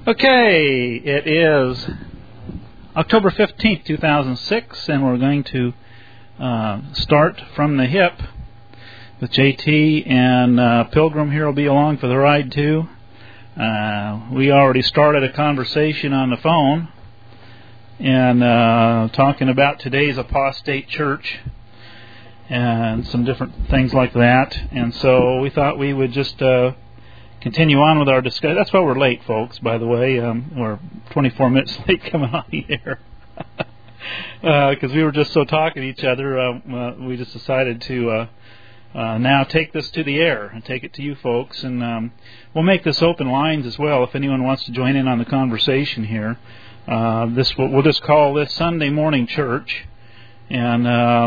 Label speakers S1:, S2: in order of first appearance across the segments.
S1: Okay, it is October 15th, 2006, and we're going to start from the hip with JT, and Pilgrim here will be along for the ride too. We already started a conversation on the phone and talking about today's apostate church and some different things like that, and so we thought we would just continue on with our discussion. That's why we're late, folks, by the way. We're 24 minutes late coming on the air. Because we were just so talking to each other, we just decided to now take this to the air and take it to you folks. And we'll make this open lines as well if anyone wants to join in on the conversation here. We'll just call this Sunday Morning Church. And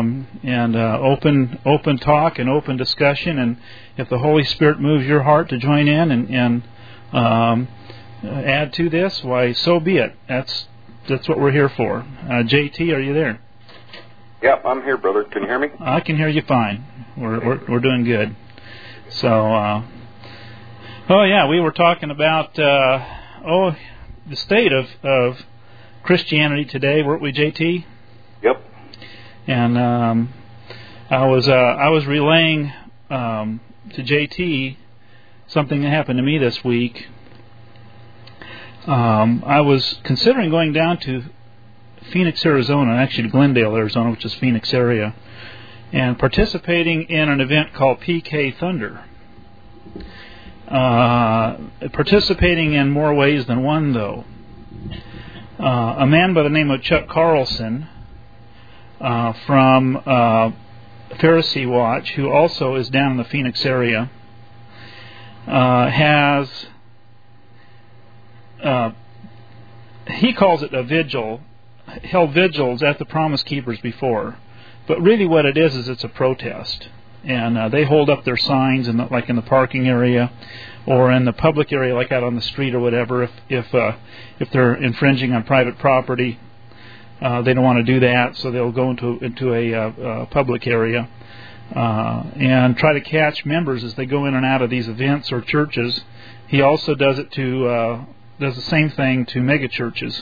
S1: open talk and open discussion, and if the Holy Spirit moves your heart to join in and add to this, why, so be it. That's what we're here for. JT, are you there?
S2: Yep, I'm here, brother. Can you hear me?
S1: I can hear you fine. We're doing good. So, we were talking about the state of Christianity today, weren't we, JT?
S2: Yep.
S1: And I was relaying to JT something that happened to me this week. I was considering going down to Phoenix, Arizona, actually to Glendale, Arizona, which is Phoenix area, and participating in an event called PK Thunder. Participating in more ways than one, though. A man by the name of Chuck Carlson from Pharisee Watch, who also is down in the Phoenix area, he calls it a vigil, held vigils at the Promise Keepers before, but really what it is it's a protest, and they hold up their signs in the parking area or in the public area, like out on the street or whatever. If they're infringing on private property, they don't want to do that, so they'll go into a public area and try to catch members as they go in and out of these events or churches. He also does it does the same thing to mega churches.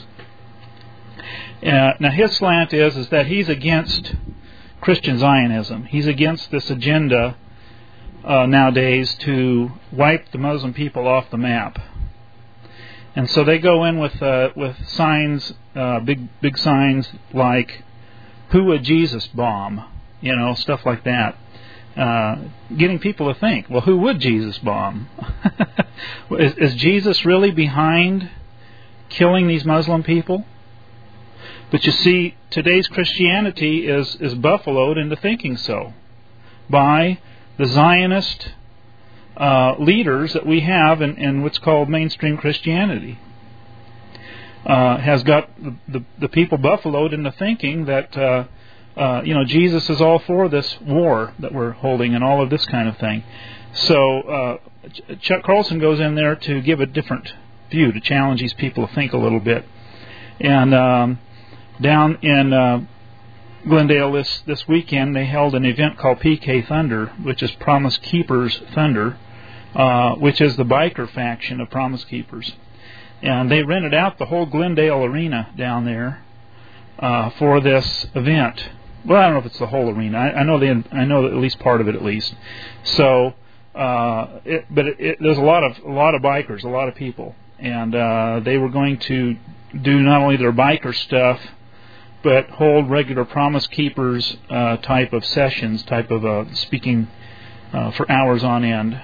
S1: Now his slant is that he's against Christian Zionism. He's against this agenda nowadays to wipe the Muslim people off the map. And so they go in with signs, big signs like "Who would Jesus bomb?" Stuff like that, getting people to think, well, who would Jesus bomb? Is Jesus really behind killing these Muslim people? But you see, today's Christianity is buffaloed into thinking so by the Zionist leaders that we have in what's called mainstream Christianity. Has got the people buffaloed into thinking that Jesus is all for this war that we're holding and all of this kind of thing. So Chuck Carlson goes in there to give a different view, to challenge these people to think a little bit. And down in Glendale this weekend, they held an event called PK Thunder, which is Promise Keepers Thunder, which is the biker faction of Promise Keepers. And they rented out the whole Glendale arena down there for this event. Well, I don't know if it's the whole arena. I know at least part of it, at least. So, there's a lot of bikers, a lot of people, and they were going to do not only their biker stuff, but hold regular Promise Keepers type of sessions, type of speaking for hours on end.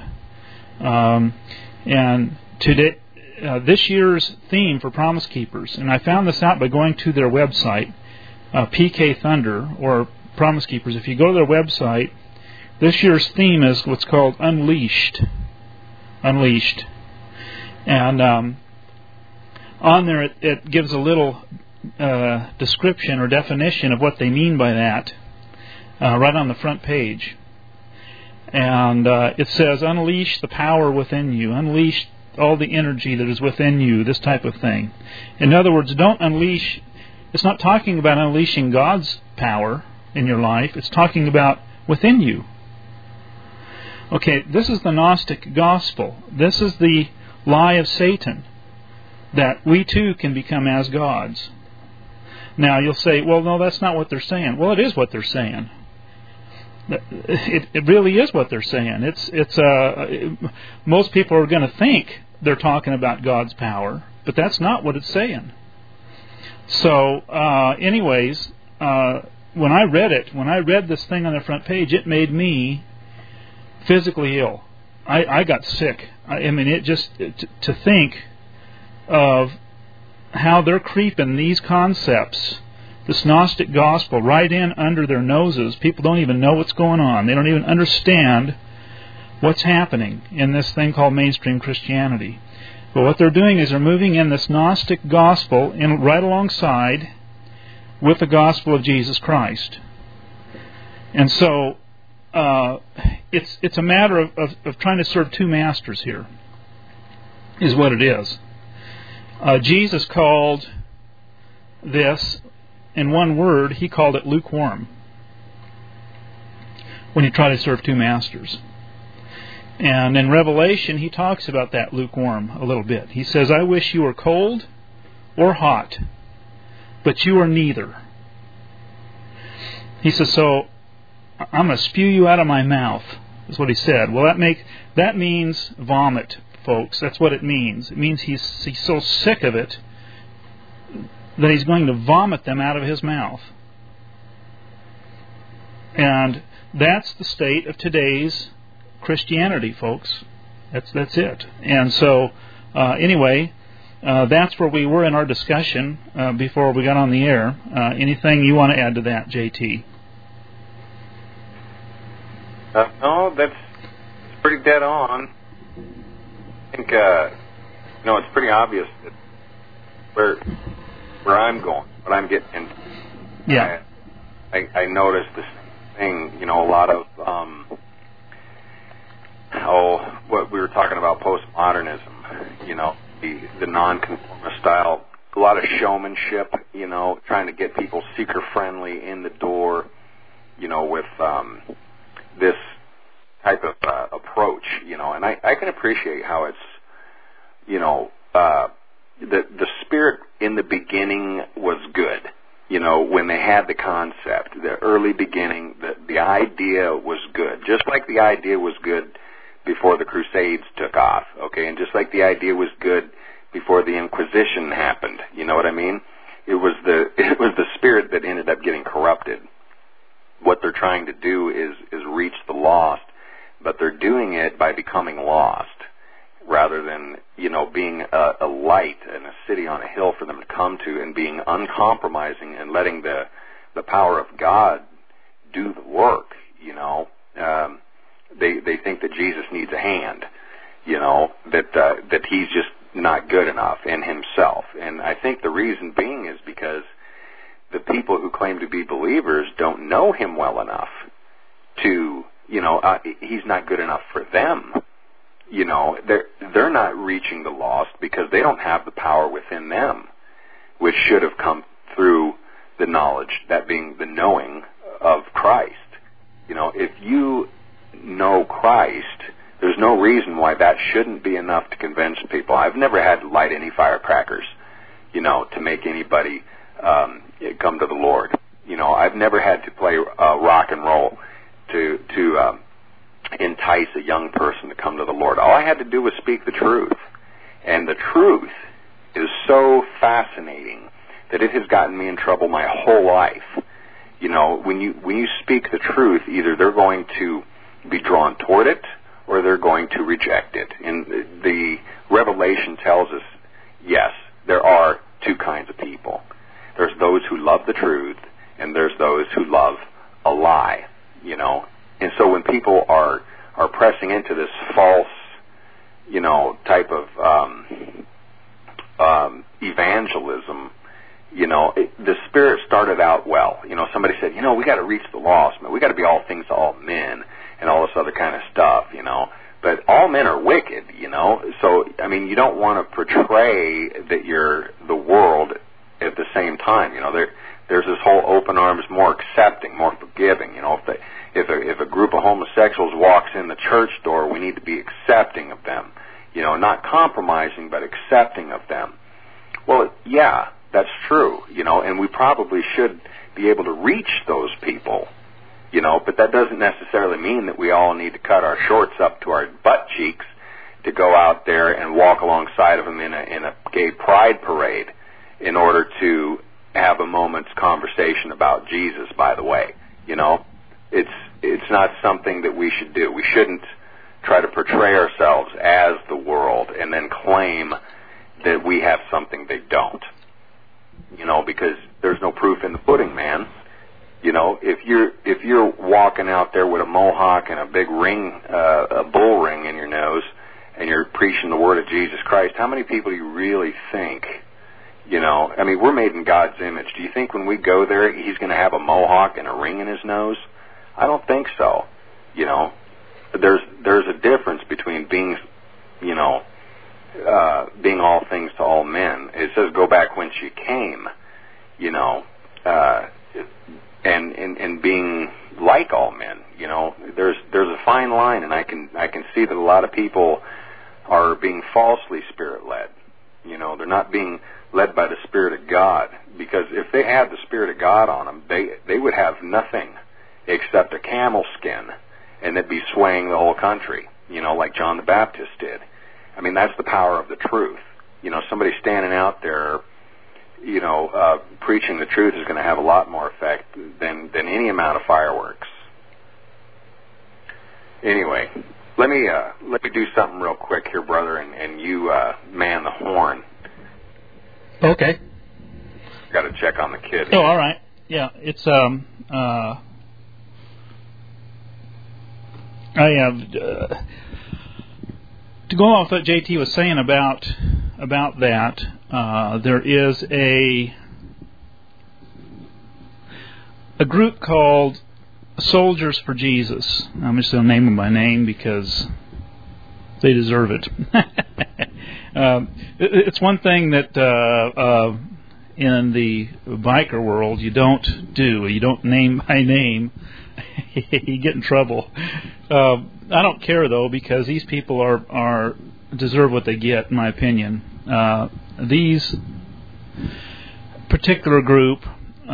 S1: And today, this year's theme for Promise Keepers, and I found this out by going to their website, PK Thunder or Promise Keepers. If you go to their website, this year's theme is what's called Unleashed. Unleashed. And on there it gives a little description or definition of what they mean by that, right on the front page. And it says, unleash the power within you, unleash all the energy that is within you, this type of thing. In other words, don't unleash, it's not talking about unleashing God's power in your life, it's talking about within you. Okay, this is the Gnostic gospel. This is the lie of Satan. that we too can become as gods. Now you'll say, well, no, that's not what they're saying. Well, it is what they're saying. It really is what they're saying. Most people are going to think they're talking about God's power, but that's not what it's saying. So, anyways, when I read this thing on the front page, it made me physically ill. I got sick. I mean, it just to think of how they're creeping these concepts, this Gnostic gospel, right in under their noses. People don't even know what's going on. They don't even understand what's happening in this thing called mainstream Christianity. But what they're doing is they're moving in this Gnostic gospel in right alongside with the gospel of Jesus Christ. And so it's a matter of trying to serve two masters here, is what it is. Jesus called this, in one word, he called it lukewarm, when you try to serve two masters. And in Revelation, he talks about that lukewarm a little bit. He says, I wish you were cold or hot, but you are neither. He says, so I'm going to spew you out of my mouth, is what he said. Well, that means vomit, folks. That's what it means. It means he's so sick of it that he's going to vomit them out of his mouth. And that's the state of today's Christianity, folks. That's it. And so, anyway, that's where we were in our discussion before we got on the air. Anything you want to add to that, JT?
S2: No, that's pretty dead on. I think, it's pretty obvious that where I'm going, what I'm getting into.
S1: Yeah.
S2: I noticed this thing, a lot of, what we were talking about, postmodernism, the nonconformist style, a lot of showmanship, trying to get people seeker-friendly in the door, with this type of approach, and I can appreciate how it's, the spirit in the beginning was good, when they had the concept, the early beginning, the idea was good, just like the idea was good before the Crusades took off, okay, and just like the idea was good before the Inquisition happened, you know what I mean? It was the spirit that ended up getting corrupted. What they're trying to do is reach the lost, but they're doing it by becoming lost, rather than, being a light and a city on a hill for them to come to, and being uncompromising and letting the power of God do the work, They think that Jesus needs a hand, that he's just not good enough in himself. And I think the reason being is because the people who claim to be believers don't know him well enough to, he's not good enough for them. They're not reaching the lost because they don't have the power within them, which should have come through the knowledge, that being the knowing of Christ. If you know Christ, there's no reason why that shouldn't be enough to convince people. I've never had to light any firecrackers, to make anybody come to the Lord. I've never had to play rock and roll to entice a young person to come to the Lord. All I had to do was speak the truth. And the truth is so fascinating that it has gotten me in trouble my whole life. When you speak the truth, either they're going to be drawn toward it or they're going to reject it. And the Revelation tells us, yes, there are two kinds of people. There's those who love the truth, and there's those who love a lie, And so when people are pressing into this false, type of evangelism, the Spirit started out well. Somebody said, we got to reach the lost, man. We got to be all things to all men and all this other kind of stuff, But all men are wicked, So, you don't want to portray that you're the world at the same time. There's this whole open arms, more accepting, more forgiving. If a group of homosexuals walks in the church door, we need to be accepting of them. Not compromising, but accepting of them. Well, yeah, that's true, and we probably should be able to reach those people, but that doesn't necessarily mean that we all need to cut our shorts up to our butt cheeks to go out there and walk alongside of them in a gay pride parade in order to have a moment's conversation about Jesus, by the way. It's not something that we should do. We shouldn't try to portray ourselves as the world and then claim that we have something they don't. Because there's no proof in the pudding, man. If you're walking out there with a mohawk and a big ring, a bull ring in your nose, and you're preaching the word of Jesus Christ, how many people do you really think, we're made in God's image. Do you think when we go there, he's going to have a mohawk and a ring in his nose? I don't think so. There's a difference between being, being all things to all men. It says, go back whence you came, and being like all men. There's a fine line, and I can see that a lot of people are being falsely Spirit-led. They're not being led by the Spirit of God, because if they had the Spirit of God on them, they would have nothing except a camel skin, and they'd be swaying the whole country, like John the Baptist did. That's the power of the truth. Somebody standing out there, preaching the truth is going to have a lot more effect than any amount of fireworks. Anyway, let me do something real quick here, brother, and you man the horn.
S1: Okay.
S2: Got to check on the kid.
S1: Oh, all right. Yeah, it's I have to go off what JT was saying about that. There is a group called Soldiers for Jesus. I'm just going to name them by name because they deserve it. It's one thing that in the biker world you don't do. You don't name by name. You get in trouble. I don't care though, because these people are deserve what they get, in my opinion. These particular group,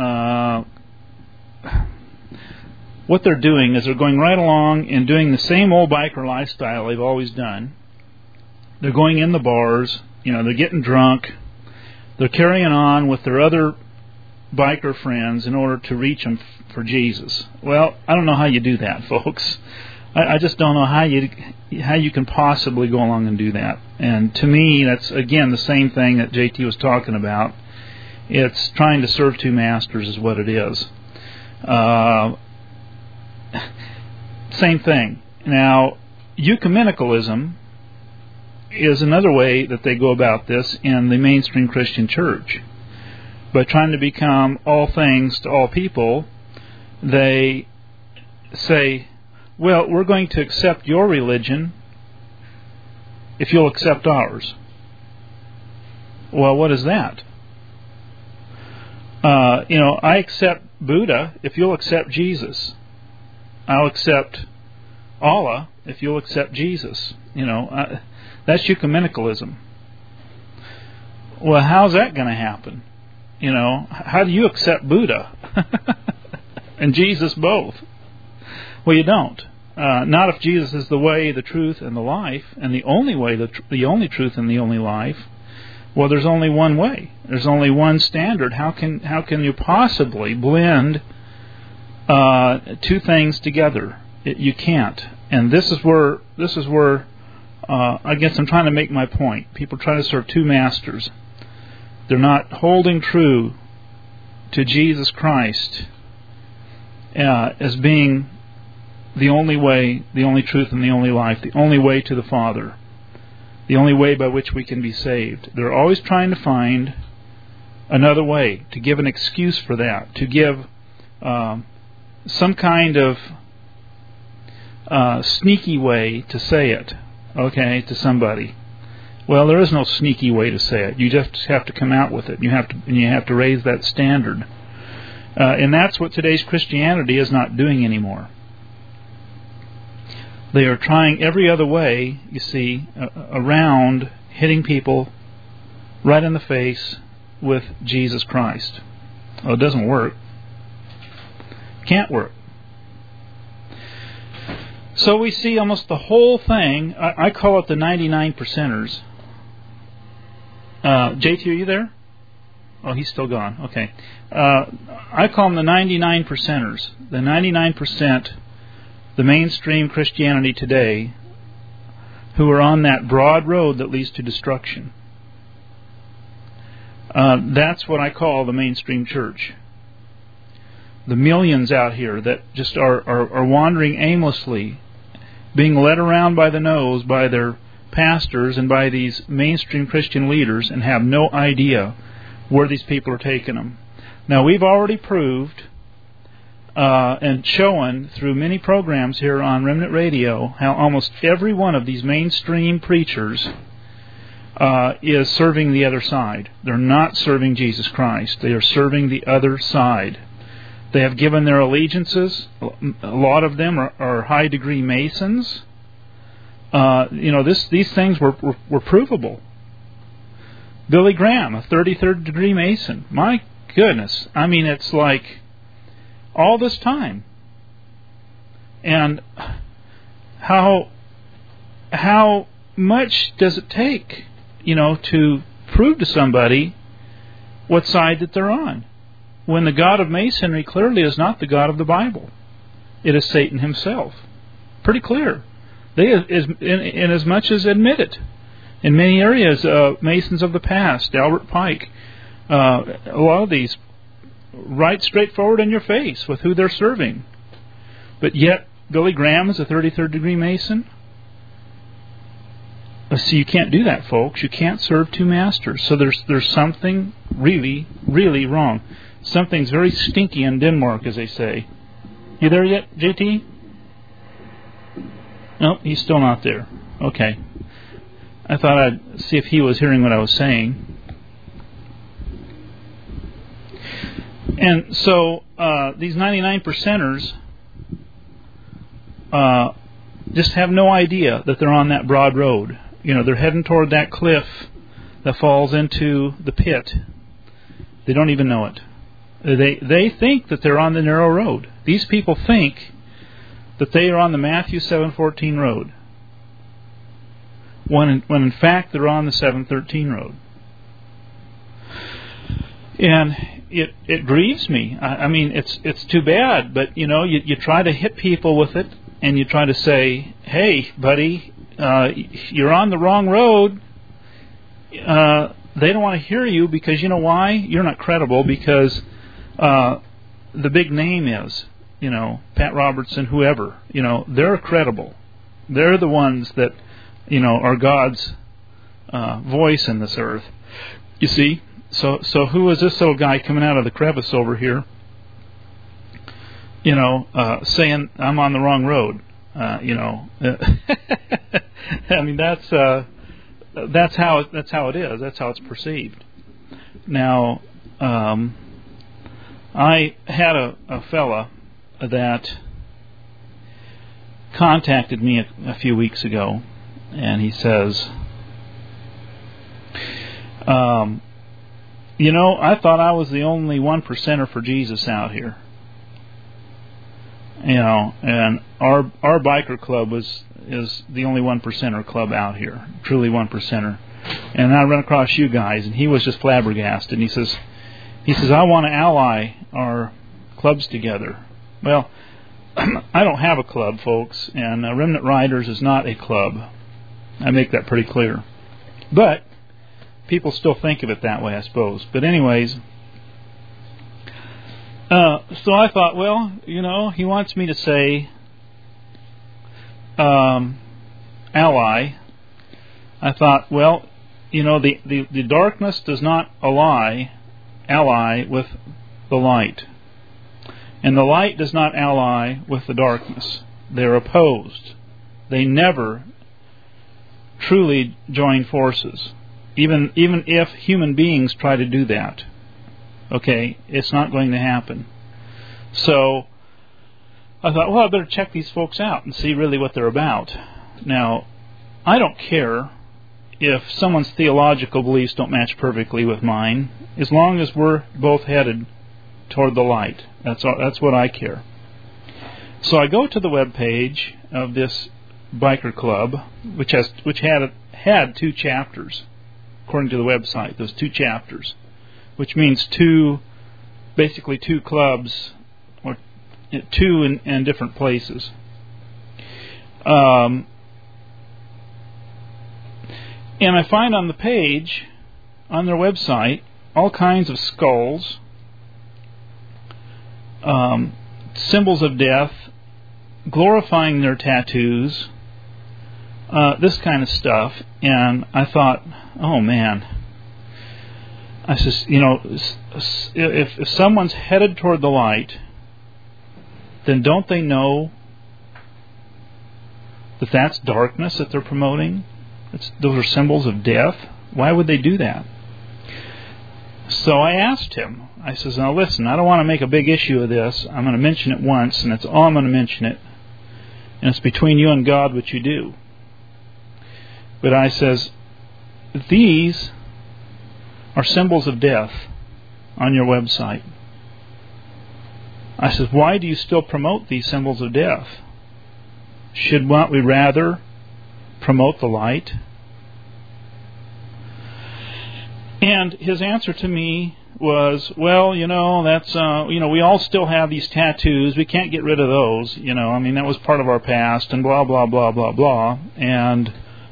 S1: what they're doing is they're going right along and doing the same old biker lifestyle they've always done. They're going in the bars, they're getting drunk, they're carrying on with their other biker friends in order to reach them for Jesus. Well, I don't know how you do that, folks. I just don't know how you can possibly go along and do that. And to me, that's again the same thing that JT was talking about. It's trying to serve two masters is what it is. Same thing. Now, ecumenicalism is another way that they go about this in the mainstream Christian church. By trying to become all things to all people, they say, well, we're going to accept your religion if you'll accept ours. Well, what is that? I accept Buddha if you'll accept Jesus. I'll accept Allah if you'll accept Jesus. That's ecumenicalism. Well, how's that going to happen? How do you accept Buddha and Jesus both? Well, you don't. Not if Jesus is the way, the truth, and the life, and the only way, the only truth, and the only life. Well, there's only one way. There's only one standard. How can you possibly blend two things together? You can't. And this is where I guess I'm trying to make my point. People try to serve two masters. They're not holding true to Jesus Christ as being the only way, the only truth, and the only life, the only way to the Father, the only way by which we can be saved. They're always trying to find another way, to give an excuse for that, to give some kind of sneaky way to say it, to somebody. Well, there is no sneaky way to say it. You just have to come out with it. You have to raise that standard. And that's what today's Christianity is not doing anymore. They are trying every other way, you see, around hitting people right in the face with Jesus Christ. Well, it doesn't work. Can't work. So we see almost the whole thing. I call it the 99 percenters. JT, are you there? Oh, he's still gone. Okay. I call them the 99 percenters. The 99%, the mainstream Christianity today, who are on that broad road that leads to destruction. That's what I call the mainstream church. The millions out here that just are wandering aimlessly, being led around by the nose by their pastors and by these mainstream Christian leaders, and have no idea where these people are taking them. Now, we've already proved and shown through many programs here on Remnant Radio how almost every one of these mainstream preachers is serving the other side. They're not serving Jesus Christ. They are serving the other side. They have given their allegiances. A lot of them are high-degree Masons. These things were provable. Billy Graham, a 33rd degree Mason. My goodness. I mean, it's like all this time. And how much does it take, to prove to somebody what side that they're on, when the God of Masonry clearly is not the God of the Bible? It is Satan himself. Pretty clear. They, in as much as admit it. In many areas, Masons of the past, Albert Pike, a lot of these, right straightforward in your face with who they're serving. But yet, Billy Graham is a 33rd degree Mason. So you can't do that, folks. You can't serve two masters. So there's something really, really wrong. Something's very stinky in Denmark, as they say. You there yet, JT? No, he's still not there. Okay. I thought I'd see if he was hearing what I was saying. And so these 99 percenters just have no idea that they're on that broad road. They're heading toward that cliff that falls into the pit. They don't even know it. They think that they're on the narrow road. These people think that they are on the Matthew 7:14 road, when in fact they're on the 7:13 road. And it grieves me. I mean, it's too bad, but you try to hit people with it, and you try to say, "Hey, buddy, you're on the wrong road." They don't want to hear you because you know why? You're not credible, because the big name is, Pat Robertson, whoever, they're credible. They're the ones that, are God's voice in this earth. You see? So who is this little guy coming out of the crevice over here, saying I'm on the wrong road? I mean, that's how it is. That's how it's perceived. Now, I had a fella that contacted me a few weeks ago, and he says, I thought I was the only 1%er for Jesus out here. And our biker club is the only 1%er club out here, truly 1%er. And I run across you guys, and he was just flabbergasted. And he says, I want to ally our clubs together. Well, I don't have a club, folks, and Remnant Riders is not a club. I make that pretty clear. But people still think of it that way, I suppose. But anyways, so I thought, well, he wants me to say ally. I thought, well, the darkness does not ally with the light. And the light does not ally with the darkness. They're opposed. They never truly join forces. Even if human beings try to do that. Okay, it's not going to happen. So I thought, well, I better check these folks out and see really what they're about. Now, I don't care if someone's theological beliefs don't match perfectly with mine, as long as we're both headed toward the light. That's what I care. So I go to the web page of this biker club, which had 2 chapters, according to the website. Those 2 chapters, which means basically 2 clubs, or 2 in different places. And I find on the page, on their website, all kinds of skulls, symbols of death, glorifying their tattoos, this kind of stuff. And I thought, oh man, I says, if someone's headed toward the light, then don't they know that that's darkness that they're promoting? Those are symbols of death. Why would they do that? So I asked him, I says, now listen, I don't want to make a big issue of this. I'm going to mention it once, and that's all I'm going to mention it. And it's between you and God what you do. But I says, these are symbols of death on your website. I says, why do you still promote these symbols of death? Should not we rather promote the light? And his answer to me was, well, that's, we all still have these tattoos. We can't get rid of those. That was part of our past, and blah, blah, blah, blah, blah. And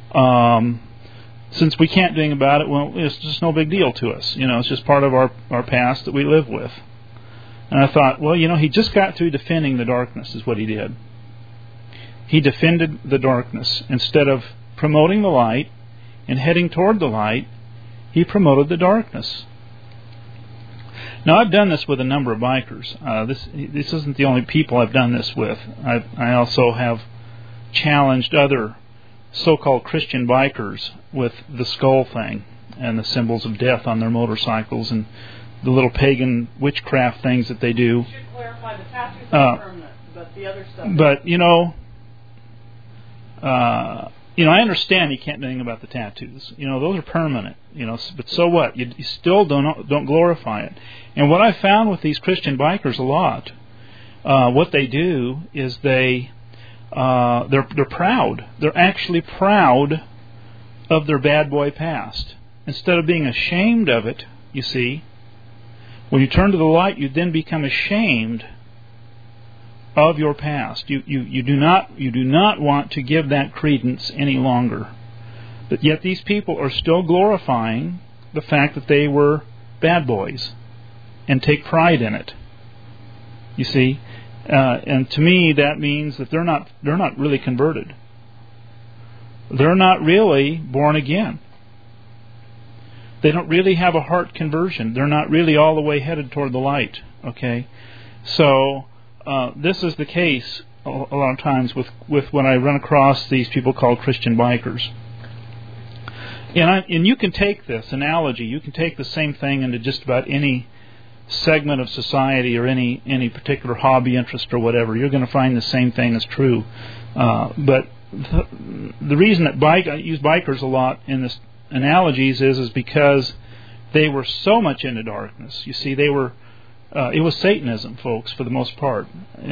S1: since we can't do anything about it, well, it's just no big deal to us. It's just part of our past that we live with. And I thought, well, he just got through defending the darkness is what he did. He defended the darkness. Instead of promoting the light and heading toward the light, he promoted the darkness. Now, I've done this with a number of bikers. This isn't the only people I've done this with. I also have challenged other so-called Christian bikers with the skull thing and the symbols of death on their motorcycles and the little pagan witchcraft things that they do.
S3: You should clarify the tattoos are permanent, but the other stuff.
S1: But I understand you can't do anything about the tattoos. Those are permanent. But so what? You still don't glorify it. And what I found with these Christian bikers a lot, what they do is they're proud. They're actually proud of their bad boy past. Instead of being ashamed of it, you see, when you turn to the light, you then become ashamed of your past. You do not want to give that credence any longer. But yet these people are still glorifying the fact that they were bad boys and take pride in it. You see, and to me that means that they're not really converted. They're not really born again. They don't really have a heart conversion. They're not really all the way headed toward the light. Okay, so this is the case a lot of times with when I run across these people called Christian bikers. And you can take this analogy, you can take the same thing into just about any segment of society or any particular hobby interest or whatever. You're going to find the same thing is true. But the reason that I use bikers a lot in this analogies is because they were so much into darkness. You see, they were. It was Satanism, folks, for the most part.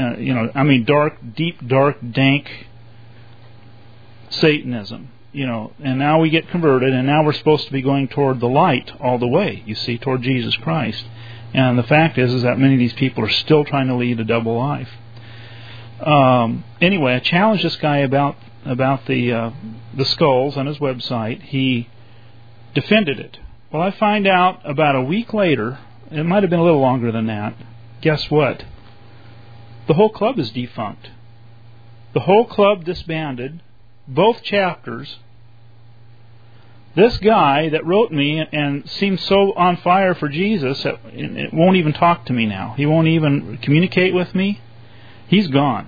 S1: Deep, dark, dank Satanism. And now we get converted, and now we're supposed to be going toward the light all the way, you see, toward Jesus Christ. And the fact is that many of these people are still trying to lead a double life. Anyway, I challenged this guy about the skulls on his website. He defended it. Well, I find out about a week later, it might have been a little longer than that, guess what? The whole club is defunct. The whole club disbanded, both chapters. This guy that wrote me and seemed so on fire for Jesus, it won't even talk to me now. He won't even communicate with me. He's gone.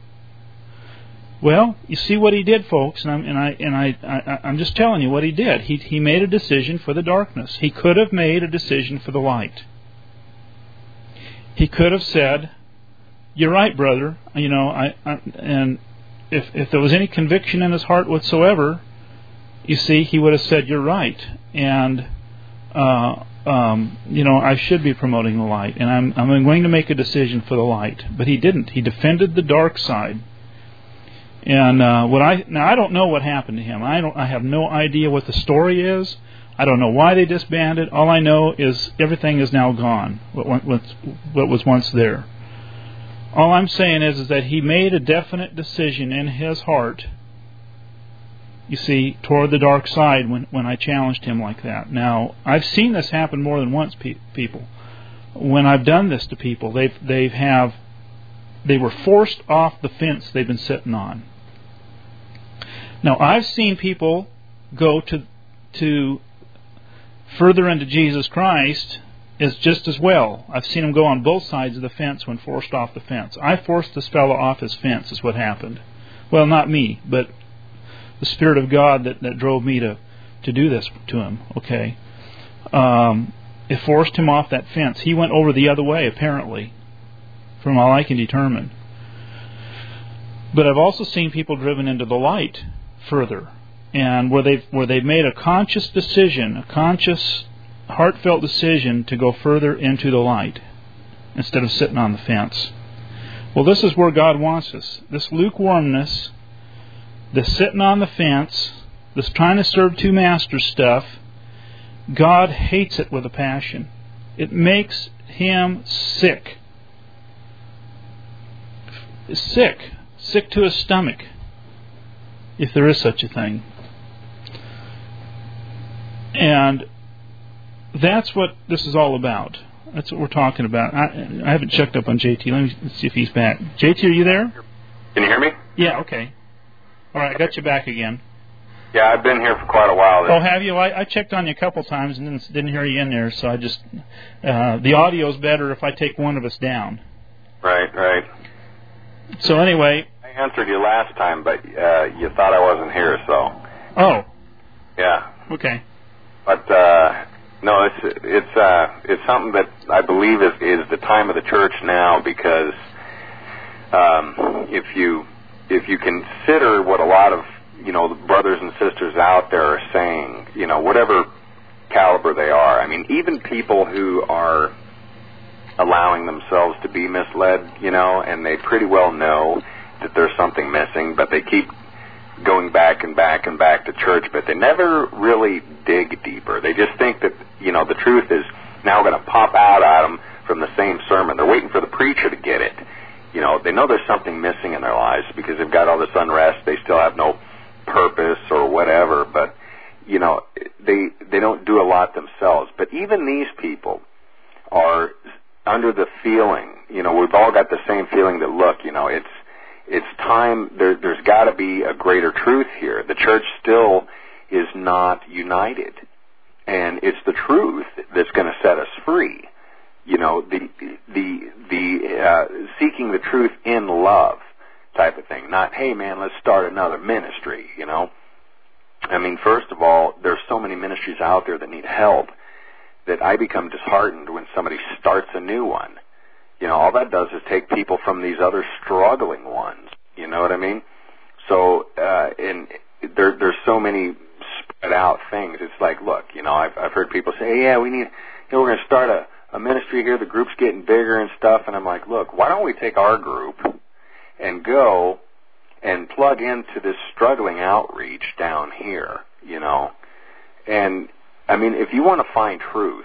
S1: Well, you see what he did, folks, and I'm just telling you what he did. He made a decision for the darkness. He could have made a decision for the light. He could have said, "You're right, brother. And if there was any conviction in his heart whatsoever, you see, he would have said, "You're right," and I should be promoting the light, and I'm going to make a decision for the light. But he didn't. He defended the dark side. And I don't know what happened to him. I have no idea what the story is. I don't know why they disbanded. All I know is everything is now gone. What was once there. All I'm saying is that he made a definite decision in his heart, you see, toward the dark side when I challenged him like that. Now, I've seen this happen more than once, people. When I've done this to people, they were forced off the fence they've been sitting on. Now, I've seen people go to further into Jesus Christ is just as well. I've seen them go on both sides of the fence when forced off the fence. I forced this fellow off his fence is what happened. Well, not me, but the Spirit of God that drove me to do this to him, okay? It forced him off that fence. He went over the other way, apparently, from all I can determine. But I've also seen people driven into the light further, and where they've made a conscious decision, a conscious, heartfelt decision to go further into the light instead of sitting on the fence. Well, this is where God wants us. This lukewarmness, this sitting on the fence, this trying to serve two masters stuff, God hates it with a passion. It makes him sick. Sick to his stomach, if there is such a thing. And that's what this is all about. That's what we're talking about. I haven't checked up on JT. Let me see if he's back. JT, are you there?
S2: Can you hear me?
S1: Yeah, okay. All right, I got you back again.
S2: Yeah, I've been here for quite a while.
S1: Oh, have you? I checked on you a couple times and didn't hear you in there, so I just... the audio's better if I take one of us down.
S2: Right.
S1: So anyway...
S2: I answered you last time, but you thought I wasn't here, so...
S1: Oh.
S2: Yeah.
S1: Okay.
S2: But, no, it's something that I believe is the time of the church now, because if you consider what a lot of, the brothers and sisters out there are saying, whatever caliber they are, I mean, even people who are allowing themselves to be misled, and they pretty well know that there's something missing, but they keep going back and back and back to church, but they never really dig deeper. They just think that, the truth is now going to pop out at them from the same sermon. They're waiting for the preacher to get it. They know there's something missing in their lives because they've got all this unrest. They still have no purpose or whatever, but, they don't do a lot themselves. But even these people are under the feeling, we've all got the same feeling that, look, it's time, there's got to be a greater truth here. The church still is not united. And it's the truth that's going to set us free. The seeking the truth in love type of thing. Not, hey man, let's start another ministry, I mean, first of all, there's so many ministries out there that need help that I become disheartened when somebody starts a new one. All that does is take people from these other struggling ones. You know what I mean? So, and there's so many spread out things. It's like, look, I've heard people say, hey, yeah, we need, we're going to start a ministry here. The group's getting bigger and stuff. And I'm like, look, why don't we take our group and go and plug into this struggling outreach down here, And, I mean, if you want to find truth,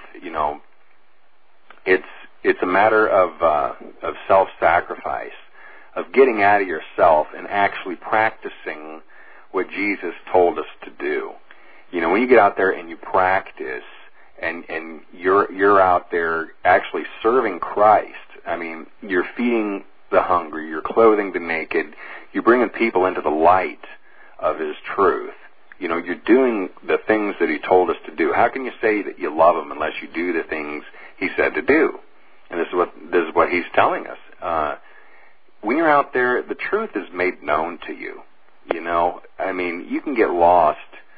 S2: it's a matter of self-sacrifice, of getting out of yourself and actually practicing what Jesus told us to do. When you get out there and you practice and you're out there actually serving Christ, I mean, you're feeding the hungry, you're clothing the naked, you're bringing people into the light of His truth. You're doing the things that He told us to do. How can you say that you love Him unless you do the things He said to do? And this is what He's telling us. When you're out there, the truth is made known to you. I mean, you can get lost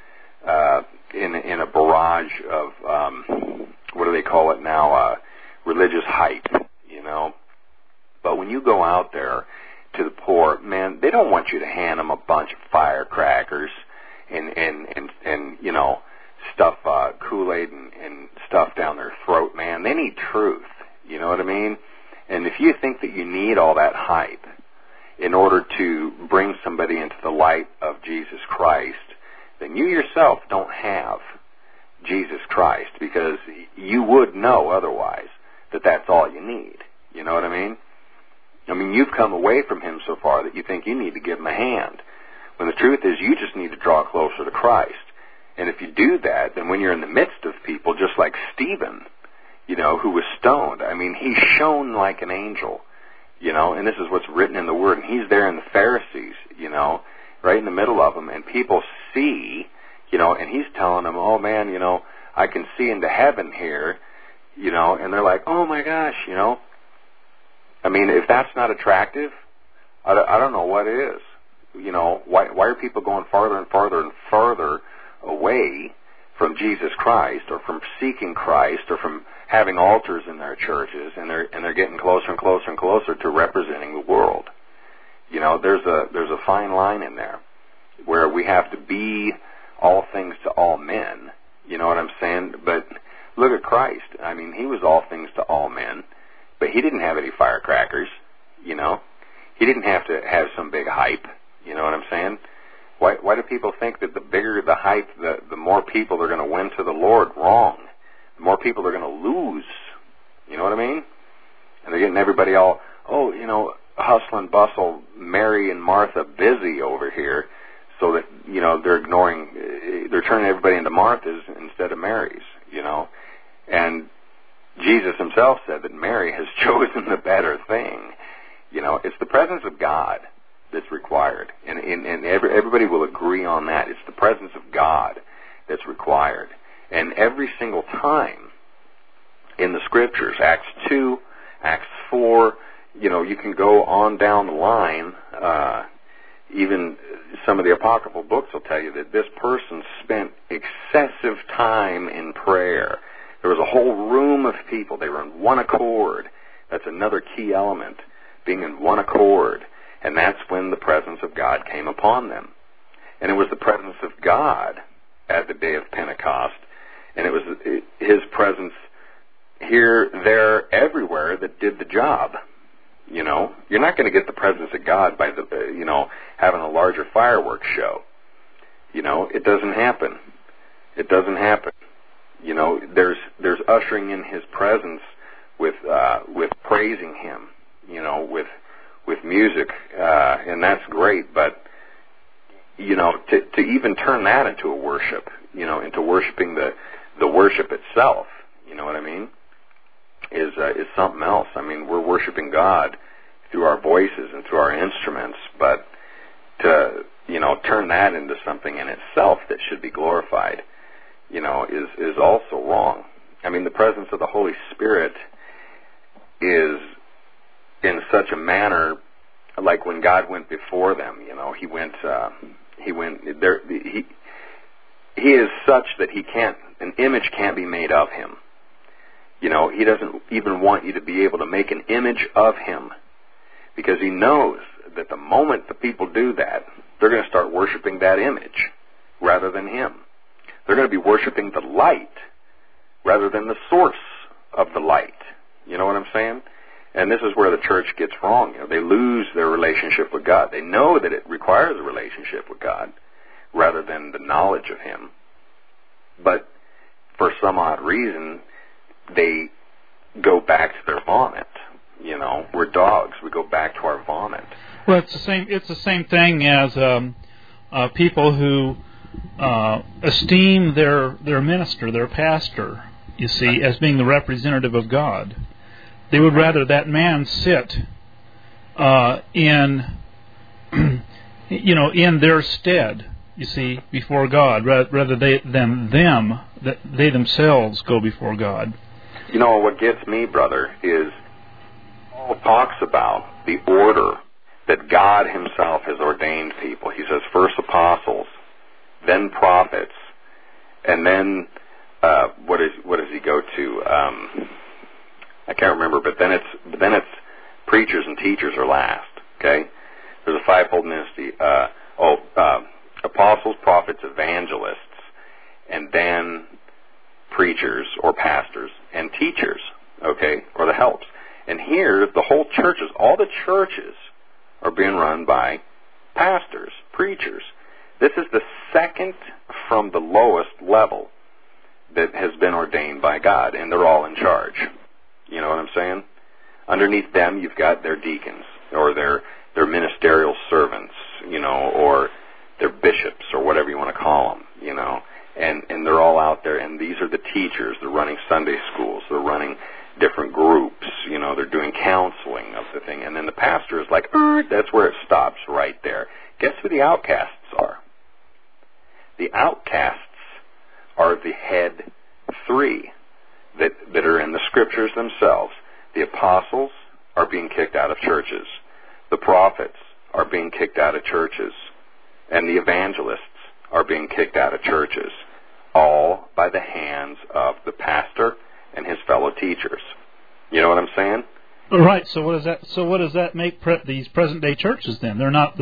S2: in a barrage of what do they call it now? Religious hype. But when you go out there to the poor, man, they don't want you to hand them a bunch of firecrackers. and you know, stuff Kool-Aid and stuff down their throat, man. They need truth. You know what I mean? And if you think that you need all that hype in order to bring somebody into the light of Jesus Christ, then you yourself don't have Jesus Christ, because you would know otherwise that that's all you need. You know what I mean? I mean, you've come away from him so far that you think you need to give him a hand, when the truth is you just need to draw closer to Christ. And if you do that, then when you're in the midst of people, just like Stephen, you know, who was stoned, I mean, he shone like an angel, you know, and this is what's written in the Word. And he's there in the Pharisees, you know, right in the middle of them, and people see, you know, and he's telling them, oh man, you know, I can see into heaven here, you know, and they're like, oh my gosh, you know. I mean, if that's not attractive, I don't know what is. You know, why are people going farther and farther and farther away from Jesus Christ, or from seeking Christ, or from having altars in their churches, and they're getting closer and closer and closer to representing the world? You know, there's a fine line in there where we have to be all things to all men. You know what I'm saying? But look at Christ. I mean, he was all things to all men, but he didn't have any firecrackers. You know, he didn't have to have some big hype. You know what I'm saying? Why do people think that the bigger the hype, the more people they're going to win to the Lord? Wrong. The more people they're going to lose. You know what I mean? And they're getting everybody all, oh, you know, hustle and bustle, Mary and Martha busy over here, so that, you know, they're turning everybody into Marthas instead of Marys, you know. And Jesus himself said that Mary has chosen the better thing. You know, it's the presence of God that's required. And everybody will agree on that. It's the presence of God that's required. And every single time in the Scriptures, Acts 2, Acts 4, you know, you can go on down the line. Even some of the apocryphal books will tell you that this person spent excessive time in prayer. There was a whole room of people. They were in one accord. That's another key element, being in one accord. And that's when the presence of God came upon them. And it was the presence of God at the day of Pentecost. And it was his presence here, there, everywhere that did the job. You know, you're not going to get the presence of God by you know, having a larger fireworks show. You know, it doesn't happen. It doesn't happen. You know, there's ushering in his presence with praising him. You know, with music, and that's great. But you know, to even turn that into a worship, you know, into worshiping the worship itself. You know what I mean? Is something else. I mean, we're worshiping God through our voices and through our instruments, but to, you know, turn that into something in itself that should be glorified, you know, is also wrong. I mean, the presence of the Holy Spirit is in such a manner, like when God went before them, you know, he went there. He is such that an image can't be made of him. You know, he doesn't even want you to be able to make an image of him, because he knows that the moment the people do that, they're going to start worshiping that image rather than him. They're going to be worshiping the light rather than the source of the light. You know what I'm saying? And this is where the church gets wrong. You know, they lose their relationship with God. They know that it requires a relationship with God rather than the knowledge of him. But for some odd reason, they go back to their vomit. You know, we're dogs. We go back to our vomit.
S1: Well, it's the same thing as people who esteem their minister, their pastor, you see, as being the representative of God. They would rather that man sit in their stead, you see, before God, rather than that they themselves go before God.
S2: You know, what gets me, brother, is Paul talks about the order that God himself has ordained people. He says first apostles, then prophets, and then what does he go to? I can't remember, but then it's preachers and teachers are last. Okay, there's a fivefold ministry. apostles, prophets, evangelists, and then preachers or pastors and teachers, okay, or the helps. And here, the whole churches, all the churches are being run by pastors, preachers. This is the second from the lowest level that has been ordained by God, and they're all in charge. You know what I'm saying? Underneath them, you've got their deacons, or their ministerial servants, you know, or their bishops, or whatever you want to call them, you know. And they're all out there, and these are the teachers. They're running Sunday schools. They're running different groups, you know. They're doing counseling of the thing. And then the pastor is like, that's where it stops right there. Guess who the outcasts are? The outcasts are the head three that are in the scriptures themselves. The apostles are being kicked out of churches. The prophets are being kicked out of churches. And the evangelists are being kicked out of churches, all by the hands of the pastor and his fellow teachers. You know what I'm saying?
S1: Right. So what does that make these present day churches then? They're not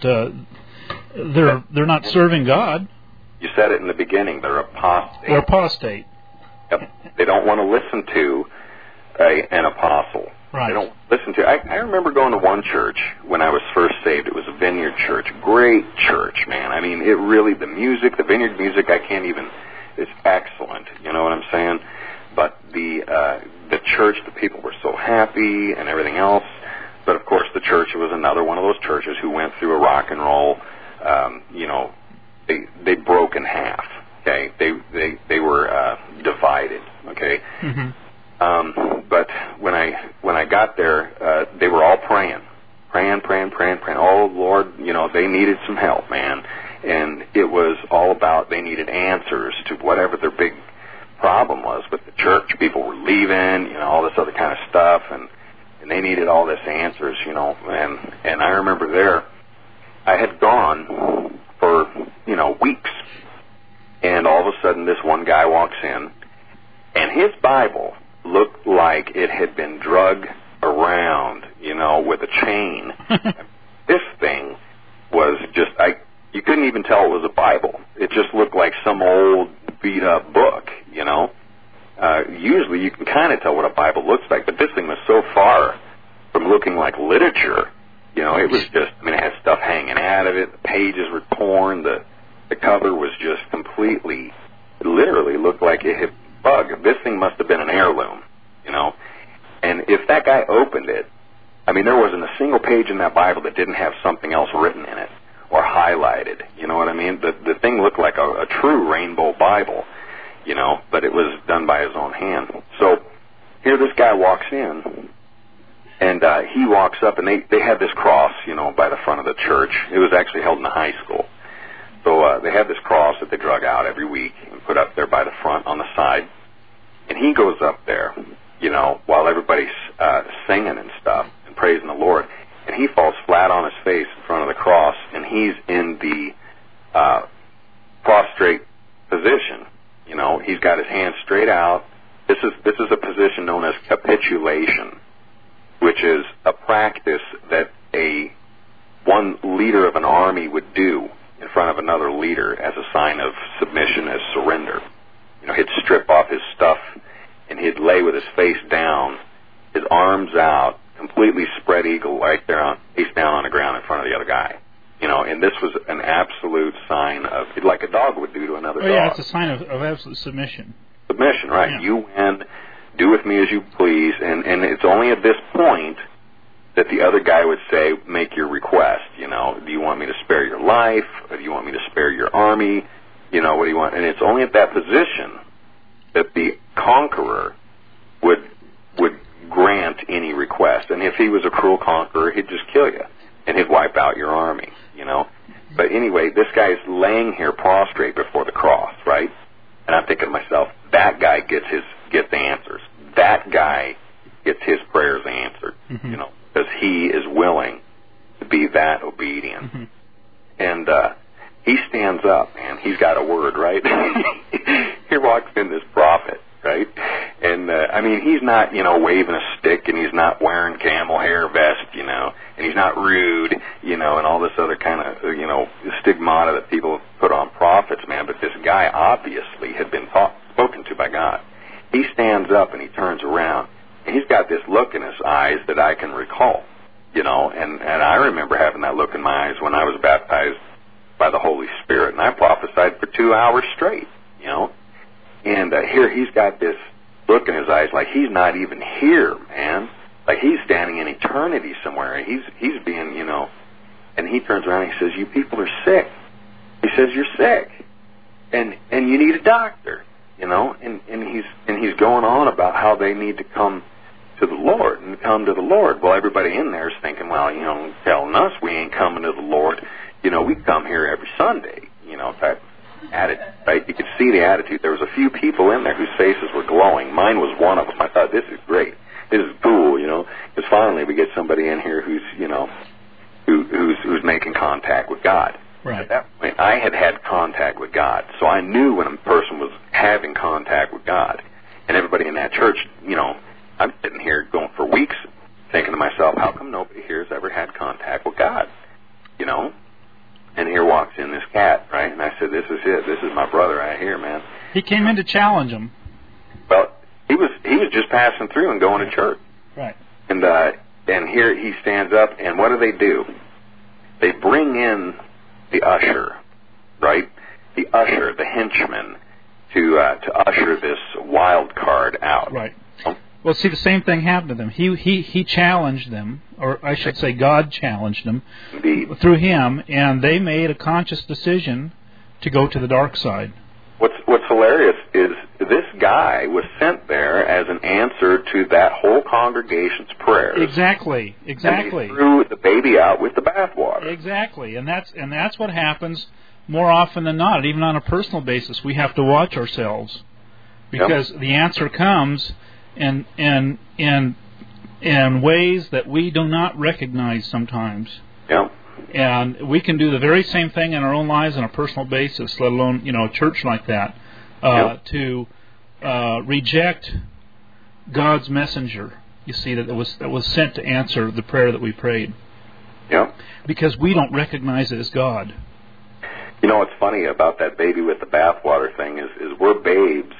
S1: serving God.
S2: You said it in the beginning. They're apostate.
S1: They're apostate.
S2: Yep. They don't want to listen to an apostle.
S1: Right.
S2: They don't listen to. I remember going to one church when I was first saved. It was a Vineyard church. Great church, man. I mean, the Vineyard music, it's excellent. You know what I'm saying? But the church, the people were so happy and everything else. But of course, the church was another one of those churches who went through a rock and roll. They broke in half. Okay, they were divided. Okay.
S1: Mm-hmm.
S2: But when I got there, they were all praying. Oh Lord, you know, they needed some help, man. And it was all about they needed answers to whatever their big problem was with the church. People were leaving, you know, all this other kind of stuff, and they needed all this answers, you know. And I remember there, I had gone for, you know, weeks, and all of a sudden this one guy walks in, and his Bible looked like it had been drug around, you know, with a chain. This thing was just, you couldn't even tell it was a Bible. It just looked like some old beat-up book, you know. Usually you can kind of tell what a Bible looks like, but this thing was so far from looking like literature, you know, it was just, I mean, it had stuff hanging out of it, the pages were torn, the cover was just completely, it literally looked like it had bugged. This thing must have been an heirloom, you know. And if that guy opened it, I mean, there wasn't a single page in that Bible that didn't have something else written in it or highlighted, you know what I mean? The thing looked like a true rainbow Bible, you know, but it was done by his own hand. So here this guy walks in, and he walks up, and they had this cross, you know, by the front of the church. It was actually held in a high school. So they had this cross that they drug out every week and put up there by the front on the side. And he goes up there, you know, while everybody's singing and stuff and praising the Lord. And he falls flat on his face in front of the cross, and he's in the prostrate position. You know, he's got his hands straight out. This is a position known as capitulation, which is a practice that one leader of an army would do in front of another leader as a sign of submission, as surrender. You know, he'd strip off his stuff, and he'd lay with his face down, his arms out, completely spread eagle, right there, face down on the ground in front of the other guy. You know, and this was an absolute sign of, like a dog would do to another dog.
S1: Yeah, it's a sign of absolute submission.
S2: Submission, right.
S1: Yeah.
S2: You win, do with me as you please, and it's only at this point that the other guy would say, make your request, you know, do you want me to spare your life, or do you want me to spare your army, you know, what do you want? And it's only at that position that the conqueror would grant any request. And if he was a cruel conqueror, he'd just kill you, and he'd wipe out your army, you know. But anyway, this guy's laying here prostrate before the cross, right? And I'm thinking to myself, that guy gets answers. That guy gets his prayers answered, you know, because he is willing to be that obedient. Mm-hmm. And he stands up, man. He's got a word, right? Here walks in this prophet, right? And, I mean, he's not, you know, waving a stick, and he's not wearing camel hair vest, you know, and he's not rude, and all this other kind of, stigmata that people put on prophets, man. But this guy obviously had been spoken to by God. He stands up and he turns around, and he's got this look in his eyes that I can recall, and I remember having that look in my eyes when I was baptized by the Holy Spirit, and I prophesied for 2 hours straight, and here he's got this look in his eyes like he's not even here, man. Like he's standing in eternity somewhere, and he's being, and he turns around and he says, "You people are sick." He says, "You're sick, and you need a doctor," and he's going on about how they need to come to the Lord and come to the Lord. Well, everybody in there is thinking, well, telling us we ain't coming to the Lord. We come here every Sunday, type attitude, right? You could see the attitude. There was a few people in there whose faces were glowing. Mine was one of them. I thought, this is great. This is cool, because finally we get somebody in here who's, who's making contact with God.
S1: Right.
S2: At that point, I had contact with God, so I knew when a person was having contact with God. And everybody in that church, I'm sitting here going for weeks thinking to myself, how come nobody here has ever had contact with God? And here walks in this cat, right? And I said, this is it. This is my brother right here, man.
S1: He came in to challenge him.
S2: Well, he was just passing through and going to church.
S1: Right.
S2: And here he stands up, and what do? They bring in the usher, right? The usher, the henchman, to usher this wild card out.
S1: Right. Well, see, the same thing happened to them. He challenged them, or I should say God challenged them.
S2: Indeed.
S1: Through him, and they made a conscious decision to go to the dark side.
S2: What's hilarious is this guy was sent there as an answer to that whole congregation's prayers.
S1: Exactly.
S2: And he threw the baby out with the bathwater.
S1: Exactly, and that's what happens more often than not. Even on a personal basis, we have to watch ourselves, because the answer comes in ways that we do not recognize sometimes.
S2: Yeah.
S1: And we can do the very same thing in our own lives on a personal basis, let alone a church like that, to reject God's messenger. You see, that was sent to answer the prayer that we prayed.
S2: Yeah.
S1: Because we don't recognize it as God.
S2: What's funny about that baby with the bathwater thing is we're babes,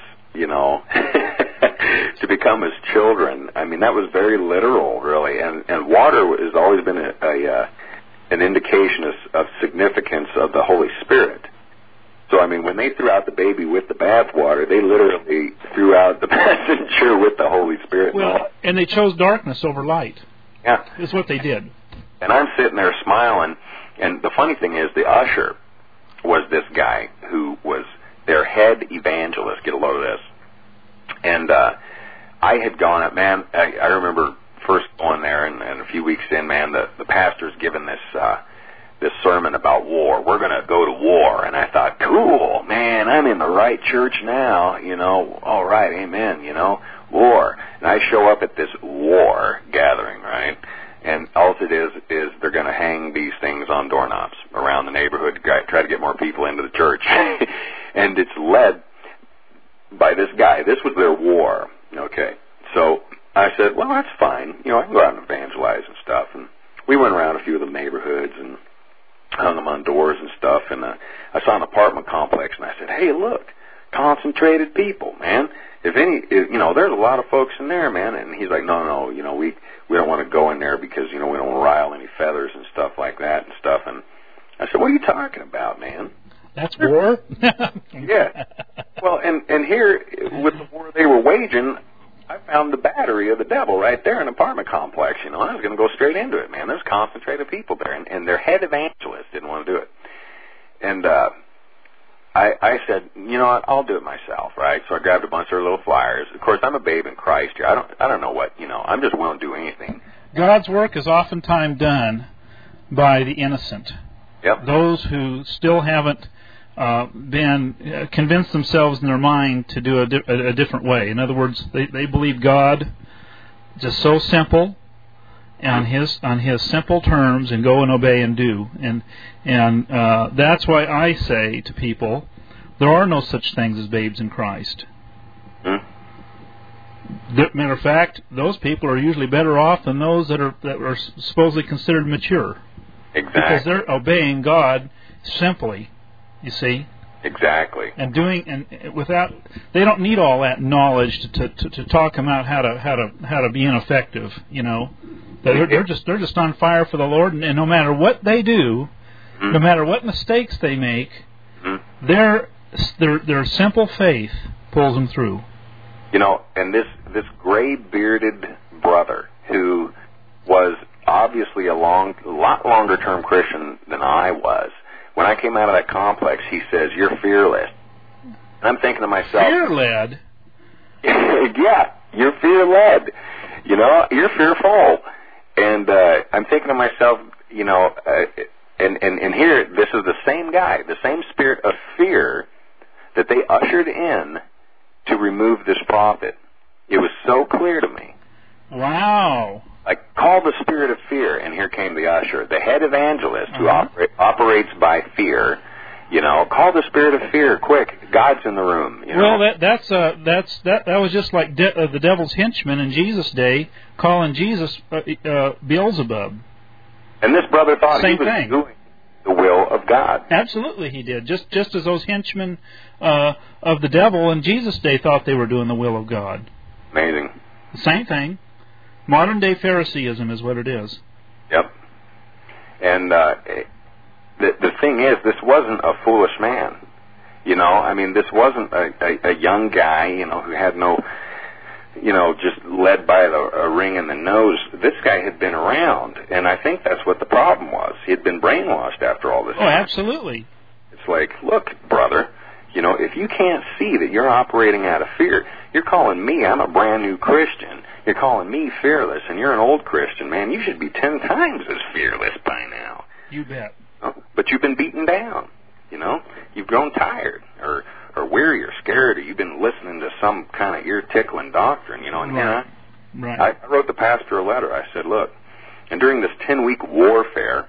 S2: to become as children. I mean, that was very literal, really. And water has always been an indication of significance of the Holy Spirit. So, I mean, when they threw out the baby with the bathwater, they literally threw out the messenger with the Holy Spirit.
S1: Well, and they chose darkness over light.
S2: Yeah.
S1: That's what they did.
S2: And I'm sitting there smiling, and the funny thing is the usher was this guy who was their head evangelist. Get a load of this. And I had gone up, man, I remember first going there, and a few weeks in, man, the pastor's given this sermon about war. We're going to go to war. And I thought, cool, man, I'm in the right church now, all right, amen, war. And I show up at this war gathering, right? And all it is they're going to hang these things on doorknobs around the neighborhood to try to get more people into the church. And it's led by this guy. This was their war, okay? So I said, well, that's fine. I can go out and evangelize and stuff. And we went around a few of the neighborhoods and hung them on doors and stuff. And I saw an apartment complex, and I said, hey, look, concentrated people, man. There's a lot of folks in there, man. And he's like, no, we don't want to go in there because, we don't want to rile any feathers and stuff like that and stuff. And I said, what are you talking about, man?
S1: That's war?
S2: Yeah. Well, and here, with the war they were waging, I found the battery of the devil right there in an apartment complex, I was going to go straight into it, man. There's concentrated people there, and their head evangelist didn't want to do it. And I said, what, I'll do it myself, right? So I grabbed a bunch of their little flyers. Of course, I'm a babe in Christ here. I don't know what, I'm just willing to do anything.
S1: God's work is oftentimes done by the innocent.
S2: Yep.
S1: Those who still haven't been convinced themselves in their mind to do a different way. In other words, they believe God just so simple on his simple terms, and go and obey and do. And that's why I say to people, there are no such things as babes in Christ. Matter of fact, those people are usually better off than those that are supposedly considered mature.
S2: Exactly.
S1: Because they're obeying God simply, you see.
S2: Exactly.
S1: And without, they don't need all that knowledge to talk them out how to be ineffective. You know, they're just on fire for the Lord, and no matter what they do, no matter what mistakes they make, their simple faith pulls them through.
S2: You know, and this gray-bearded brother who was obviously a lot longer-term Christian than I was. When I came out of that complex, he says, "You're fearless." And I'm thinking to myself,
S1: fear-led?
S2: Yeah, you're fear-led. You know, you're fearful. And I'm thinking to myself, you know, and here, this is the same guy, the same spirit of fear that they ushered in to remove this prophet. It was so clear to me.
S1: Wow.
S2: I called the spirit of fear, and here came the usher, the head evangelist who operates by fear. You know, call the spirit of fear, quick! God's in the room. You know?
S1: Well, that was just like the devil's henchman in Jesus' day, calling Jesus Beelzebub.
S2: And this brother thought
S1: Same
S2: he was
S1: thing.
S2: doing the will of God.
S1: Absolutely, he did. Just as those henchmen of the devil in Jesus' day thought they were doing the will of God.
S2: Amazing.
S1: Same thing. Modern day Phariseeism is what it is.
S2: Yep. And the thing is, this wasn't a foolish man. You know, I mean, this wasn't a young guy, you know, who had no, you know, just led by a ring in the nose. This guy had been around, and I think that's what the problem was. He had been brainwashed after all this time.
S1: Absolutely.
S2: It's like, look, brother, you know, if you can't see that you're operating out of fear, you're calling me, I'm a brand new Christian, you're calling me fearless, and you're an old Christian, man, you should be 10 times as fearless by now.
S1: You bet.
S2: But you've been beaten down, you know? You've grown tired, or weary, or scared, or you've been listening to some kind of ear-tickling doctrine, you know? And
S1: right.
S2: I wrote the pastor a letter. I said, look, and during this 10-week warfare,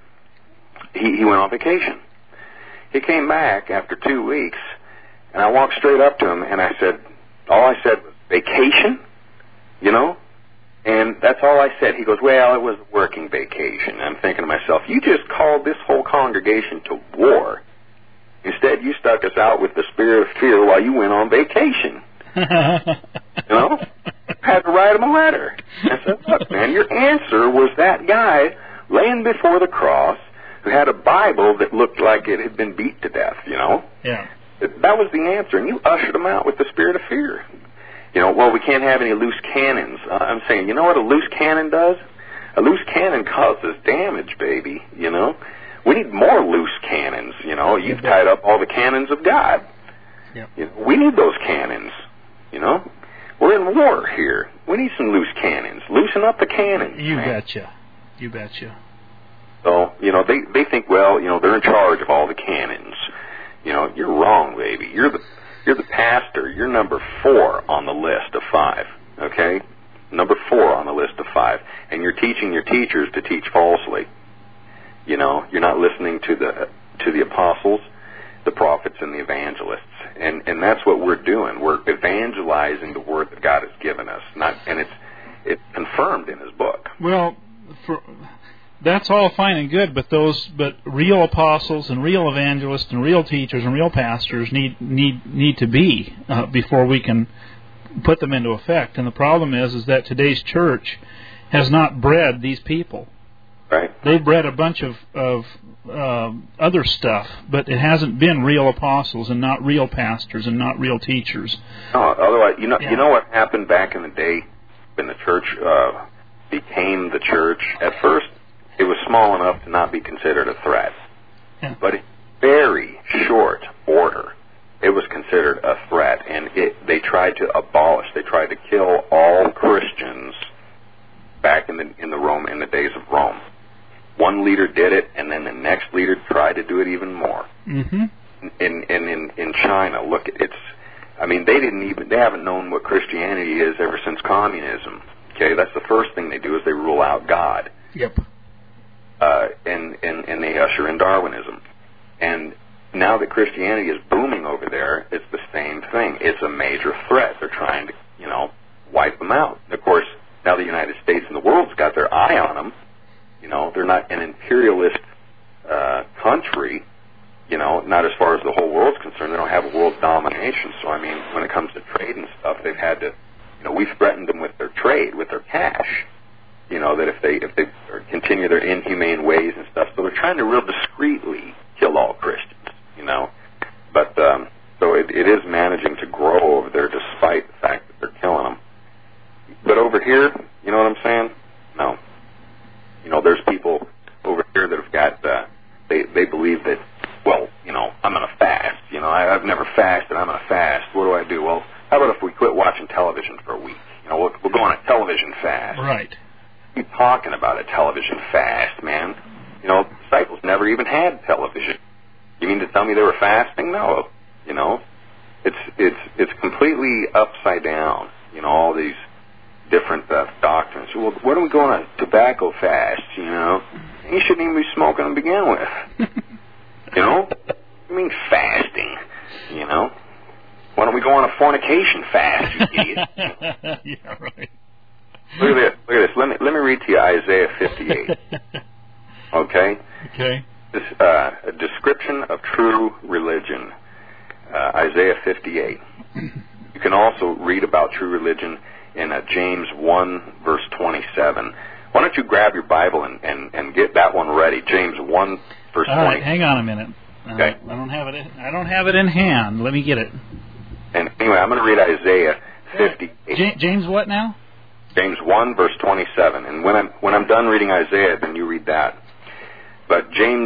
S2: he went on vacation. He came back after 2 weeks, and I walked straight up to him, and all I said was, vacation? You know? And that's all I said. He goes, well, it was a working vacation. I'm thinking to myself, you just called this whole congregation to war. Instead, you stuck us out with the spirit of fear while you went on vacation. You know? I had to write him a letter. I said, look, man, your answer was that guy laying before the cross who had a Bible that looked like it had been beat to death, you know?
S1: Yeah.
S2: That was the answer, and you ushered him out with the spirit of fear. You know, well, we can't have any loose cannons. I'm saying, you know what a loose cannon does? A loose cannon causes damage, baby, you know? We need more loose cannons, you know? You've tied up all the cannons of God.
S1: Yep.
S2: You know, we need those cannons, you know? We're in war here. We need some loose cannons. Loosen up the cannons.
S1: You
S2: man.
S1: betcha. You betcha.
S2: So, you know, they think, well, you know, they're in charge of all the cannons. You know, you're wrong, baby. You're the pastor. You're number 4 on the list of 5, okay? Number 4 on the list of 5. And you're teaching your teachers to teach falsely. You know, you're not listening to the apostles, the prophets, and the evangelists. And that's what we're doing. We're evangelizing the word that God has given us. And it's confirmed in His book.
S1: Well, that's all fine and good, but real apostles and real evangelists and real teachers and real pastors need to be before we can put them into effect. And the problem is that today's church has not bred these people.
S2: Right.
S1: They've bred a bunch of other stuff, but it hasn't been real apostles and not real pastors and not real teachers.
S2: No, otherwise, you know what happened back in the day when the church became the church? At first, it was small enough to not be considered a threat.
S1: Yeah.
S2: But in very short order, it was considered a threat, and they tried to abolish, they tried to kill all Christians back in the days of Rome. One leader did it, and then the next leader tried to do it even more.
S1: Mm-hmm.
S2: In China, look, they haven't known what Christianity is ever since communism. Okay, that's the first thing they do is they rule out God.
S1: Yep.
S2: And they usher in Darwinism. And now that Christianity is booming over there, it's the same thing. It's a major threat. They're trying to, wipe them them out. Of course, now the United States and the world's got their eye on them. They're not an imperialist country, not as far as the whole world's concerned. They don't have a world domination. So, when it comes to trade and stuff, they've had to, we've threatened them with their trade, with their cash, that if they continue their inhumane ways and stuff. So they're trying to real discreetly kill all Christians, But, so it is managing to grow over there despite the fact that they're killing them. But over here, you know what I'm saying? No. There's people over here that have got, they believe that, well, I'm going to fast. I've never fasted, I'm going to fast. What do? Well, how about if we quit watching television for a week? We'll go on a television fast.
S1: Right.
S2: You're talking about a television fast, man. The disciples never even had television. You mean to tell me they were fasting? No. It's completely upside down. All these different doctrines. Well, what are we going on? Tobacco fast, You shouldn't even be smoking to begin with. I mean fasting, Why don't we go on a fornication fast, you idiot?
S1: Yeah, right.
S2: Look at this. Let me read to you Isaiah 58. Okay?
S1: Okay.
S2: This a description of true religion. Isaiah 58. You can also read about true religion in James 1, verse 27. Why don't you grab your Bible and get that one ready? James 1, verse 20.
S1: All right, hang on a minute.
S2: Okay.
S1: I don't have it in hand. Let me get it.
S2: And anyway, I'm going to read Isaiah 58.
S1: James what now?
S2: James 1, verse 27. And when I'm done reading Isaiah, then you read that. But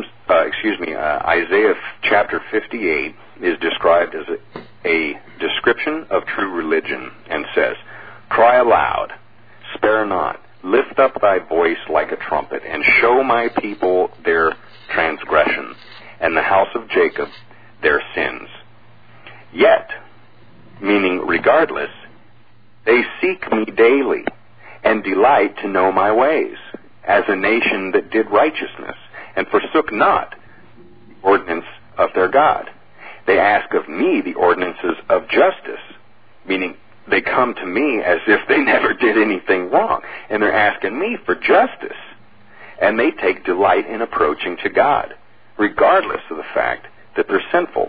S2: Isaiah chapter 58 is described as a description of true religion and says, "Cry aloud, spare not, lift up thy voice like a trumpet, and show my people their transgression, and the house of Jacob their sins. Yet," meaning regardless, "they seek me daily, and delight to know my ways, as a nation that did righteousness, and forsook not the ordinance of their God. They ask of me the ordinances of justice," meaning they come to me as if they never did anything wrong, and they're asking me for justice. And they take delight in approaching to God, regardless of the fact that they're sinful.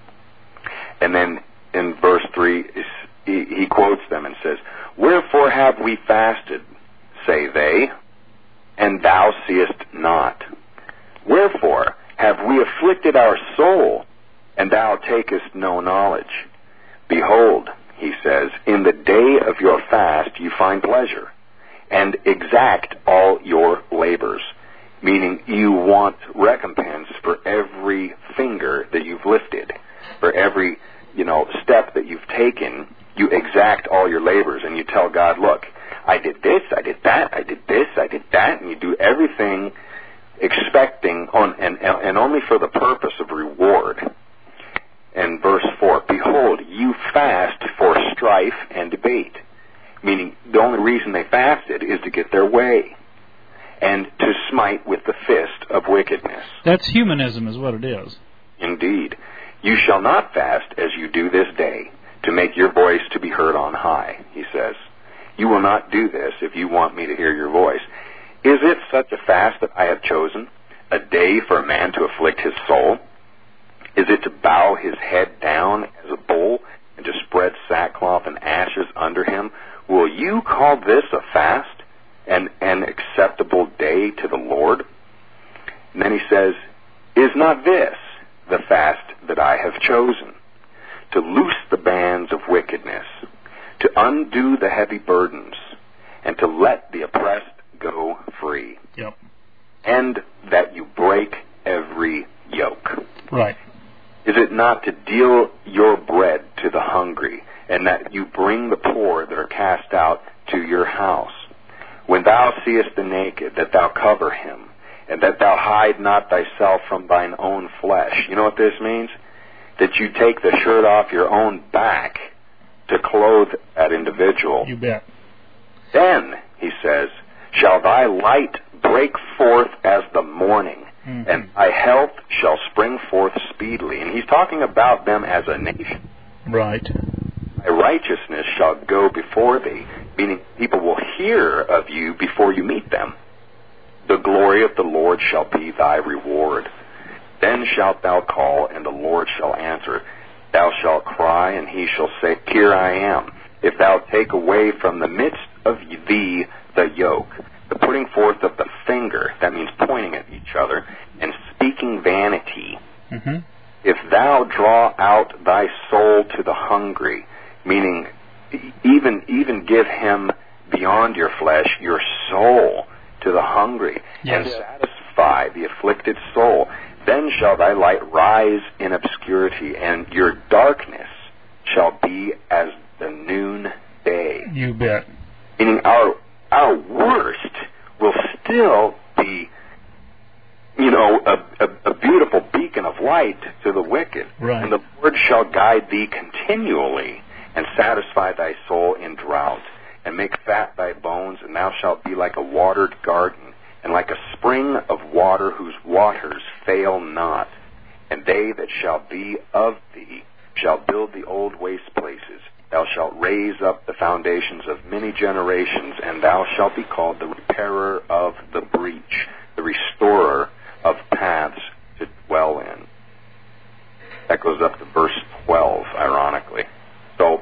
S2: And then in verse 3, he quotes them and says, "Wherefore have we fasted, say they, and thou seest not? Wherefore have we afflicted our soul, and thou takest no knowledge? Behold," he says, "in the day of your fast you find pleasure, and exact all your labors," meaning you want recompense for every finger that you've lifted, for every step that you've taken. You exact all your labors, and you tell God, "Look, I did this, I did that, I did this, I did that," and you do everything expecting and only for the purpose of reward. And verse 4, "Behold, you fast for strife and debate," meaning the only reason they fasted is to get their way, "and to smite with the fist of wickedness."
S1: That's humanism is what it is.
S2: Indeed. "You shall not fast as you do this day, to make your voice to be heard on high," he says. "You will not do this if you want me to hear your voice. Is it such a fast that I have chosen, a day for a man to afflict his soul? Is it to bow his head down as a bull and to spread sackcloth and ashes under him? Will you call this a fast and an acceptable day to the Lord?" And then he says, "Is not this the fast that I have chosen? To loose the bands of wickedness, to undo the heavy burdens, and to let the oppressed go free.
S1: Yep.
S2: And that you break every yoke."
S1: Right.
S2: "Is it not to deal your bread to the hungry, and that you bring the poor that are cast out to your house? When thou seest the naked, that thou cover him, and that thou hide not thyself from thine own flesh." You know what this means? That you take the shirt off your own back to clothe that individual.
S1: You bet.
S2: "Then," he says, "shall thy light break forth as the morning, and thy health shall spring forth speedily." And he's talking about them as a nation.
S1: Right.
S2: "Thy righteousness shall go before thee, meaning people will hear of you before you meet them. The glory of the Lord shall be thy reward. Then shalt thou call, and the Lord shall answer. Thou shalt cry, and he shall say, Here I am. If thou take away from the midst of thee the yoke, the putting forth of the finger, that means pointing at each other, and speaking vanity.
S1: Mm-hmm.
S2: If thou draw out thy soul to the hungry, meaning even give him beyond your flesh your soul to the hungry,
S1: yes,
S2: and satisfy the afflicted soul, then shall thy light rise in obscurity, and your darkness shall be as the noonday.
S1: You bet.
S2: Meaning our worst will still be, a beautiful beacon of light to the wicked.
S1: Right.
S2: And the Lord shall guide thee continually, and satisfy thy soul in drought, and make fat thy bones, and thou shalt be like a watered garden, and like a spring of water whose waters fail not. And they that shall be of thee shall build the old waste places. Thou shalt raise up the foundations of many generations, and thou shalt be called the repairer of the breach, the restorer of paths to dwell in. That goes up to verse 12, ironically. So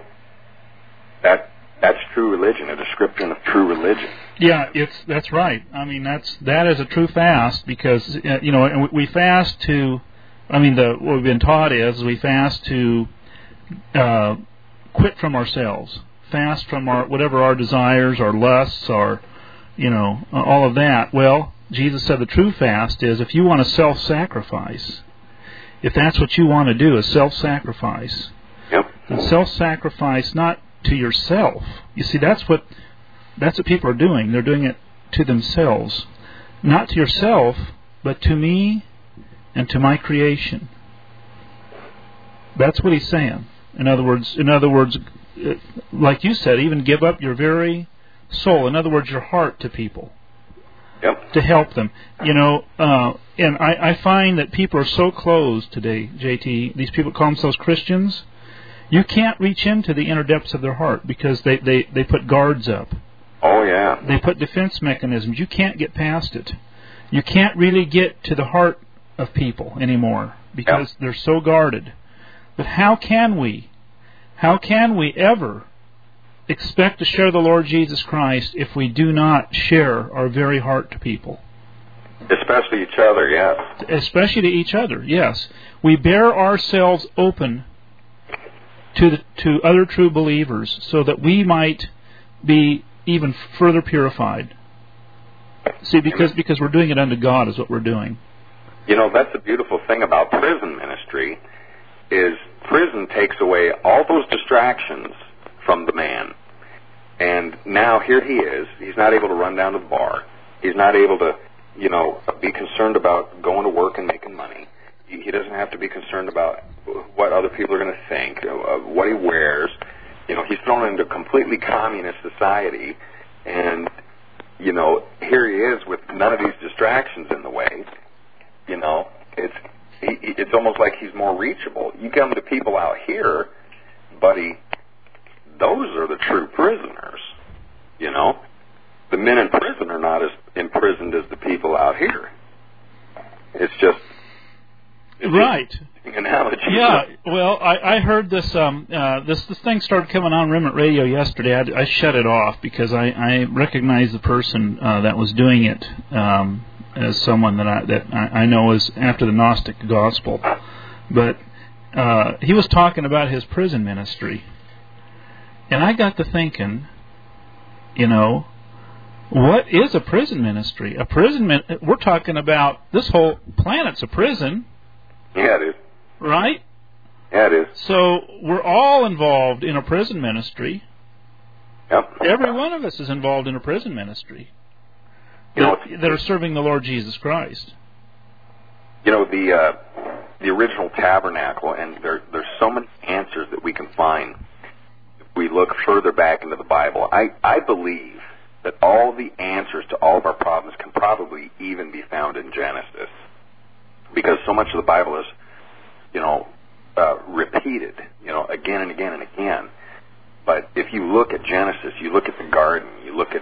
S2: that's true religion, a description of true religion.
S1: Yeah, that's right. I mean, that is a true fast, because and we fast to. I mean, what we've been taught is we fast to quit from ourselves, fast from whatever our desires, our lusts, our all of that. Well, Jesus said the true fast is if you want to self-sacrifice, if that's what you want to do, is self-sacrifice.
S2: Yep.
S1: And self-sacrifice not to yourself. You see, that's what people are doing. They're doing it to themselves, not to yourself, but to me and to my creation. That's what he's saying. In other words, like you said, even give up your very soul. In other words, your heart to people.
S2: Yep.
S1: To help them. And I find that people are so closed today, JT. These people call themselves Christians. You can't reach into the inner depths of their heart because they put guards up.
S2: Oh, yeah.
S1: They put defense mechanisms. You can't get past it. You can't really get to the heart of people anymore because they're so guarded. But how can we ever expect to share the Lord Jesus Christ if we do not share our very heart to people?
S2: Especially each other, yes.
S1: Especially to each other, yes. We bear ourselves open to other true believers so that we might be even further purified. See, because we're doing it unto God is what we're doing.
S2: That's the beautiful thing about prison ministry is prison takes away all those distractions from the man. And now here he is. He's not able to run down to the bar. He's not able to, be concerned about going to work and making money. He doesn't have to be concerned about what other people are going to think, what he wears. He's thrown into a completely communist society. And, here he is with none of these distractions in the way. It's almost like he's more reachable. You come to people out here, buddy, those are the true prisoners. The men in prison are not as imprisoned as the people out here. It's just
S1: right.
S2: An analogy.
S1: Yeah. Well, I heard this. This thing started coming on Remnant Radio yesterday. I shut it off because I recognized the person that was doing it as someone that I know is after the Gnostic gospel, but he was talking about his prison ministry, and I got to thinking, what is a prison ministry? We're talking about this whole planet's a prison.
S2: Yeah, it is.
S1: Right?
S2: Yeah, it is.
S1: So we're all involved in a prison ministry.
S2: Yep.
S1: Every one of us is involved in a prison ministry that are serving the Lord Jesus Christ.
S2: The original tabernacle, and there's so many answers that we can find if we look further back into the Bible. I believe that all the answers to all of our problems can probably even be found in Genesis, because so much of the Bible is, repeated, again and again and again. But if you look at Genesis, you look at the garden, you look at,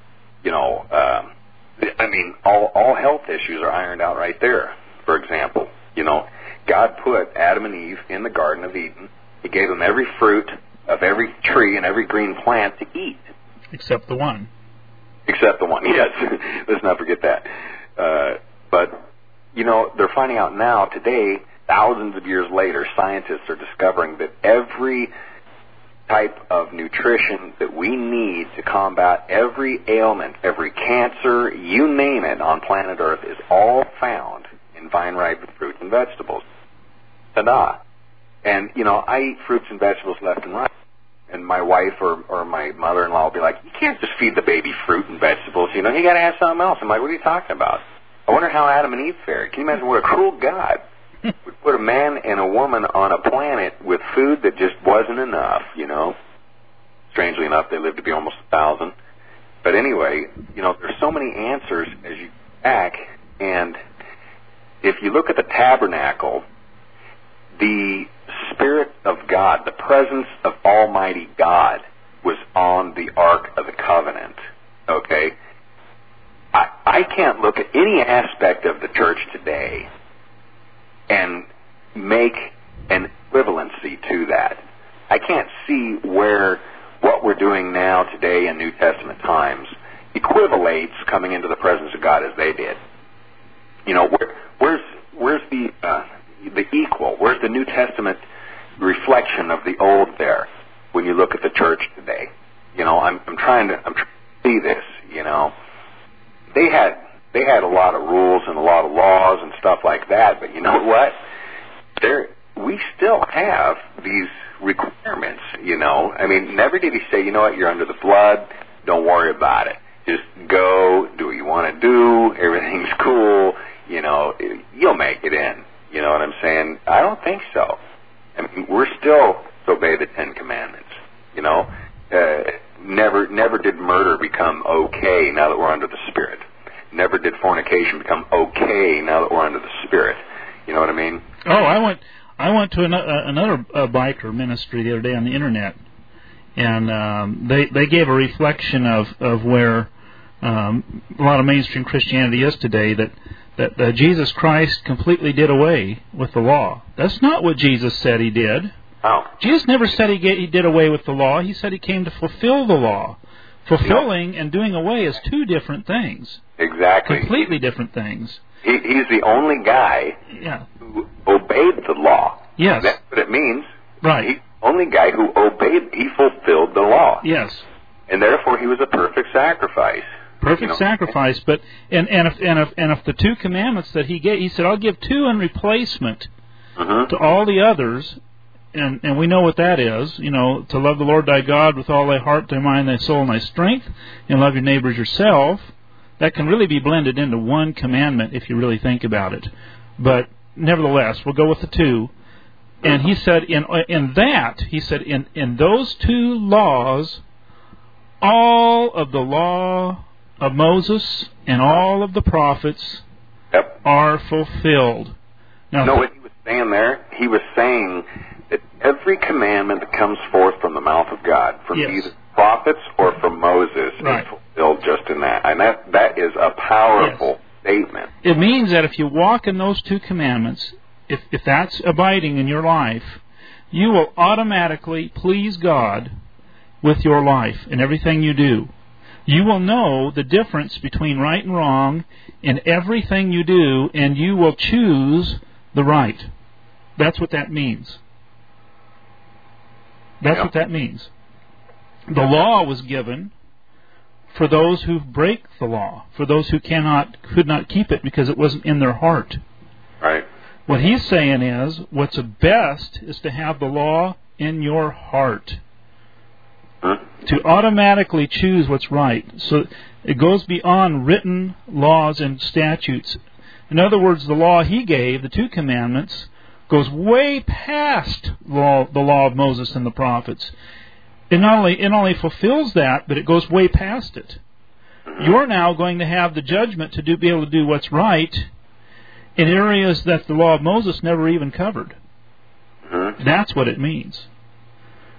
S2: all health issues are ironed out right there. For example, God put Adam and Eve in the Garden of Eden. He gave them every fruit of every tree and every green plant to eat.
S1: Except the one.
S2: Except the one, yes. Let's not forget that. But they're finding out now, today, thousands of years later, scientists are discovering that every type of nutrition that we need to combat every ailment, every cancer, you name it, on planet Earth is all found in vine-ripe fruits and vegetables. Ta-da! And, I eat fruits and vegetables left and right. And my wife or my mother-in-law will be like, you can't just feed the baby fruit and vegetables, you got to have something else. I'm like, what are you talking about? I wonder how Adam and Eve fared. Can you imagine what a cruel God would put a man and a woman on a planet with food that just wasn't enough, Strangely enough, they lived to be almost 1,000. But anyway, there's so many answers as you go back. And if you look at the tabernacle, the Spirit of God, the presence of Almighty God was on the Ark of the Covenant, okay? I can't look at any aspect of the church today and make an equivalency to that. I can't see where what we're doing now today in New Testament times equivalates coming into the presence of God as they did. Where's the equal? Where's the New Testament reflection of the Old there when you look at the church today? I'm trying to see this. They had a lot of rules and a lot of laws and stuff like that, but you know what? We still have these requirements. Never did he say, you're under the blood, don't worry about it. Just go, do what you want to do, everything's cool, you'll make it in. You know what I'm saying? I don't think so. We're still to obey the Ten Commandments. Never did murder become okay now that we're under the Spirit. Never did fornication become okay now that we're under the Spirit. You know what I mean?
S1: Oh, I went to another biker ministry the other day on the internet, and they gave a reflection of where a lot of mainstream Christianity is today, that Jesus Christ completely did away with the law. That's not what Jesus said he did.
S2: Oh.
S1: Jesus never said he did away with the law. He said he came to fulfill the law. Fulfilling and doing away is two different things.
S2: Exactly.
S1: Completely different things.
S2: He's the only guy who obeyed the law.
S1: Yes.
S2: That's what it means.
S1: Right.
S2: He's the only guy who he fulfilled the law.
S1: Yes.
S2: And therefore he was a perfect sacrifice.
S1: Perfect sacrifice, but if the two commandments that he gave, he said, I'll give two in replacement to all the others, and we know what that is, to love the Lord thy God with all thy heart, thy mind, thy soul, and thy strength, and love your neighbor as yourself. That can really be blended into one commandment if you really think about it. But nevertheless, we'll go with the two. And he said, in those two laws, all of the law of Moses and all of the prophets are fulfilled. Now,
S2: what he was saying there? He was saying that every commandment that comes forth from the mouth of God, from either prophets or from Moses, is fulfilled just in that. And that is a powerful statement.
S1: It means that if you walk in those two commandments, if that's abiding in your life, you will automatically please God with your life and everything you do. You will know the difference between right and wrong in everything you do, and you will choose the right. That's what that means. That's what that means. The law was given for those who break the law, for those who could not keep it because it wasn't in their heart.
S2: Right.
S1: What he's saying is, what's best is to have the law in your heart. To automatically choose what's right. So it goes beyond written laws and statutes. In other words, the law he gave, the two commandments, goes way past the law of Moses and the prophets. It not only fulfills that, but it goes way past it. You're now going to have the judgment to be able to do what's right in areas that the law of Moses never even covered. That's what it means.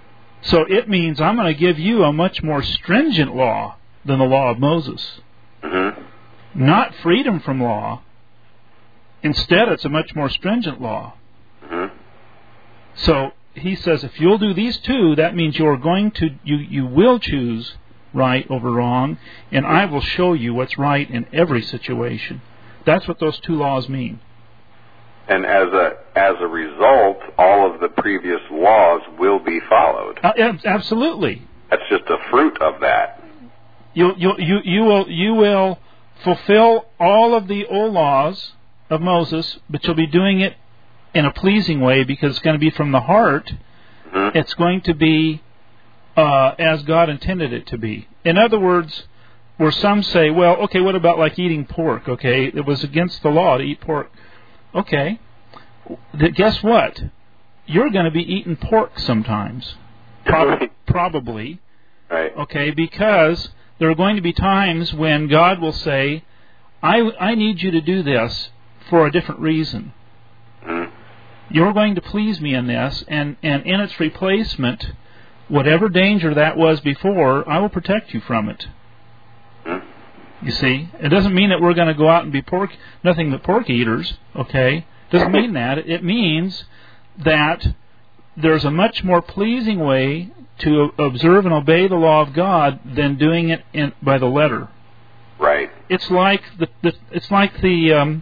S1: So it means I'm going to give you a much more stringent law than the law of Moses.
S2: Mm-hmm.
S1: Not freedom from law. Instead, it's a much more stringent law.
S2: Mm-hmm.
S1: So he says, if you'll do these two, that means you're going to you will choose right over wrong, and I will show you what's right in every situation. That's what those two laws mean.
S2: And as a result, all of the previous laws will be followed.
S1: Absolutely.
S2: That's just a fruit of that.
S1: You will fulfill all of the old laws of Moses, but you'll be doing it in a pleasing way because it's going to be from the heart.
S2: Mm-hmm.
S1: It's going to be as God intended it to be. In other words, where some say, well, okay, what about like eating pork? Okay, it was against the law to eat pork. Okay, guess what? You're going to be eating pork sometimes. Probably.
S2: Right.
S1: Okay, because there are going to be times when God will say, I need you to do this for a different reason.
S2: Mm.
S1: You're going to please me in this, and in its replacement, whatever danger that was before, I will protect you from it.
S2: Mm.
S1: You see, it doesn't mean that we're going to go out and be nothing but pork eaters, okay? Doesn't mean that. It means that there's a much more pleasing way to observe and obey the law of God than doing it by the letter.
S2: Right.
S1: It's like the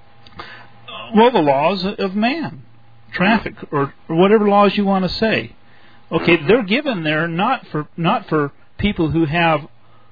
S1: laws of man, traffic, or whatever laws you want to say. Okay, they're given there not for people who have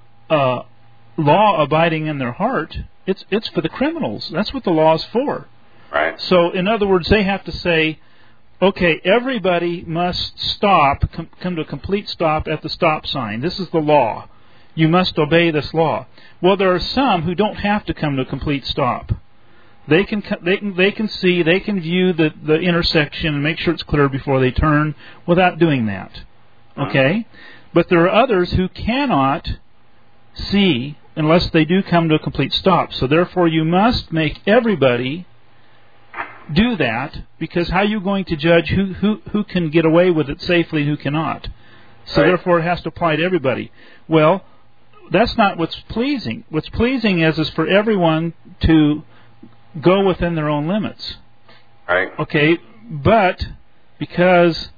S1: law abiding in their heart. It's for the criminals. That's what the law is for.
S2: Right.
S1: So, in other words, they have to say, okay, everybody must stop, come to a complete stop at the stop sign. This is the law. You must obey this law. Well, there are some who don't have to come to a complete stop. They can see, they can view the intersection and make sure it's clear before they turn without doing that. Okay? But there are others who cannot see unless they do come to a complete stop. So therefore you must make everybody do that, because how are you going to judge who can get away with it safely and who cannot? So therefore it has to apply to everybody. Well, that's not what's pleasing. What's pleasing is for everyone to go within their own limits.
S2: Right.
S1: Okay, but because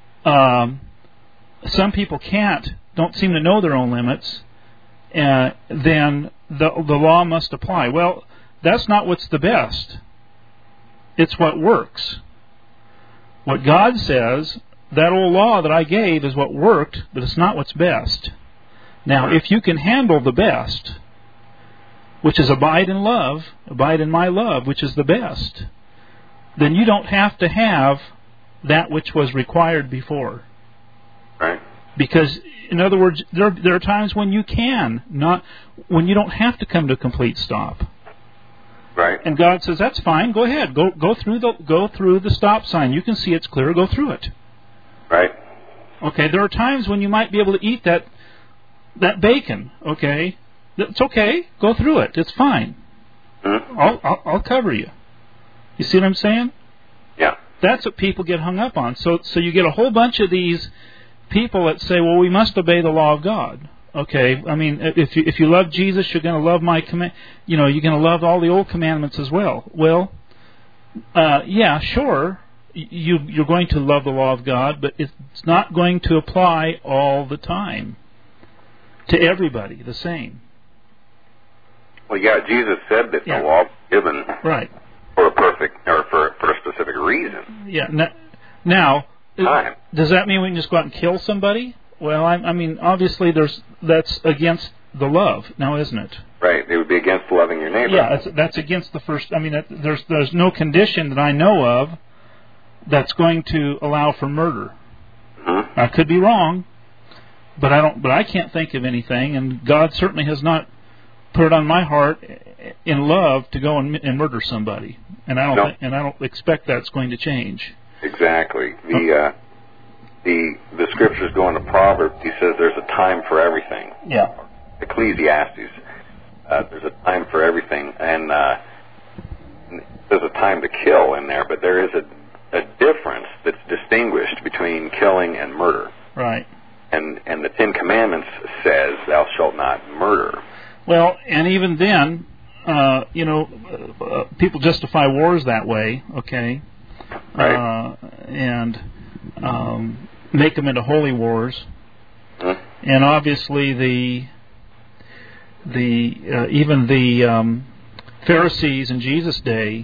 S1: some people don't seem to know their own limits, then the law must apply. Well, that's not what's the best. It's what works. What God says, that old law that I gave is what worked, but it's not what's best. Now, if you can handle the best, which is abide in love, abide in my love, which is the best, then you don't have to have that which was required before.
S2: Right.
S1: Because, in other words, there are times when you when you don't have to come to a complete stop.
S2: Right.
S1: And God says, that's fine, go ahead, go through the stop sign. You can see it's clear, go through it.
S2: Right.
S1: Okay, there are times when you might be able to eat that bacon, okay? It's okay, go through it, it's fine.
S2: Mm-hmm.
S1: I'll cover you. You see what I'm saying?
S2: Yeah.
S1: That's what people get hung up on. So you get a whole bunch of these people that say, well, we must obey the law of God. Okay, I mean, if you love Jesus, you're going to love my command. You're going to love all the old commandments as well. Well, yeah, sure, you're going to love the law of God, but it's not going to apply all the time to everybody the same.
S2: Well, yeah, Jesus said that the law was given for a specific reason.
S1: Yeah. Now, does that mean we can just go out and kill somebody? Well, I mean, obviously, that's against the love now, isn't it?
S2: Right. It would be against loving your neighbor.
S1: Yeah, that's against the first. I mean, there's no condition that I know of that's going to allow for murder.
S2: Mm-hmm.
S1: I could be wrong, but I can't think of anything, and God certainly has not put it on my heart in love to go and murder somebody, and I don't expect that's going to change.
S2: Exactly. The scriptures go into Proverbs. He says there's a time for everything.
S1: Yeah.
S2: Ecclesiastes. There's a time for everything, and there's a time to kill in there, but there is a difference that's distinguished between killing and murder.
S1: Right.
S2: And the Ten Commandments says, "Thou shalt not murder."
S1: Well, and even then, people justify wars that way, okay?
S2: Right.
S1: And make them into holy wars.
S2: Mm-hmm.
S1: And obviously, even the Pharisees in Jesus' day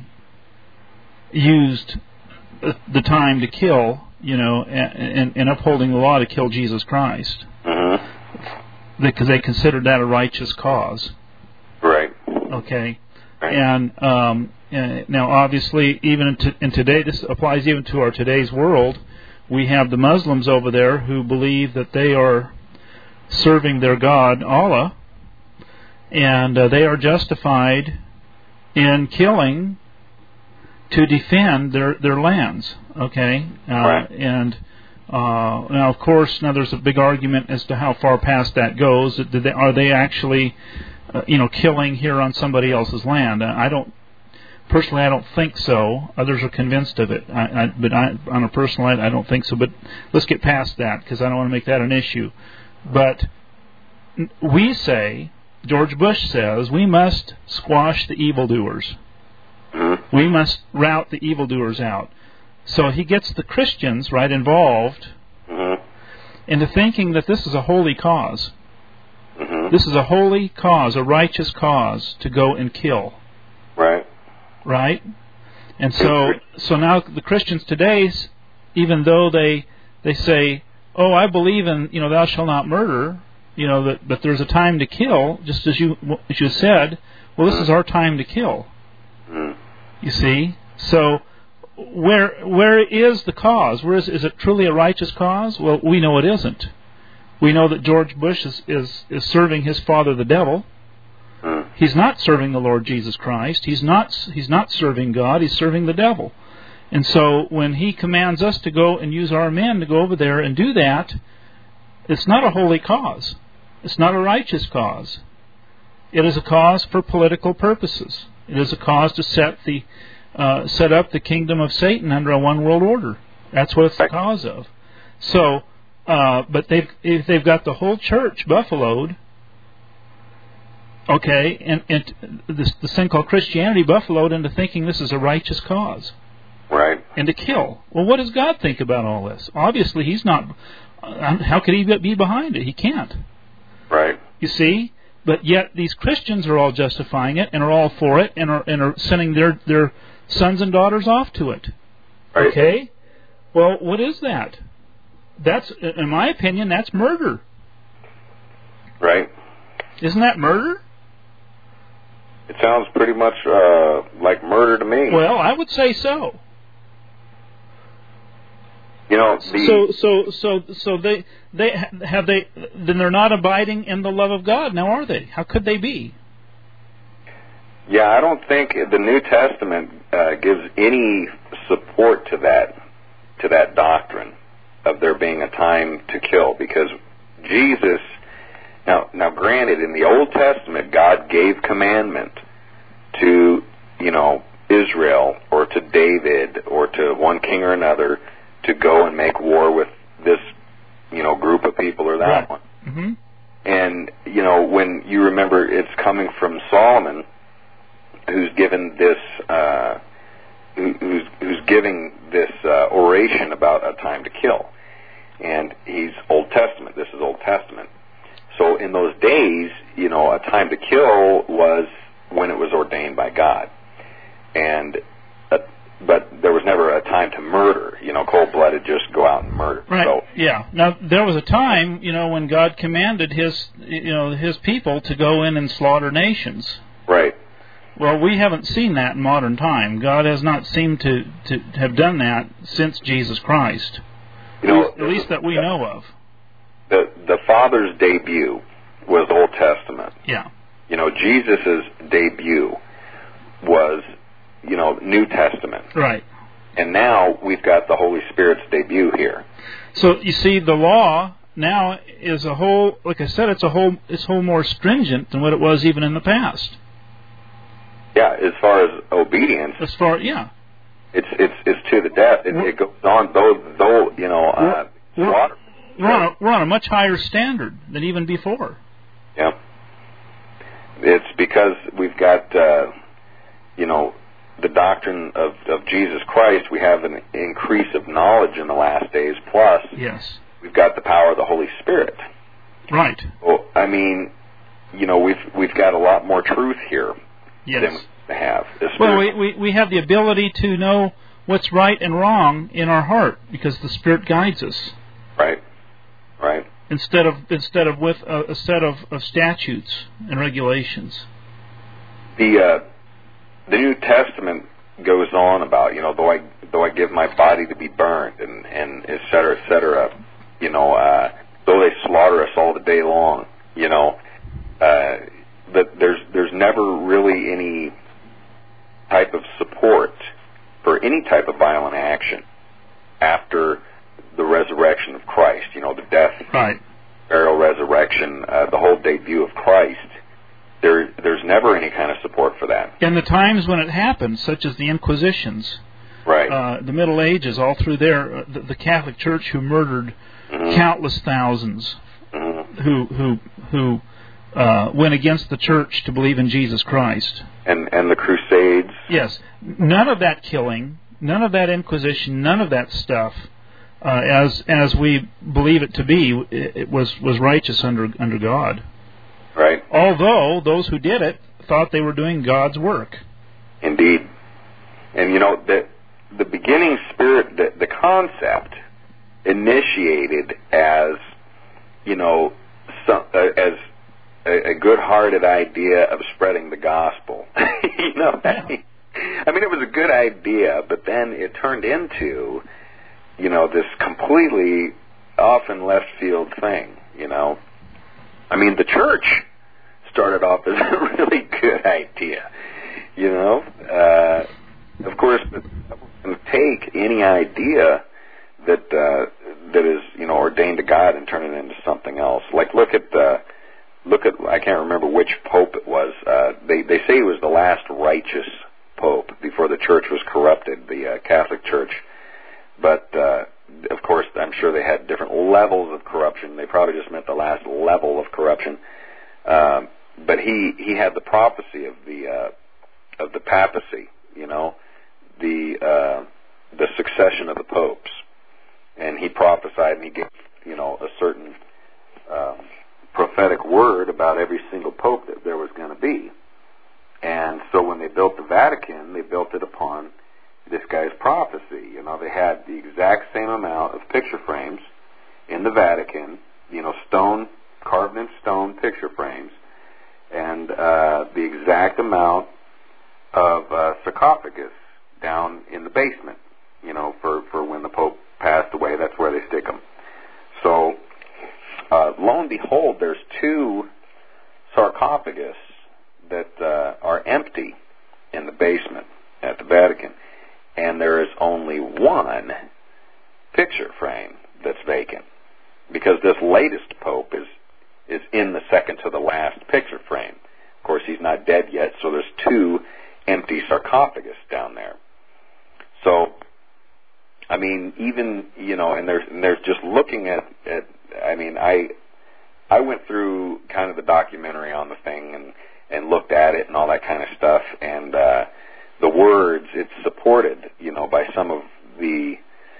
S1: used the time to kill, and upholding the law to kill Jesus Christ, because they considered that a righteous cause.
S2: Right.
S1: Okay.
S2: Right.
S1: And now, obviously, even in today, this applies even to our today's world. We have the Muslims over there who believe that they are serving their God, Allah, and they are justified in killing to defend their lands. Okay.
S2: Right.
S1: And now, of course, there's a big argument as to how far past that goes. Are they actually killing here on somebody else's land? I don't think so. Others are convinced of it. But on a personal level, I don't think so. But let's get past that, because I don't want to make that an issue. But we say, George Bush says, we must squash the evildoers.
S2: Mm-hmm.
S1: We must rout the evildoers out. So he gets the Christians involved into thinking that this is a holy cause.
S2: Mm-hmm.
S1: This is a holy cause, a righteous cause to go and kill.
S2: Right.
S1: Right? And so now the Christians today, even though they say, "Oh, I believe in thou shalt not murder," but there's a time to kill, just as you said. Well, this is our time to kill. You see, so where is the cause? Is it truly a righteous cause? Well, we know it isn't. We know that George Bush is serving his father, the devil. He's not serving the Lord Jesus Christ. He's not serving God. He's serving the devil. And so when he commands us to go and use our men to go over there and do that, it's not a holy cause. It's not a righteous cause. It is a cause for political purposes. It is a cause to set up the kingdom of Satan under a one world order. That's what it's the cause of. So, but they've got the whole church buffaloed. Okay, and this thing called Christianity buffaloed into thinking this is a righteous cause.
S2: Right.
S1: And to kill. Well, what does God think about all this? Obviously, He's not. How could He be behind it? He can't.
S2: Right.
S1: You see? But yet these Christians are all justifying it and are all for it and are sending their sons and daughters off to it.
S2: Right.
S1: Okay? Well, what is that? That's, in my opinion, that's murder.
S2: Right.
S1: Isn't that murder?
S2: It sounds pretty much like murder to me.
S1: Well, I would say so. So they then they're not abiding in the love of God. Now, are they? How could they be?
S2: Yeah, I don't think the New Testament gives any support to that doctrine of there being a time to kill, because Jesus. Now, granted, in the Old Testament, God gave commandment to, Israel or to David or to one king or another to go and make war with this, group of people or that
S1: right.
S2: one.
S1: Mm-hmm.
S2: And, when you remember, it's coming from Solomon, who's given this, who's giving this oration about a time to kill. And he's Old Testament. This is Old Testament. So in those days, a time to kill was when it was ordained by God. But there was never a time to murder, cold-blooded, just go out and murder.
S1: Right.
S2: So,
S1: yeah. Now, there was a time, when God commanded His people to go in and slaughter nations.
S2: Right.
S1: Well, we haven't seen that in modern time. God has not seemed to have done that since Jesus Christ. At least that we know of.
S2: The Father's debut was Old Testament.
S1: Yeah.
S2: Jesus' debut was, New Testament.
S1: Right.
S2: And now we've got the Holy Spirit's debut here.
S1: So you see, the law now is a whole, like I said, it's a whole more stringent than what it was even in the past.
S2: Yeah, as far as obedience.
S1: Yeah.
S2: It's to the death. It goes on, though slaughter.
S1: we're on a much higher standard than even before.
S2: Yeah. It's because we've got, the doctrine of Jesus Christ. We have an increase of knowledge in the last days. Plus,
S1: yes,
S2: we've got the power of the Holy Spirit.
S1: Right.
S2: Well, I mean, we've got a lot more truth here than we have.
S1: Well, we have the ability to know what's right and wrong in our heart because the Spirit guides us.
S2: Right. Right.
S1: Instead of with a set of statutes and regulations.
S2: The New Testament goes on about, though I give my body to be burned and et cetera, though they slaughter us all the day long, that there's never really any type of support for any type of violent action after the resurrection of Christ, the death,
S1: right,
S2: burial, resurrection, the whole debut of Christ. There's never any kind of support for that.
S1: And the times when it happened, such as the Inquisitions,
S2: right,
S1: the Middle Ages, all through there, the Catholic Church who murdered countless thousands, who went against the Church to believe in Jesus Christ, and
S2: the Crusades.
S1: Yes, none of that killing, none of that Inquisition, none of that stuff, as we believe it to be, it was righteous under God.
S2: Right.
S1: Although those who did it thought they were doing God's work.
S2: Indeed. And the beginning spirit, the concept initiated as, as a good-hearted idea of spreading the gospel. I mean, it was a good idea, but then it turned into, this completely often left field thing, I mean, the church started off as a really good idea, Of course, to take any idea that is, ordained to God and turn it into something else. Like look at I can't remember which pope it was. They say he was the last righteous pope before the church was corrupted, the Catholic Church. But of course, I'm sure they had different levels of corruption. They probably just meant the last level of corruption. But he had the prophecy of the papacy, the succession of the popes, and he prophesied and he gave a certain prophetic word about every single pope that there was going to be. And so when they built the Vatican, they built it upon this guy's prophecy. They had the exact same amount of picture frames in the Vatican, carved in stone picture frames, and the exact amount of sarcophagus down in the basement, for when the Pope passed away. That's where they stick them. So, lo and behold, there's 2 sarcophagus that are empty in the basement at the Vatican. And there is only 1 picture frame that's vacant, because this latest Pope is in the second to the last picture frame. Of course, he's not dead yet, so there's 2 empty sarcophagus down there. So, I mean, even, and there's just looking at I mean, I went through kind of the documentary on the thing and looked at it and all that kind of stuff, and the words, it's supported, by some of the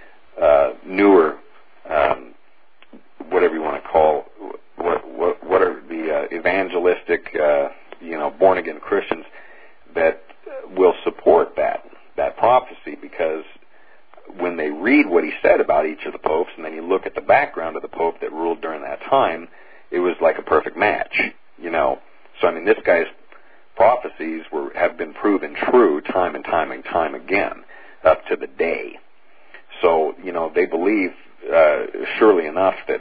S2: newer, whatever you want to call, what are the evangelistic, born again Christians that will support that prophecy, because when they read what he said about each of the popes, and then you look at the background of the pope that ruled during that time, it was like a perfect match, So I mean, this guy's prophecies have been proven true time and time again up to the day. So, they believe surely enough that,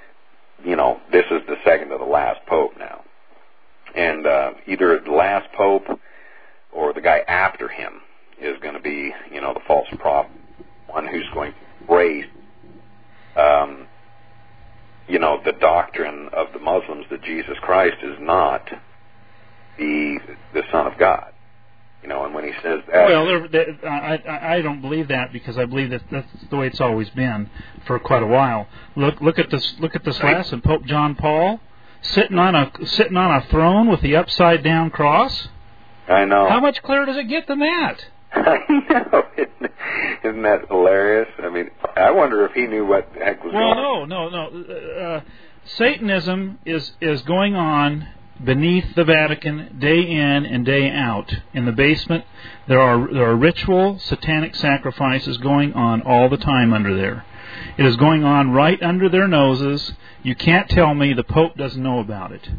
S2: this is the second to the last pope now. And either the last pope or the guy after him is going to be, the false prophet, one who's going to embrace, the doctrine of the Muslims that Jesus Christ is not the Son of God. You know, and when he says that,
S1: well, I don't believe that, because I believe that that's the way it's always been for quite a while. Look at this lesson. Pope John Paul sitting on a throne with the upside down cross.
S2: I know.
S1: How much clearer does it get than that?
S2: I know. Isn't that hilarious? I mean, I wonder if he knew what the heck was going on.
S1: No. Satanism is going on beneath the Vatican, day in and day out. In the basement, there are ritual satanic sacrifices going on all the time under there. It is going on right under their noses. You can't tell me the Pope doesn't know about it.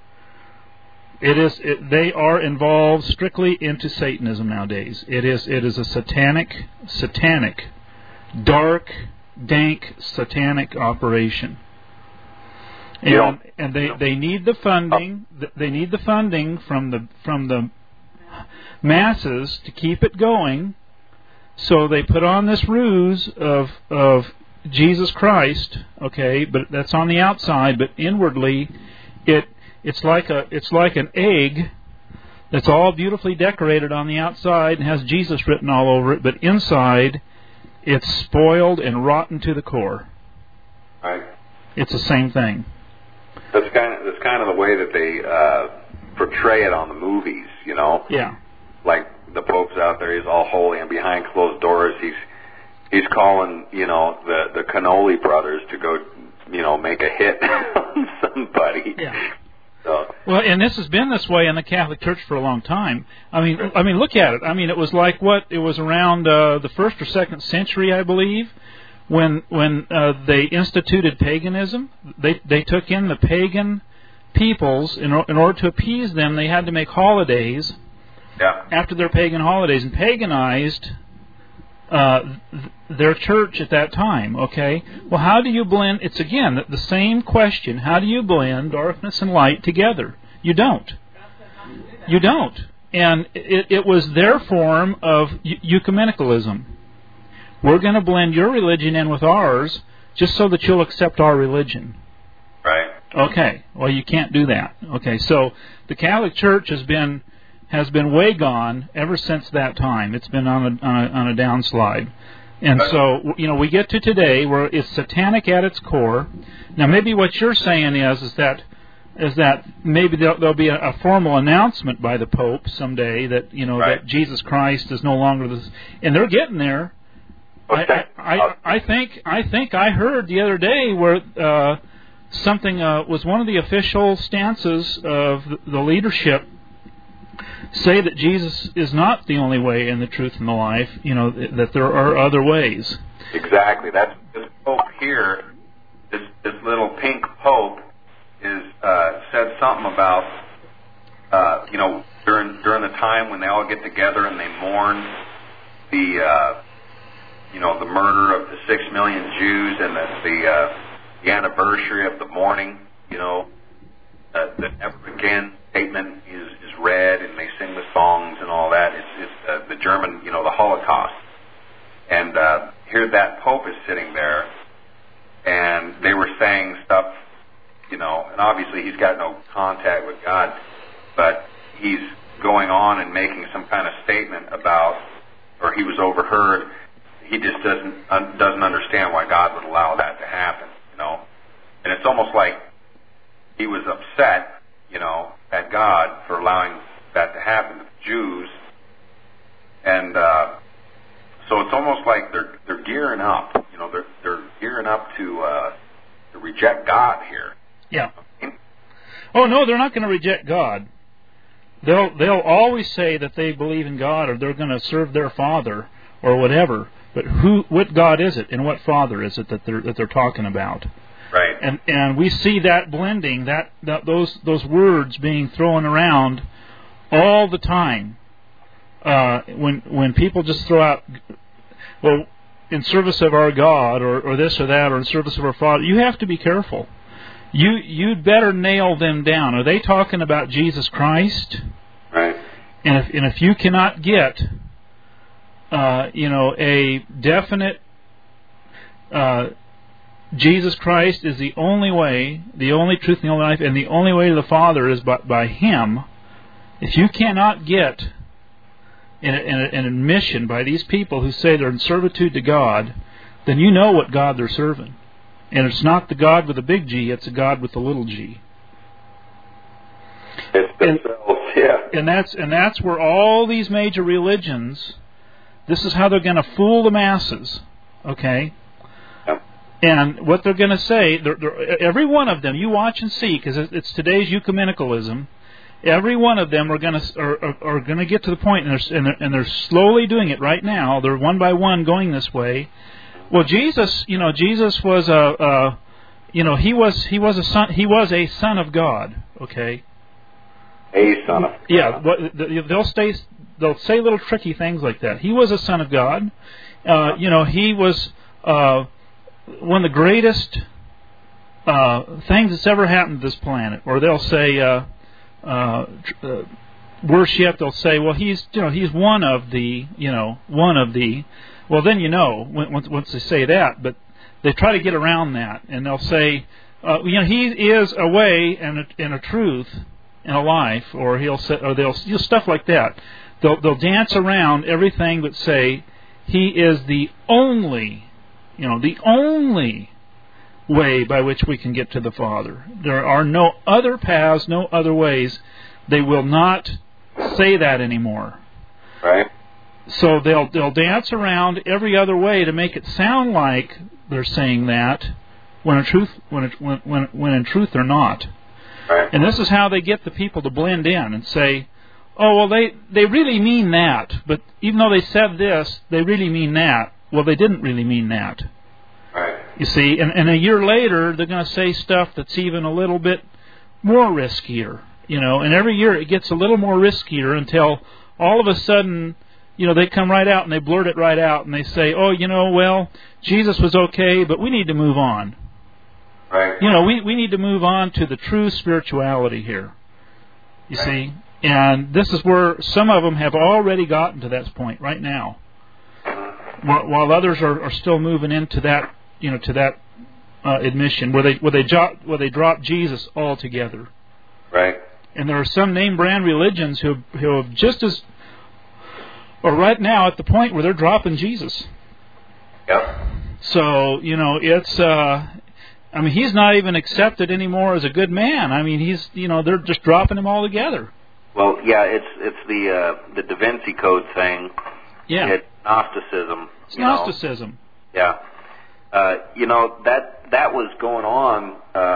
S1: They are involved strictly into Satanism nowadays. It is a satanic, dark, dank, satanic operation. And they need the funding. They need the funding from the masses to keep it going. So they put on this ruse of Jesus Christ. Okay, but that's on the outside. But inwardly, it's like an egg that's all beautifully decorated on the outside and has Jesus written all over it. But inside, it's spoiled and rotten to the core.
S2: Right.
S1: It's the same thing.
S2: That's kind of the way that they portray it on the movies, you know.
S1: Yeah.
S2: Like the Pope's out there, he's all holy, and behind closed doors, he's calling, you know, the Cannoli brothers to go, you know, make a hit on somebody.
S1: Yeah.
S2: So.
S1: Well, and this has been this way in the Catholic Church for a long time. I mean, look at it. I mean, it was like it was around the 1st or 2nd century, I believe. When they instituted paganism, they took in the pagan peoples in order to appease them. They had to make holidays after their pagan holidays and paganized their church at that time. Okay, well, how do you blend? It's again the same question. How do you blend darkness and light together? You don't. You don't. And it was their form of ecumenicalism. We're going to blend your religion in with ours just so that you'll accept our religion.
S2: Right.
S1: Okay. Well, you can't do that. Okay. So the Catholic Church has been way gone ever since that time. It's been on a downslide. And so, you know, we get to today where it's satanic at its core. Now, maybe what you're saying is that maybe there'll be a formal announcement by the Pope someday that, you know, that Jesus Christ is no longer this, and they're getting there. I think I heard the other day where something was one of the official stances of the leadership say that Jesus is not the only way and the truth and the life. You know, that there are other ways.
S2: Exactly. That's this Pope here. This little pink Pope is said something about you know, during the time when they all get together and they mourn the you know, the murder of the 6 million Jews and the anniversary of the mourning, you know, the never again statement is read and they sing the songs and all that. It's the German, you know, the Holocaust. And here that Pope is sitting there and they were saying stuff, you know, and obviously he's got no contact with God, but he's going on and making some kind of statement about, or he was overheard. He just doesn't understand why God would allow that to happen, you know. And it's almost like he was upset, you know, at God for allowing that to happen to the Jews. And so it's almost like they're gearing up, you know, they're gearing up to reject God here.
S1: Yeah. Oh no, they're not going to reject God. They'll always say that they believe in God or they're going to serve their Father or whatever. But what God is it, and what Father is it that they're talking about?
S2: Right.
S1: And we see that blending, those words being thrown around all the time. When people just throw out, well, in service of our God, or this or that, or in service of our Father, you have to be careful. You'd better nail them down. Are they talking about Jesus Christ?
S2: Right.
S1: And if you cannot get you know, a definite Jesus Christ is the only way, the only truth, and the only life, and the only way to the Father is by Him. If you cannot get an admission by these people who say they're in servitude to God, then you know what God they're serving. And it's not the God with a big G, it's a God with a little g.
S2: It's themselves, yeah.
S1: And that's where all these major religions, this is how they're going to fool the masses, okay?
S2: Yep.
S1: And what they're going to say, every one of them, you watch and see, because it's today's ecumenicalism. Every one of them are going to get to the point, and they're slowly doing it right now. They're one by one going this way. Well, Jesus was he was a son of God, okay?
S2: A son of God.
S1: Yeah, they'll say little tricky things like that. He was a son of God. He was one of the greatest things that's ever happened to this planet. Or they'll say, worse yet, they'll say, well, he's one of the. Well, then once they say that, but they try to get around that, and they'll say, he is a way and a truth and a life, or they'll stuff like that. They'll dance around everything but say he is the only way by which we can get to the Father. There are no other paths, no other ways. They will not say that anymore.
S2: Right.
S1: So they'll dance around every other way to make it sound like they're saying that, when in truth they're not.
S2: Right.
S1: And this is how they get the people to blend in and say, oh, well, they really mean that, but even though they said this, they really mean that. Well, they didn't really mean that.
S2: Right.
S1: You see, and a year later, they're going to say stuff that's even a little bit more riskier, and every year it gets a little more riskier until all of a sudden, they come right out and they blurt it right out and they say, oh, well, Jesus was okay, but we need to move on.
S2: Right.
S1: We need to move on to the true spirituality here. You see? And this is where some of them have already gotten to that point right now. While others are still moving into that, to that admission where they drop Jesus altogether.
S2: Right.
S1: And there are some name brand religions who have just as, or right now at the point where they're dropping Jesus.
S2: Yep.
S1: So it's. He's not even accepted anymore as a good man. He's, they're just dropping him altogether.
S2: Well, yeah, it's the Da Vinci Code thing.
S1: Yeah.
S2: It's Gnosticism.
S1: It's Gnosticism.
S2: Yeah. That was going on.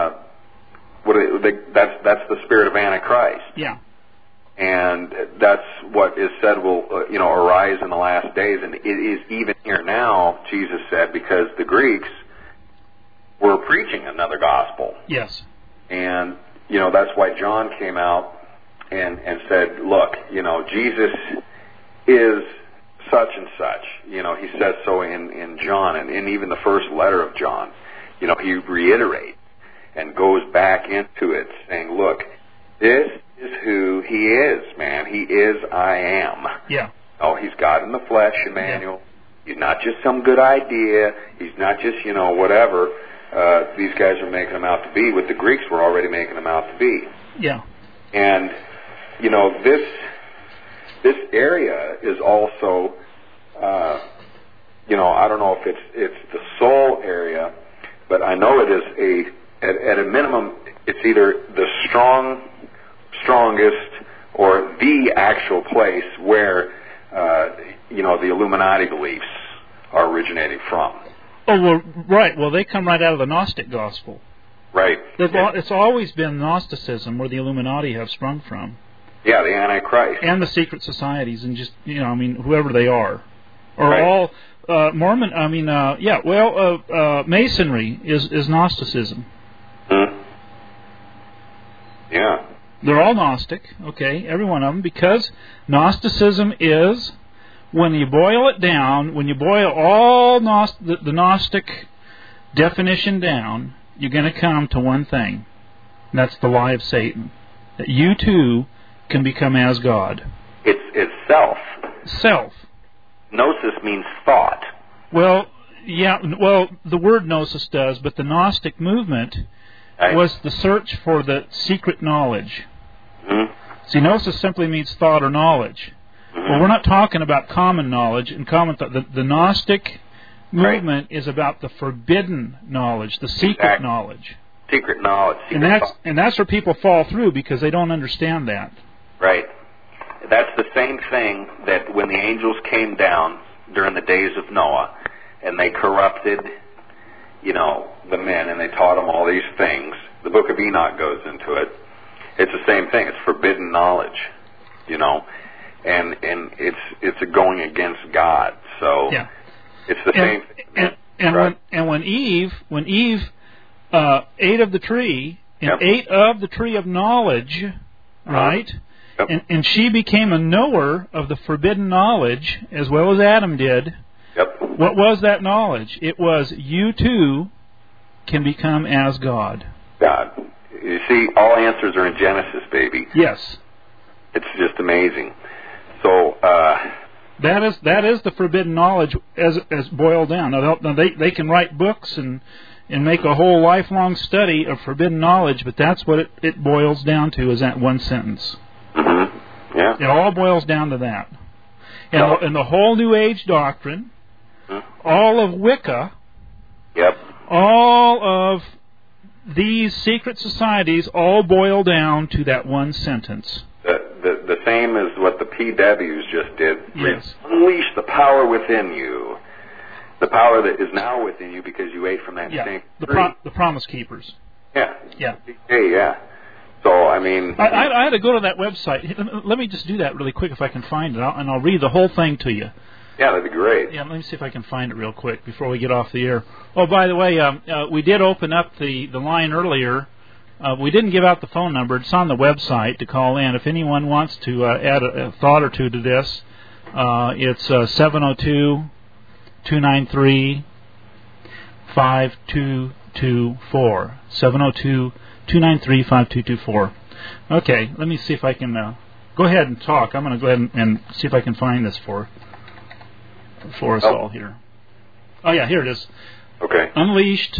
S2: That's the spirit of Antichrist.
S1: Yeah.
S2: And that's what is said will arise in the last days, and it is even here now. Jesus said, because the Greeks were preaching another gospel.
S1: Yes.
S2: And, that's why John came out and said, look, Jesus is such and such. He says so in John, and even the first letter of John, he reiterates and goes back into it saying, look, this is who he is, man. He is I am.
S1: Yeah.
S2: Oh, he's God in the flesh, Emmanuel. Yeah. He's not just some good idea. He's not just, whatever. These guys are making him out to be, what the Greeks were already making him out to be.
S1: Yeah.
S2: And, this area is also, I don't know if it's the soul area, but I know it is at a minimum, it's either the strongest or the actual place where, the Illuminati beliefs are originating from.
S1: Oh, well, right. Well, they come right out of the Gnostic gospel.
S2: Right.
S1: It's always been Gnosticism where the Illuminati have sprung from.
S2: Yeah, the Antichrist.
S1: And the secret societies and just, whoever they are. Or
S2: right.
S1: all, Mormon, Masonry is Gnosticism.
S2: Hmm. Yeah.
S1: They're all Gnostic, okay, every one of them, because Gnosticism is, when you boil it down, when you boil all the Gnostic definition down, you're going to come to one thing. And that's the lie of Satan. That you too can become as God.
S2: It's self.
S1: Self.
S2: Gnosis means thought.
S1: Well, yeah, the word gnosis does, but the Gnostic movement was the search for the secret knowledge.
S2: Mm-hmm.
S1: See, gnosis simply means thought or knowledge. Well, we're not talking about common knowledge and common thought. The Gnostic movement is about the forbidden knowledge, the secret knowledge.
S2: Secret knowledge.
S1: And that's where people fall through because they don't understand that.
S2: Right. That's the same thing that when the angels came down during the days of Noah and they corrupted, the men, and they taught them all these things. The Book of Enoch goes into it. It's the same thing. It's forbidden knowledge, and it's a going against God. So it's the same thing.
S1: And when Eve ate of the tree and ate of the tree of knowledge, right? Yep. And she became a knower of the forbidden knowledge as well as Adam did.
S2: Yep.
S1: What was that knowledge? It was you too can become as God.
S2: God. You see, all answers are in Genesis, baby.
S1: Yes.
S2: It's just amazing. So
S1: that is the forbidden knowledge as boiled down. Now they can write books and make a whole lifelong study of forbidden knowledge, but that's what it boils down to, is that one sentence.
S2: Mm-hmm. Yeah.
S1: It all boils down to that. And the whole New Age doctrine, all of Wicca, all of these secret societies all boil down to that one sentence.
S2: The same as what the PWs just did.
S1: Yes.
S2: Unleash the power within you. The power that is now within you because you ate from that same tree.
S1: The Promise Keepers.
S2: Yeah.
S1: Yeah.
S2: Hey, yeah. So, I mean...
S1: I had to go to that website. Let me just do that really quick if I can find it, and I'll read the whole thing to you.
S2: Yeah, that'd be great.
S1: Yeah, let me see if I can find it real quick before we get off the air. Oh, by the way, we did open up the line earlier. We didn't give out the phone number. It's on the website to call in. If anyone wants to add a thought or two to this, it's 702-293-5224. 702-293-5224. Okay, let me see if I can... go ahead and talk. I'm going to go ahead and see if I can find this for us all here. Oh, yeah, here it is.
S2: Okay.
S1: Unleashed.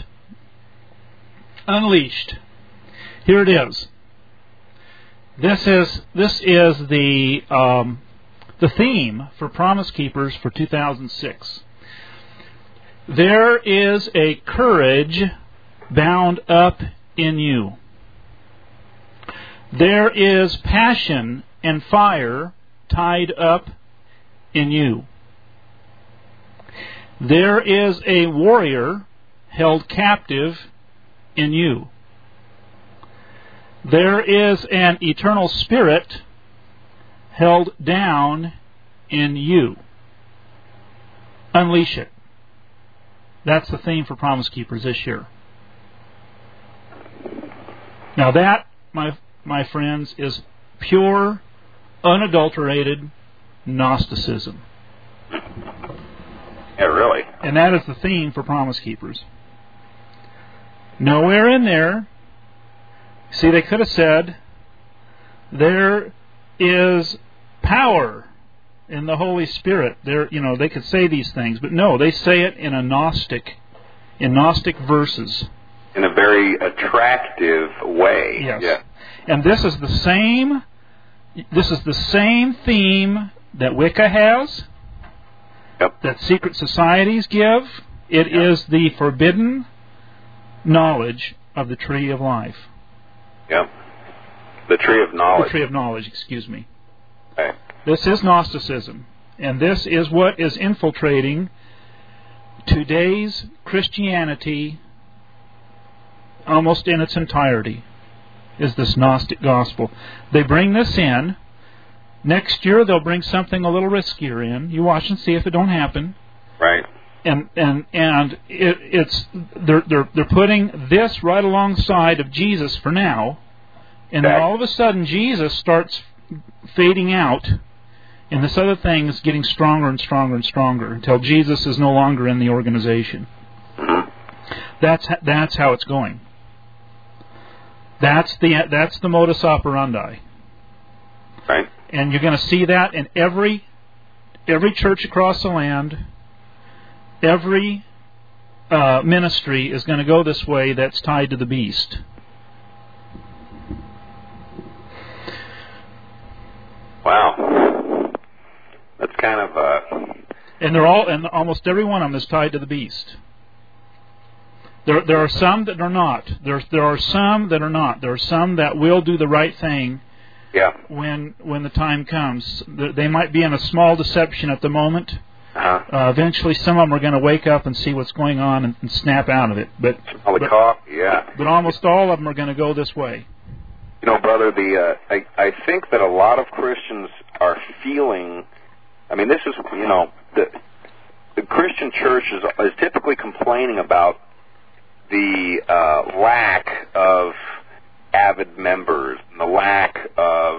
S1: Here it is. This is the theme for Promise Keepers for 2006. There is a courage bound up in you. There is passion and fire tied up in you. There is a warrior held captive in you. There is an eternal spirit held down in you. Unleash it. That's the theme for Promise Keepers this year. Now that, my friends, is pure, unadulterated Gnosticism.
S2: Yeah, really.
S1: And that is the theme for Promise Keepers. Nowhere in there, see, they could have said, there is power in the Holy Spirit. They could say these things, but no, they say it in Gnostic verses.
S2: In a very attractive way.
S1: Yes.
S2: Yeah.
S1: And this is the same theme that Wicca has, that secret societies give. It is the forbidden knowledge of the tree of life.
S2: Yep. The tree of knowledge.
S1: The tree of knowledge, excuse me.
S2: Okay.
S1: This is Gnosticism. And this is what is infiltrating today's Christianity almost in its entirety, is this Gnostic gospel. They bring this in. Next year they'll bring something a little riskier in. You watch and see if it don't happen.
S2: Right.
S1: And they're putting this right alongside of Jesus for now, and then all of a sudden Jesus starts fading out, and this other thing is getting stronger and stronger and stronger until Jesus is no longer in the organization.
S2: Mm-hmm.
S1: That's how it's going. That's the modus operandi.
S2: Right.
S1: And you're going to see that in every church across the land. Every ministry is going to go this way that's tied to the beast.
S2: Wow.
S1: And almost every one of them is tied to the beast. There are some that are not. There are some that are not. There are some that will do the right thing.
S2: Yeah.
S1: When the time comes, they might be in a small deception at the moment. Eventually, some of them are going to wake up and see what's going on and snap out of it. But almost all of them are going to go this way.
S2: You know, brother, I think that a lot of Christians are feeling. I mean, this is, you know, the Christian church is typically complaining about the lack of avid members, and the lack of,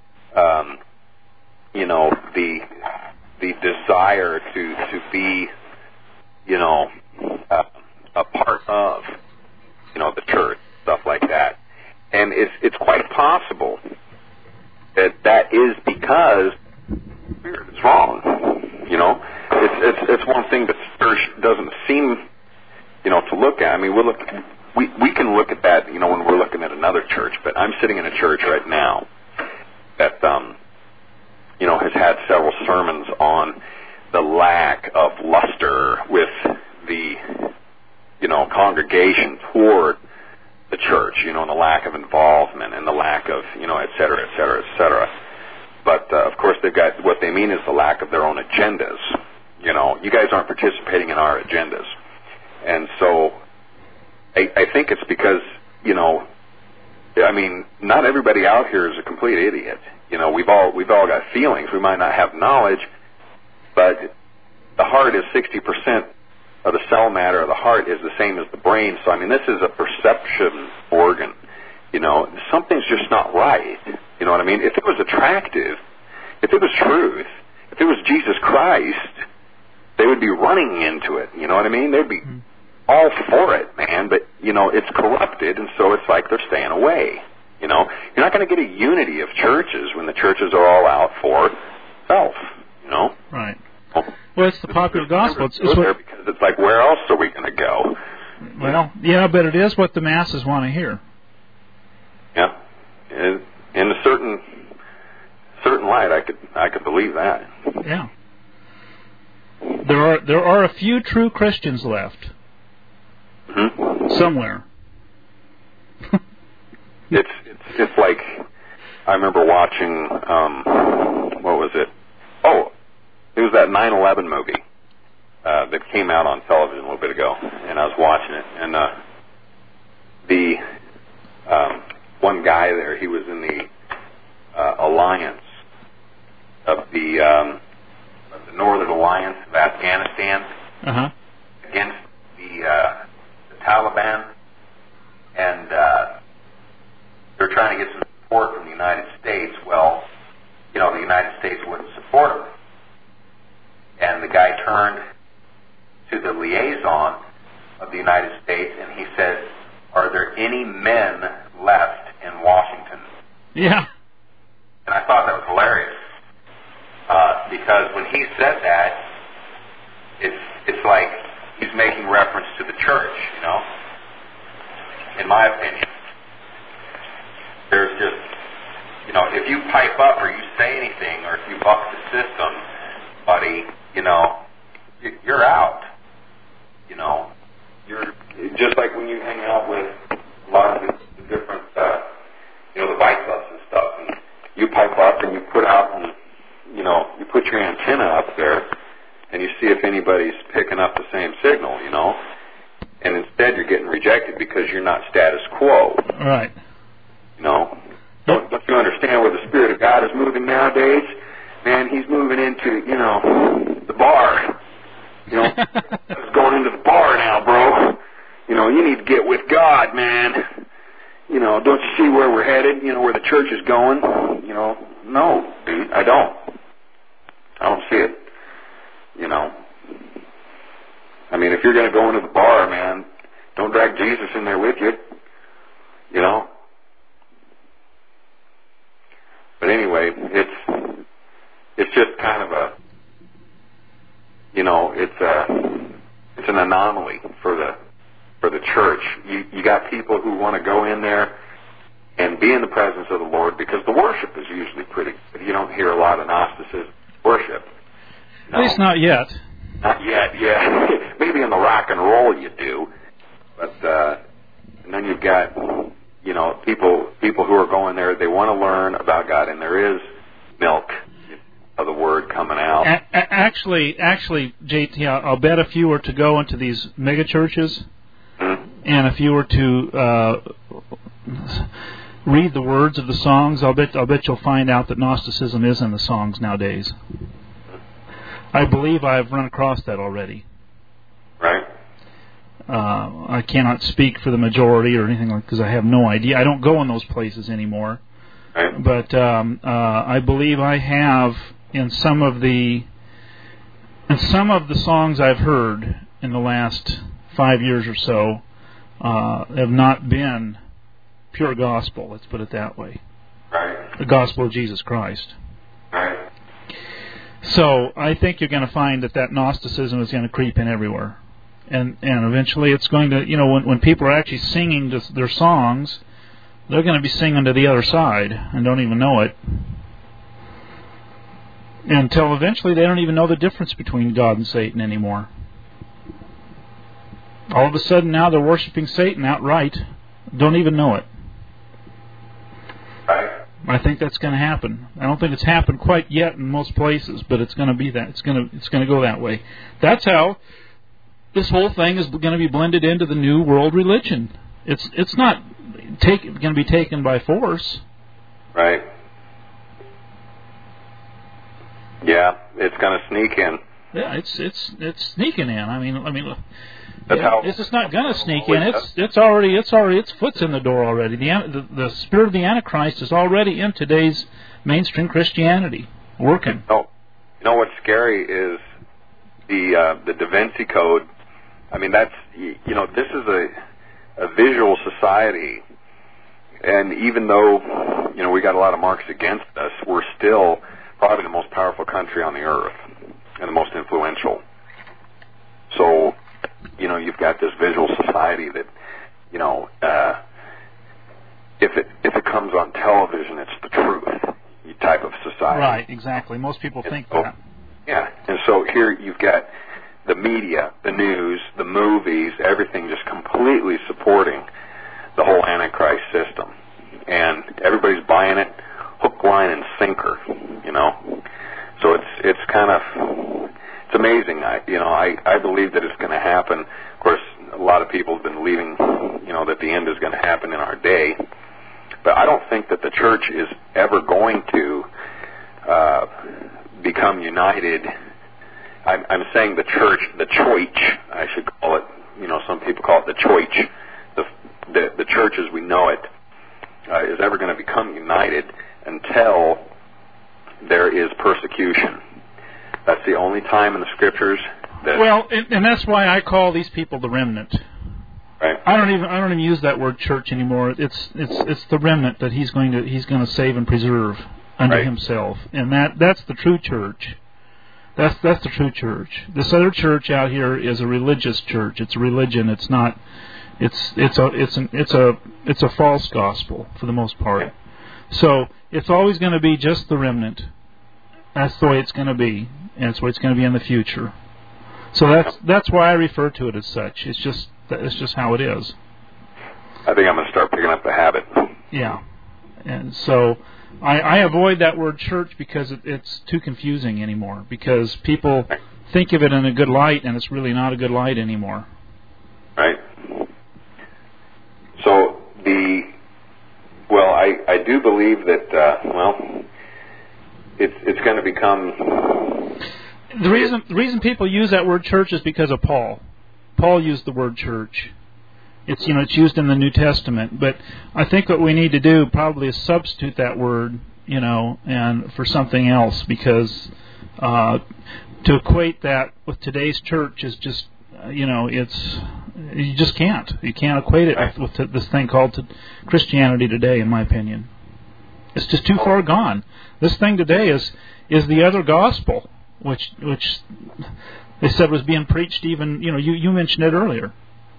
S2: you know, the desire to be, you know, a part of, you know, the church, stuff like that. And it's quite possible that is because Spirit is wrong. You know, it's one thing that church doesn't seem, you know, to look at. I mean, we can look at that, you know, when we're looking at another church. But I'm sitting in a church right now that, you know, has had several sermons on the lack of luster with the, you know, congregation toward the church, you know, and the lack of involvement and the lack of, you know, et cetera, et cetera, et cetera. But, of course, they've got, what they mean is the lack of their own agendas. You know, you guys aren't participating in our agendas. And so I think it's because, you know, I mean, not everybody out here is a complete idiot. You know, we've all got feelings. We might not have knowledge, but the heart is 60% of the cell matter of the heart is the same as the brain. So, I mean, this is a perception organ. You know, something's just not right. You know what I mean? If it was attractive, if it was truth, if it was Jesus Christ, they would be running into it. You know what I mean? They'd be all for it, man. But, you know, it's corrupted, and so it's like they're staying away. You know, you're not going to get a unity of churches when the churches are all out for self. You know,
S1: right? Well, it's the popular gospel.
S2: It's because it's like, where else are we going to go?
S1: Well, yeah, but it is what the masses want to hear.
S2: Yeah, in a certain light, I could believe that.
S1: Yeah, there are a few true Christians left somewhere.
S2: It's like, I remember watching, what was it? Oh, it was that 9/11 movie that came out on television a little bit ago, and I was watching it, and the one guy there, he was in the alliance of the Northern Alliance of Afghanistan against the Taliban, and they're trying to get some support from the United States. Well, you know, the United States wouldn't support them. And the guy turned to the liaison of the United States and he said, "Are there any men left in Washington?"
S1: Yeah.
S2: And I thought that was hilarious. Because when he said that, it's like he's making reference to the church, you know, in my opinion. There's just, you know, if you pipe up or you say anything or if you buck the system, buddy, you know, you're out. You know, you're just like when you hang out with a lot of the different, you know, the bike clubs and stuff, and you pipe up and you put out, and, you know, you put your antenna up there and you see if anybody's picking up the same signal, you know, and instead you're getting rejected because you're not status quo.
S1: Right.
S2: You know, don't you understand where the Spirit of God is moving nowadays? Man, He's moving into, you know, the bar. You know, it's going into the bar now, bro. You know, you need to get with God, man. You know, don't you see where we're headed? You know, where the church is going? You know, no, dude, I don't see it. You know, I mean, if you're going to go into the bar, man, don't drag Jesus in there with you. You know. But anyway, it's just kind of a, you know, it's an anomaly for the church. You got people who want to go in there and be in the presence of the Lord because the worship is usually pretty good. You don't hear a lot of Gnosticism worship.
S1: No. At least not yet.
S2: Not yet, yeah. Maybe in the rock and roll you do. But and then you've got, people who are going there, they want to learn about God, and there is milk of the Word coming out.
S1: Actually, JT, I'll bet if you were to go into these mega churches, and if you were to read the words of the songs, I'll bet you'll find out that Gnosticism is in the songs nowadays. I believe I've run across that already.
S2: Right.
S1: I cannot speak for the majority or anything like, because I have no idea. I don't go in those places anymore.
S2: Right.
S1: But I believe I have in some of the songs I've heard in the last 5 years or so have not been pure gospel. Let's put it that way.
S2: Right.
S1: The gospel of Jesus Christ.
S2: Right.
S1: So I think you're going to find that Gnosticism is going to creep in everywhere, and eventually it's going to, when people are actually singing their songs, they're going to be singing to the other side and don't even know it, until eventually they don't even know the difference between God and Satan anymore. All of a sudden now they're worshiping Satan outright, don't even know it.
S2: Right.
S1: I think that's going to happen. I don't think it's happened quite yet in most places, but it's going to be that. It's going to go that way. That's how this whole thing is going to be blended into the new world religion. It's not going to be taken by force.
S2: Right. Yeah, it's going to sneak in.
S1: Yeah, it's sneaking in. I mean.
S2: That's how
S1: it's just not going to sneak in. Its foot's in the door already. The spirit of the Antichrist is already in today's mainstream Christianity, working.
S2: Oh, what's scary is the Da Vinci Code. I mean, that's this is a visual society, and even though we got a lot of marks against us, we're still probably the most powerful country on the earth and the most influential. So. You've got this visual society that, if it comes on television, it's the truth type of society.
S1: Right, exactly. Most people think that.
S2: Yeah, and so here you've got the media, the news, the movies, everything just completely supporting the whole Antichrist system. And everybody's buying it, hook, line, and sinker, So it's kind of... It's amazing. I believe that it's going to happen. Of course, a lot of people have been believing, that the end is going to happen in our day. But I don't think that the church is ever going to become united. I'm saying the church, the choich, I should call it. Some people call it the choich. The church as we know it is ever going to become united until there is persecution. That's the only time in the Scriptures that...
S1: Well, and that's why I call these people the remnant.
S2: Right.
S1: I don't even use that word church anymore. It's the remnant that he's going to save and preserve unto himself, and that's the true church. That's the true church. This other church out here is a religious church. It's a religion. It's not. It's a false gospel for the most part.
S2: Yeah.
S1: So it's always going to be just the remnant. That's the way it's going to be, and it's the way it's going to be in the future. So that's why I refer to it as such. It's just how it is.
S2: I think I'm going to start picking up the habit.
S1: Yeah, and so I avoid that word church because it's too confusing anymore. Because people think of it in a good light, and it's really not a good light anymore.
S2: Right. So I do believe that it's going to become.
S1: The reason people use that word church is because of Paul. Paul used the word church. It's used in the New Testament, but I think what we need to do probably is substitute that word, and for something else, because to equate that with today's church is just, you just can't. You can't equate it with this thing called Christianity today, in my opinion. It's just too far gone. This thing today is the other gospel, which they said was being preached even, you mentioned it earlier.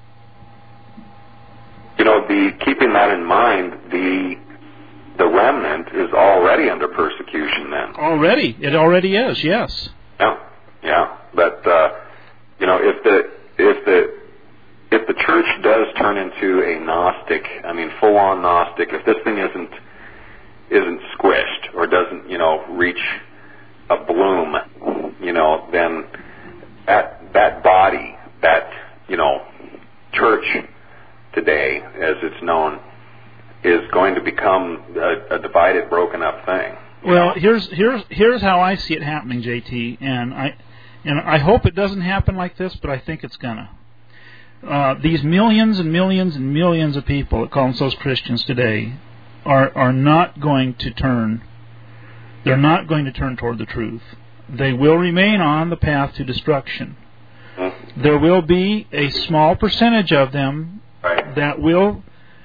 S2: Keeping that in mind, the remnant is already under persecution then.
S1: It already is, yes.
S2: Yeah. But if the church does turn into a Gnostic, I mean full-on Gnostic, if this thing isn't squished or doesn't, reach a bloom, then that body, that, church today, as it's known, is going to become a divided, broken up thing.
S1: Well, here's how I see it happening, JT, and I hope it doesn't happen like this, but I think it's gonna. These millions and millions and millions of people that call themselves Christians today are not going to turn. They're not going to turn toward the truth. They will remain on the path to destruction. There will be a small percentage of them that will.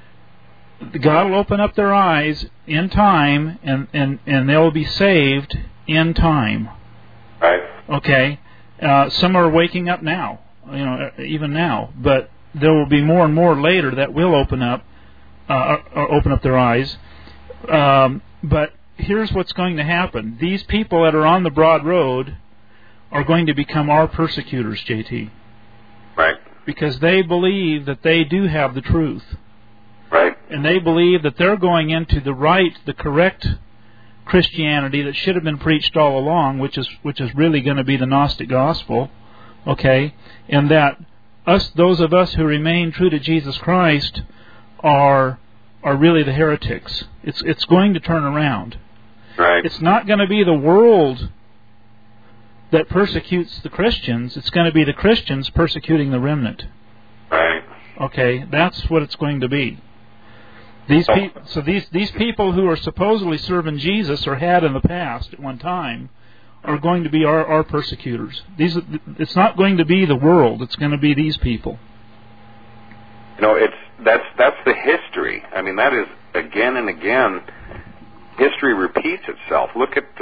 S1: God will open up their eyes in time, and they will be saved in time.
S2: Right.
S1: Okay. Some are waking up now, even now, but there will be more and more later that will open up their eyes. But here's what's going to happen: these people that are on the broad road are going to become our persecutors, JT.
S2: Right.
S1: Because they believe that they do have the truth.
S2: Right.
S1: And they believe that they're going into the correct Christianity that should have been preached all along, which is really going to be the Gnostic gospel, okay? And that those of us who remain true to Jesus Christ are really the heretics. It's going to turn around.
S2: Right.
S1: It's not going to be the world that persecutes the Christians. It's going to be the Christians persecuting the remnant.
S2: Right.
S1: Okay, that's what it's going to be. These people who are supposedly serving Jesus or had in the past at one time are going to be our persecutors. It's not going to be the world. It's going to be these people.
S2: That's the history. I mean, that is again and again. History repeats itself. Look at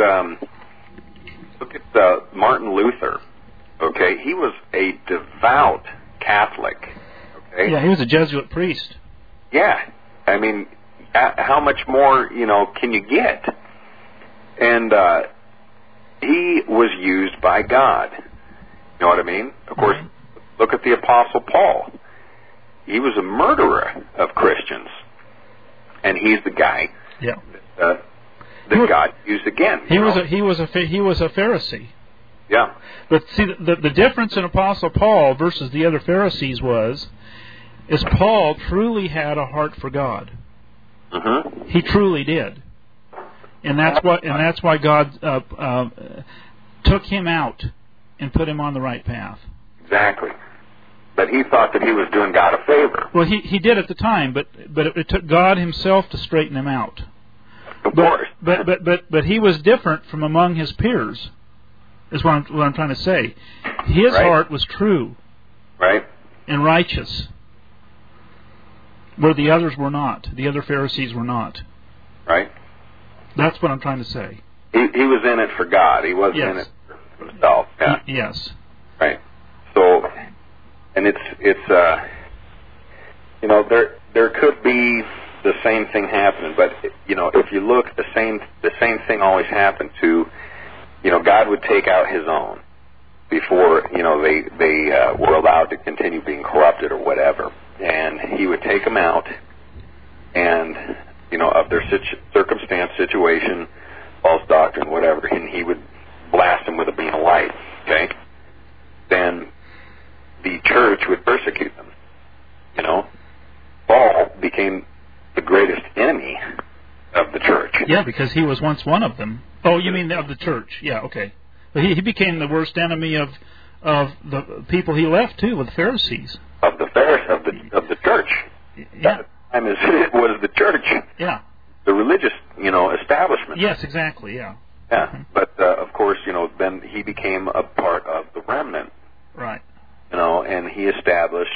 S2: Martin Luther. Okay, he was a devout Catholic. Okay.
S1: Yeah, he was a Jesuit priest.
S2: Yeah. I mean, how much more, can you get? And he was used by God. You know what I mean? Of course, look at the Apostle Paul. He was a murderer of Christians. And he's the guy that God used again.
S1: He was a Pharisee.
S2: Yeah.
S1: But see, the difference in Apostle Paul versus the other Pharisees is Paul truly had a heart for God.
S2: Mm-hmm.
S1: He truly did, and that's why God took him out and put him on the right path.
S2: Exactly. But he thought that he was doing God a favor.
S1: Well, he did at the time, but it took God Himself to straighten him out.
S2: Of course.
S1: But he was different from among his peers. Is what I'm trying to say. His heart was true.
S2: Right.
S1: And righteous. Where the others were not. The other Pharisees were not.
S2: Right.
S1: That's what I'm trying to say.
S2: He was in it for God. He wasn't in it for himself. Yeah.
S1: Yes.
S2: Right. So, and it's there could be the same thing happening, but if you look, the same thing always happened to, God would take out His own before they were allowed to continue being corrupted or whatever. And He would take them out, and of their circumstance, situation, false doctrine, whatever, and He would blast them with a beam of light. Okay, then the church would persecute them. Paul became the greatest enemy of the church.
S1: Yeah, because he was once one of them. Oh, you mean of the church? Yeah, okay. But he became the worst enemy of the people he left too, with the Pharisees.
S2: Of the church.
S1: Yeah.
S2: At the time it was the church.
S1: Yeah.
S2: The religious, establishment.
S1: Yes, exactly. Yeah.
S2: Yeah.
S1: Mm-hmm.
S2: But of course, then he became a part of the remnant.
S1: Right.
S2: And he established,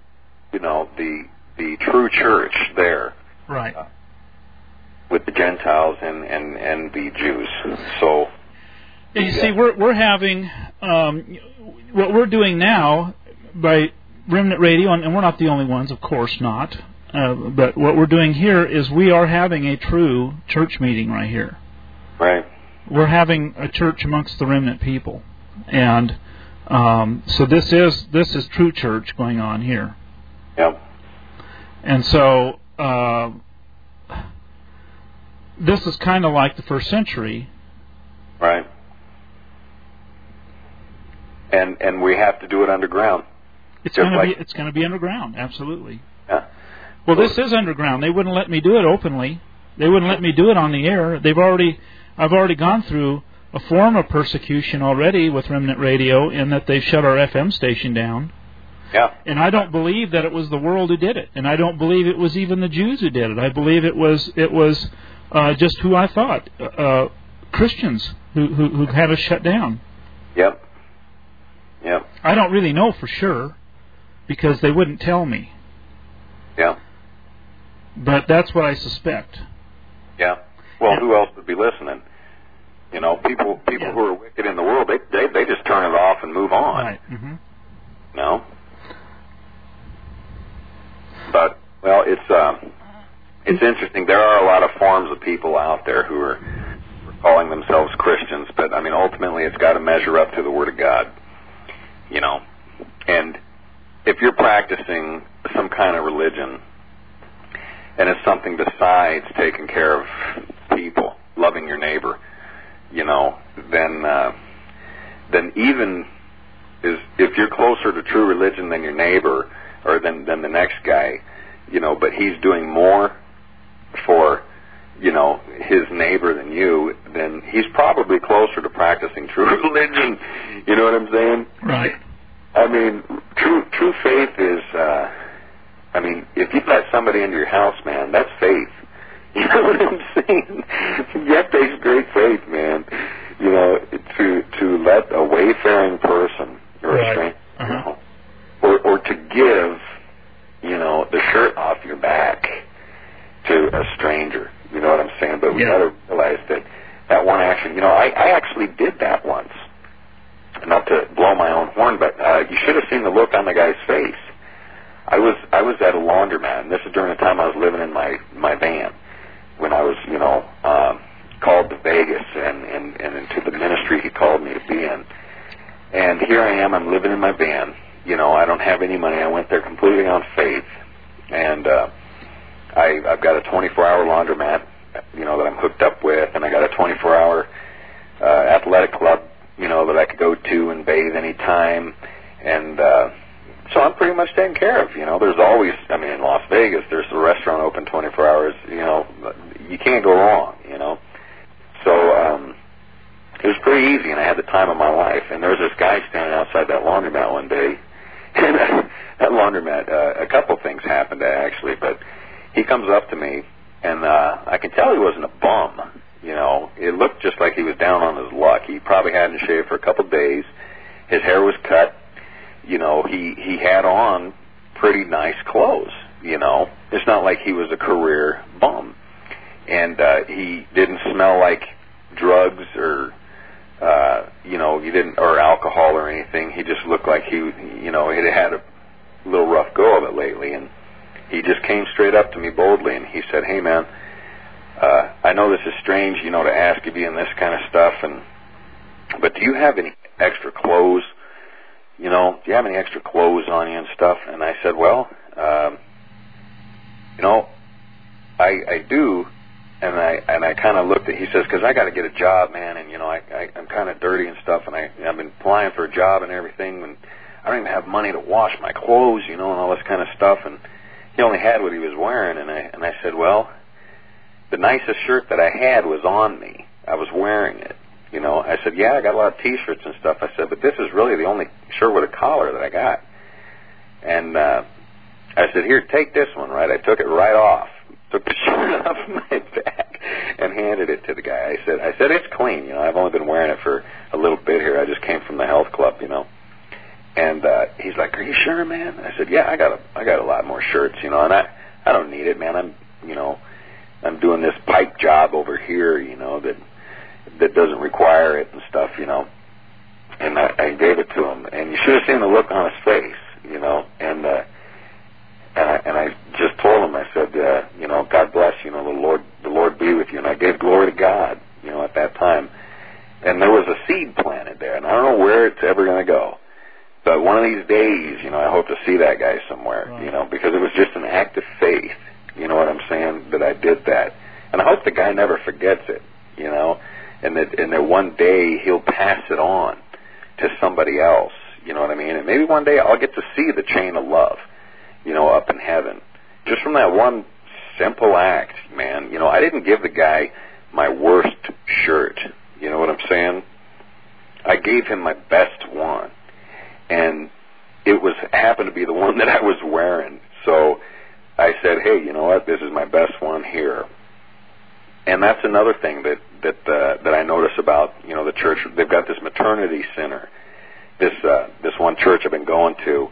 S2: the true church there.
S1: Right.
S2: With the Gentiles and the Jews. So.
S1: You see, we're having what we're doing now by Remnant Radio, and we're not the only ones, of course not. But what we're doing here is we are having a true church meeting right here.
S2: Right.
S1: We're having a church amongst the remnant people, and So this is true church going on here.
S2: Yep.
S1: And so this is kind of like the first century.
S2: Right. And we have to do it underground.
S1: It's going to be underground, absolutely.
S2: Yeah.
S1: Well, this is underground. They wouldn't let me do it openly. They wouldn't let me do it on the air. I've already gone through a form of persecution already with Remnant Radio in that they've shut our FM station down.
S2: Yeah.
S1: And I don't believe that it was the world who did it, and I don't believe it was even the Jews who did it. I believe it was just who I thought, Christians who had us shut down.
S2: Yep. Yep.
S1: I don't really know for sure because they wouldn't tell me.
S2: Yeah.
S1: But that's what I suspect.
S2: Yeah. Well, who else would be listening? You know, people who are wicked in the world, they just turn it off and move on.
S1: Right. Mm-hmm.
S2: No. But it's interesting. There are a lot of forms of people out there who are calling themselves Christians, but I mean, ultimately, it's got to measure up to the Word of God. You know, and if you're practicing some kind of religion, and it's something besides taking care of people, loving your neighbor, you know, then even if you're closer to true religion than your neighbor or than the next guy, you know, but he's doing more for, you know, his neighbor than you, then he's probably closer to practicing true religion. You know what I'm saying?
S1: Right.
S2: I mean, true faith is, I mean, if you let somebody into your house, man, that's faith. You know what I'm saying? That takes great faith, man. You know, to let a wayfaring person or a stranger, you know, or to give, you know, the shirt off your back to a stranger. You know what I'm saying? But we got to realize that one action. You know, I actually did that once. Not to blow my own horn, but you should have seen the look on the guy's face. I was at a laundromat, and this is during the time I was living in my van when I was, you know, called to Vegas and into the ministry he called me to be in. And here I am, I'm living in my van. You know, I don't have any money. I went there completely on faith. And I've got a 24-hour laundromat, you know, that I'm hooked up with, and I got a 24-hour athletic club, you know, that I could go to and bathe any time. And so I'm pretty much taken care of. You know, there's always, I mean, in Las Vegas, there's a restaurant open 24 hours. You know, you can't go wrong, you know. So it was pretty easy, and I had the time of my life. And there was this guy standing outside that laundromat one day. And that laundromat, a couple things happened, actually. But he comes up to me, and I can tell he wasn't a bum. You know, it looked just like he was down on his luck. He probably hadn't shaved for a couple of days. His hair was cut. You know, he had on pretty nice clothes, you know. It's not like he was a career bum. And he didn't smell like drugs or, you know, or alcohol or anything. He just looked like he, you know, he had a little rough go of it lately. And he just came straight up to me boldly, and he said, "Hey, man, I know this is strange, you know, to ask you being this kind of stuff, but do you have any extra clothes? You know, do you have any extra clothes on you and stuff?" And I said, "Well, you know, I do." And I kind of looked at. He says, "Because I got to get a job, man, and you know, I'm kind of dirty and stuff, and I've been applying for a job and everything, and I don't even have money to wash my clothes, you know, and all this kind of stuff." And he only had what he was wearing, and I said, "Well, the nicest shirt that I had was on me. I was wearing it. You know," I said, "Yeah, I got a lot of T-shirts and stuff." I said, "But this is really the only shirt with a collar that I got." And I said, "Here, take this one," right? I took it right off, took the shirt off my back, and handed it to the guy. I said, "It's clean. You know, I've only been wearing it for a little bit here. I just came from the health club, you know." And he's like, "Are you sure, man?" I said, "Yeah, I got a lot more shirts, you know, and I don't need it, man. I'm doing this pipe job over here, you know, that doesn't require it and stuff, you know." And I gave it to him, and you should have seen the look on his face, you know. And I just told him, I said, you know, "God bless you, know, the Lord be with you." And I gave glory to God, you know, at that time. And there was a seed planted there, and I don't know where it's ever going to go. But one of these days, I hope to see that guy somewhere,
S1: right.
S2: Because it was just an act of faith, you know what I'm saying, that I did that. And I hope the guy never forgets it, and that one day he'll pass it on to somebody else, you know what I mean? And maybe one day I'll get to see the chain of love, up in heaven. Just from that one simple act, man. I didn't give the guy my worst shirt, you know what I'm saying? I gave him my best one. And it happened to be the one that I was wearing. So I said, hey, you know what? This is my best one here. And that's another thing that I notice about, the church. They've got this maternity center. This one church I've been going to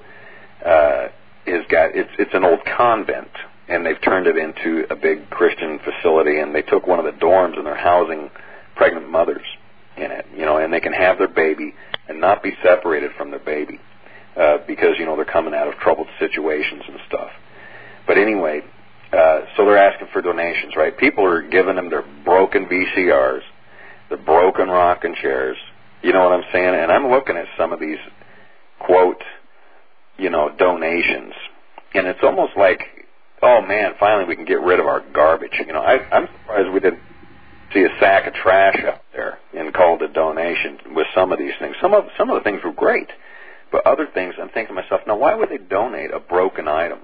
S2: it's an old convent, and they've turned it into a big Christian facility, and they took one of the dorms and they're housing pregnant mothers in it, and they can have their baby and not be separated from their baby because, they're coming out of troubled situations and stuff. But anyway, so they're asking for donations, right? People are giving them their broken VCRs, their broken rocking chairs, you know what I'm saying? And I'm looking at some of these, quote, donations, and it's almost like, oh man, finally we can get rid of our garbage. I'm surprised we didn't see a sack of trash out there and called a donation with some of these things. Some of the things were great, but other things I'm thinking to myself, now why would they donate a broken item?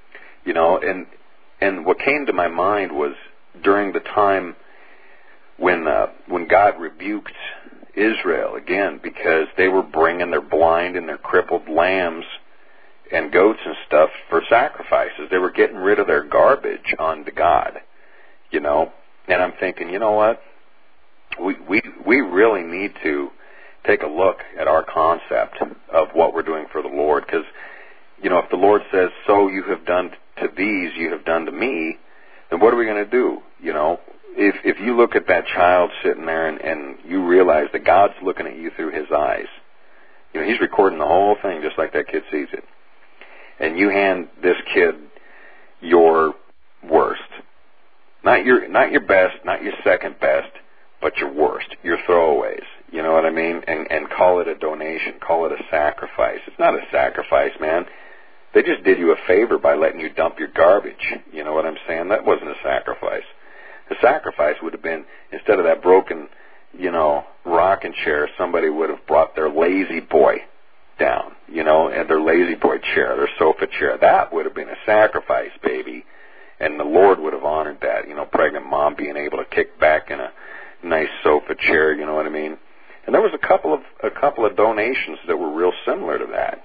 S2: And what came to my mind was during the time when God rebuked Israel again because they were bringing their blind and their crippled lambs and goats and stuff for sacrifices. They were getting rid of their garbage onto God, And I'm thinking, you know what? We really need to take a look at our concept of what we're doing for the Lord, because, if the Lord says, so you have done to these, you have done to me, then what are we going to do? If you look at that child sitting there and you realize that God's looking at you through his eyes, he's recording the whole thing just like that kid sees it. And you hand this kid your worst. Not your best, not your second best, but your worst, your throwaways. You know what I mean? And call it a donation, call it a sacrifice. It's not a sacrifice, man. They just did you a favor by letting you dump your garbage. You know what I'm saying? That wasn't a sacrifice. The sacrifice would have been, instead of that broken, rocking chair, somebody would have brought their lazy boy down, and their lazy boy chair, their sofa chair. That would have been a sacrifice, baby. And the Lord would have honored that, pregnant mom being able to kick back in a nice sofa chair, you know what I mean? And there was a couple of donations that were real similar to that,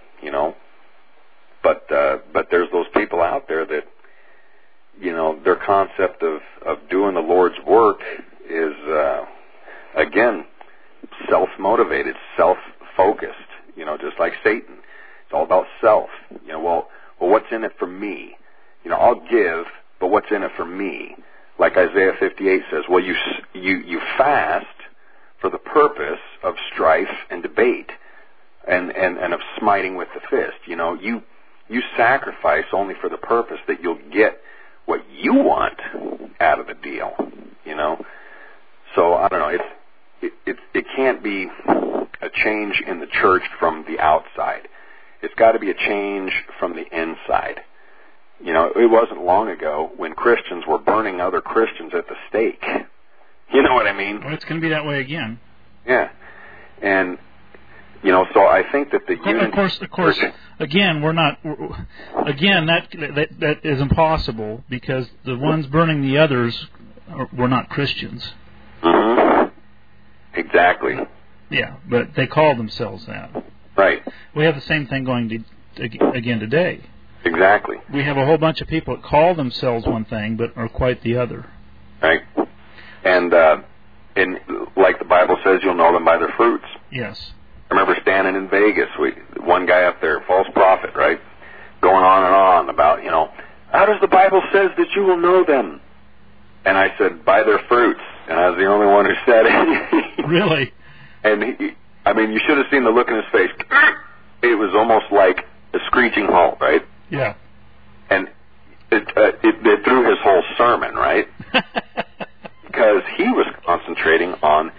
S2: But there's those people out there that, their concept of doing the Lord's work is, again, self-motivated, self-focused, just like Satan. It's all about self. Well, what's in it for me? I'll give, but what's in it for me? Like Isaiah 58 says, well, you fast for the purpose of strife and debate and of smiting with the fist. You sacrifice only for the purpose that you'll get what you want out of the deal, So, I don't know, it can't be a change in the church from the outside. It's got to be a change from the inside. It wasn't long ago when Christians were burning other Christians at the stake. You know what I mean?
S1: Well, it's going to be that way again.
S2: Yeah. And, so I think that the unity...
S1: Of course, again, we're not... Again, that is impossible because the ones burning the others were not Christians.
S2: Mm-hmm. Exactly.
S1: Yeah, but they call themselves that.
S2: Right.
S1: We have the same thing going again today.
S2: Exactly.
S1: We have a whole bunch of people that call themselves one thing but are quite the other.
S2: Right. And like the Bible says, you'll know them by their fruits.
S1: Yes.
S2: I remember standing in Vegas, one guy up there, false prophet, right, going on about, how does the Bible says that you will know them? And I said, by their fruits. And I was the only one who said it.
S1: Really?
S2: And you should have seen the look in his face. It was almost like a screeching halt, right?
S1: Yeah.
S2: And it threw his whole sermon, right? Because he was concentrating on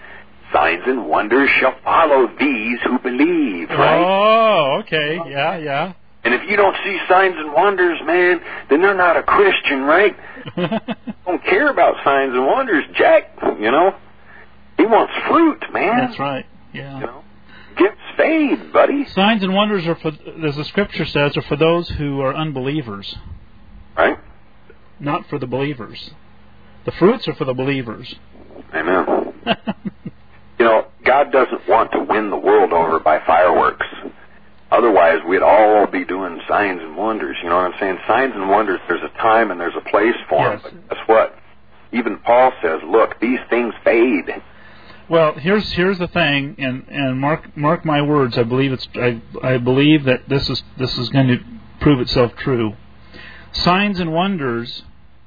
S2: signs and wonders shall follow these who believe, right?
S1: Oh, okay. Yeah.
S2: And if you don't see signs and wonders, man, then they're not a Christian, right? Don't care about signs and wonders, Jack, you know. He wants fruit, man.
S1: That's right, yeah.
S2: You know, get saved, buddy.
S1: Signs and wonders are for, as the Scripture says, are for those who are unbelievers.
S2: Right.
S1: Not for the believers. The fruits are for the believers.
S2: Amen. You know, God doesn't want to win the world over by fireworks. Otherwise, we'd all be doing signs and wonders. You know what I'm saying? Signs and wonders, there's a time and there's a place for them. But guess what? Even Paul says, look, these things fade.
S1: Well, here's the thing, and mark my words. I believe that this is going to prove itself true. Signs and wonders,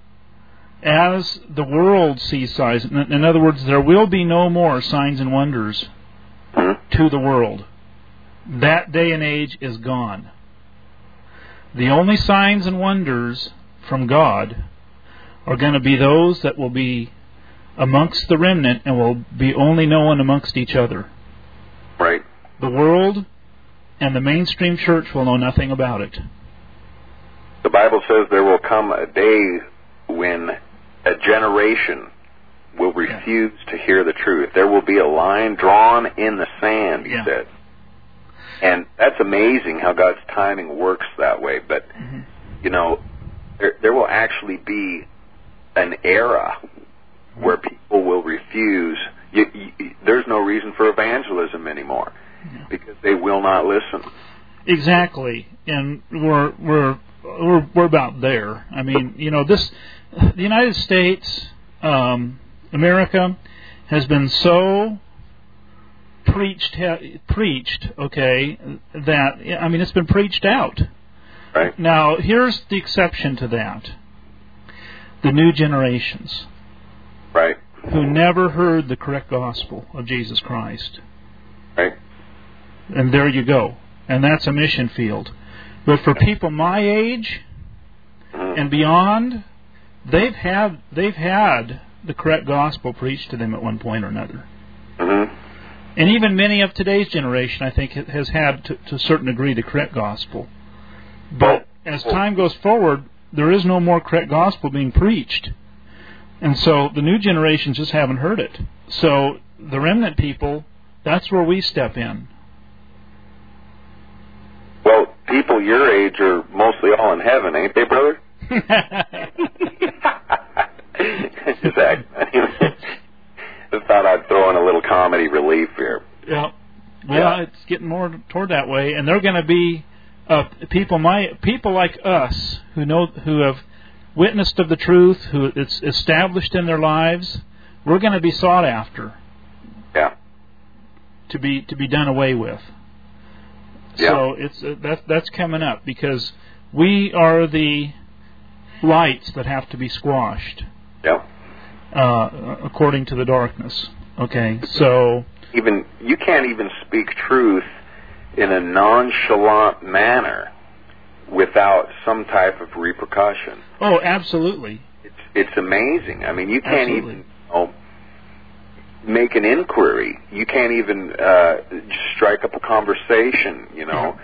S1: as the world sees signs. In other words, there will be no more signs and wonders to the world. That day and age is gone. The only signs and wonders from God are going to be those that will be amongst the remnant and will be only known amongst each other.
S2: Right.
S1: The world and the mainstream church will know nothing about it.
S2: The Bible says there will come a day when a generation will refuse to hear the truth. There will be a line drawn in the sand, he said. And that's amazing how God's timing works that way. But, you know, there will actually be an era where people will refuse. There's no reason for evangelism anymore because they will not listen.
S1: Exactly. And we're about there. I mean, you know, the United States, America, has been so preached, okay, that, I mean, it's been preached out.
S2: Right.
S1: Now, here's the exception to that. The new generations.
S2: Right.
S1: Who never heard the correct gospel of Jesus Christ.
S2: Right.
S1: And there you go. And that's a mission field. But for people my age and beyond, they've had the correct gospel preached to them at one point or another. And even many of today's generation, I think, has had, to a certain degree, the correct gospel. But as time goes forward, there is no more correct gospel being preached. And so the new generations just haven't heard it. So the remnant people, that's where we step in.
S2: Well, people your age are mostly all in heaven, ain't they, brother? Exactly. I thought I'd throw in a little comedy relief here.
S1: Yeah. Well, it's getting more toward that way, and they're going to be people like us who have witnessed of the truth, who it's established in their lives. We're going to be sought after.
S2: Yeah.
S1: To be done away with.
S2: Yeah.
S1: So that's coming up because we are the lights that have to be squashed.
S2: Yeah.
S1: According to the darkness. Okay, so
S2: you can't even speak truth in a nonchalant manner without some type of repercussion.
S1: Oh, absolutely.
S2: It's amazing. I mean, you can't even make an inquiry. You can't even just strike up a conversation. You know,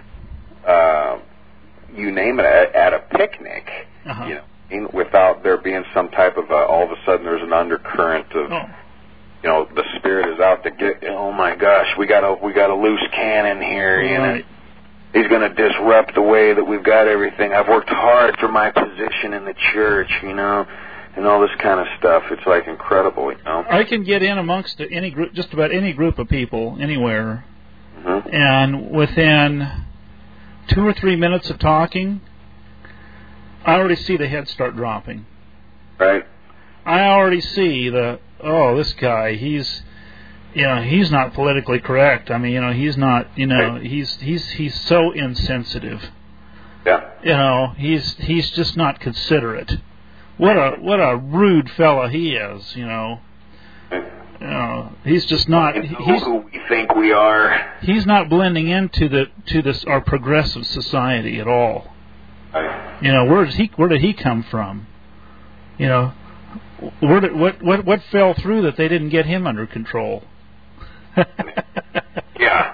S2: you name it at a picnic. You know. Without there being some type of all of a sudden there's an undercurrent of you know, the spirit is out to get, oh my gosh, we got a loose cannon here, you know. He's going to disrupt the way that we've got everything. I've worked hard for my position in the church, you know, and all this kind of stuff. It's like incredible, you know.
S1: I can get in amongst any group, just about any group of people anywhere, and within 2 or 3 minutes of talking, I already see the head start dropping.
S2: Right.
S1: I already see this guy, he's not politically correct. I mean, he's not, he's so insensitive.
S2: Yeah.
S1: You know, he's just not considerate. What a rude fella he is, you know. You know, he's just not. He's
S2: who we think we are.
S1: He's not blending into our progressive society at all.
S2: Right.
S1: You know, where did he come from? You know, what fell through that they didn't get him under control?
S2: Yeah.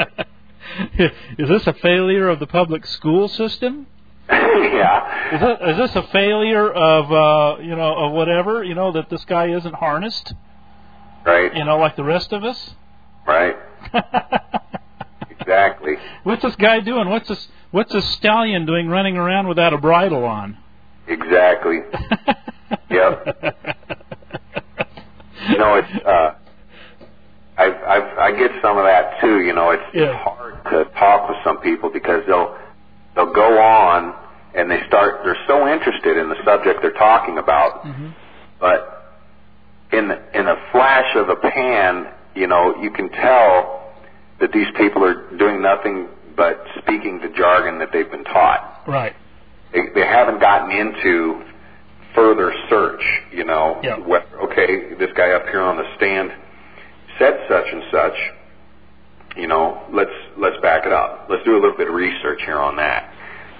S1: Is this a failure of the public school system?
S2: Yeah.
S1: Is this a failure of of whatever, that this guy isn't harnessed?
S2: Right.
S1: Like the rest of us?
S2: Right. Exactly.
S1: What's this guy doing? What's this stallion doing running around without a bridle on?
S2: Exactly. Yep. It's I get some of that too. It's hard to talk with some people because they'll go on and they're so interested in the subject they're talking about, but in a flash of a pan, you can tell that these people are doing nothing but speaking the jargon that they've been taught.
S1: Right.
S2: They haven't gotten into further search, okay, this guy up here on the stand said such and such, let's back it up. Let's do a little bit of research here on that,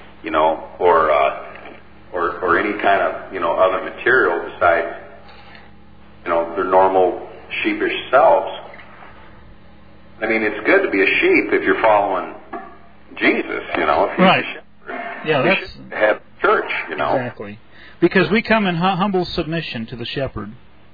S2: or any kind of, other material besides, their normal sheepish selves. I mean, it's good to be a sheep if you're following Jesus, if you're
S1: right.
S2: a shepherd.
S1: Yeah,
S2: you should have church,
S1: Exactly. Because we come in humble submission to the shepherd.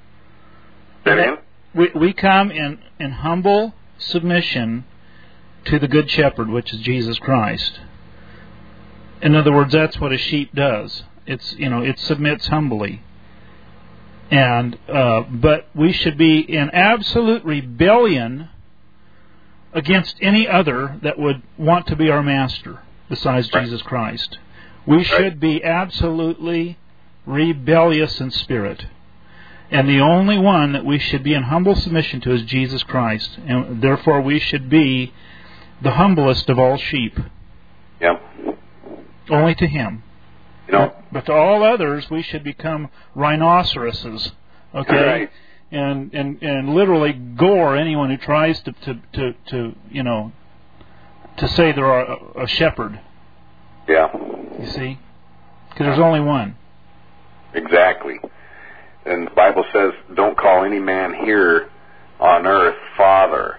S1: We come in humble submission to the good shepherd, which is Jesus Christ. In other words, that's what a sheep does. It submits humbly. And but we should be in absolute rebellion against any other that would want to be our master besides Jesus Christ. We should be absolutely rebellious in spirit. And the only one that we should be in humble submission to is Jesus Christ. And therefore we should be the humblest of all sheep.
S2: Yep.
S1: Only to Him. But to all others we should become rhinoceroses. Okay?
S2: Right.
S1: And literally gore anyone who tries to say they're a shepherd.
S2: Yeah.
S1: You see? Because there's only one.
S2: Exactly. And the Bible says, don't call any man here on earth Father,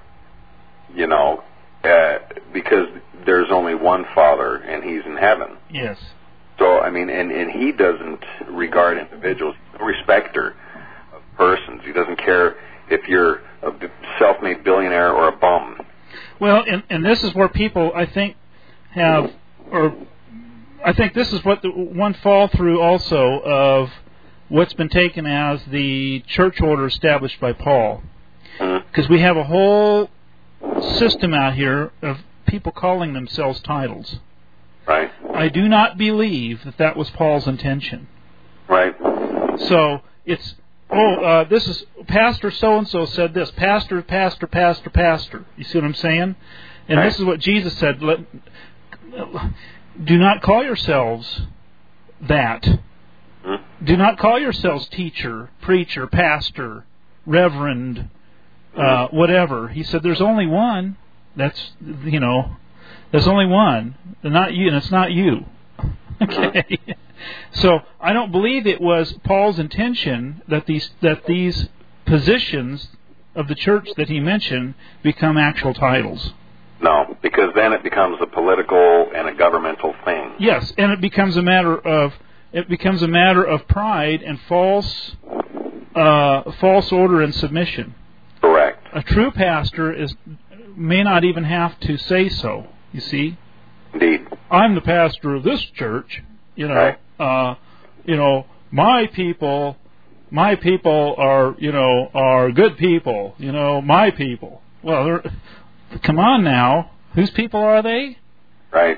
S2: because there's only one Father, and He's in heaven.
S1: Yes.
S2: So, I mean, and He doesn't regard individuals, no respecter of persons. He doesn't care if you're a self-made billionaire or a bum.
S1: Well, and this is where people, I think, this is what the one fall through also of what's been taken as the church order established by Paul. Because we have a whole system out here of people calling themselves titles.
S2: Right.
S1: I do not believe that was Paul's intention.
S2: Right.
S1: So it's, this is Pastor so-and-so said this. Pastor, pastor, pastor, pastor. You see what I'm saying? And This is what Jesus said. Do not call yourselves that. Do not call yourselves teacher, preacher, pastor, reverend, whatever. He said there's only one. There's only one. Not you, and it's not you. Okay. So I don't believe it was Paul's intention that these positions of the church that he mentioned become actual titles.
S2: No, because then it becomes a political and a governmental thing.
S1: Yes, and it becomes a matter of pride and false order and submission.
S2: Correct.
S1: A true pastor may not even have to say so. You see.
S2: Indeed.
S1: I'm the pastor of this church.
S2: Right.
S1: My people are good people. My people. Well, come on now. Whose people are they?
S2: Right.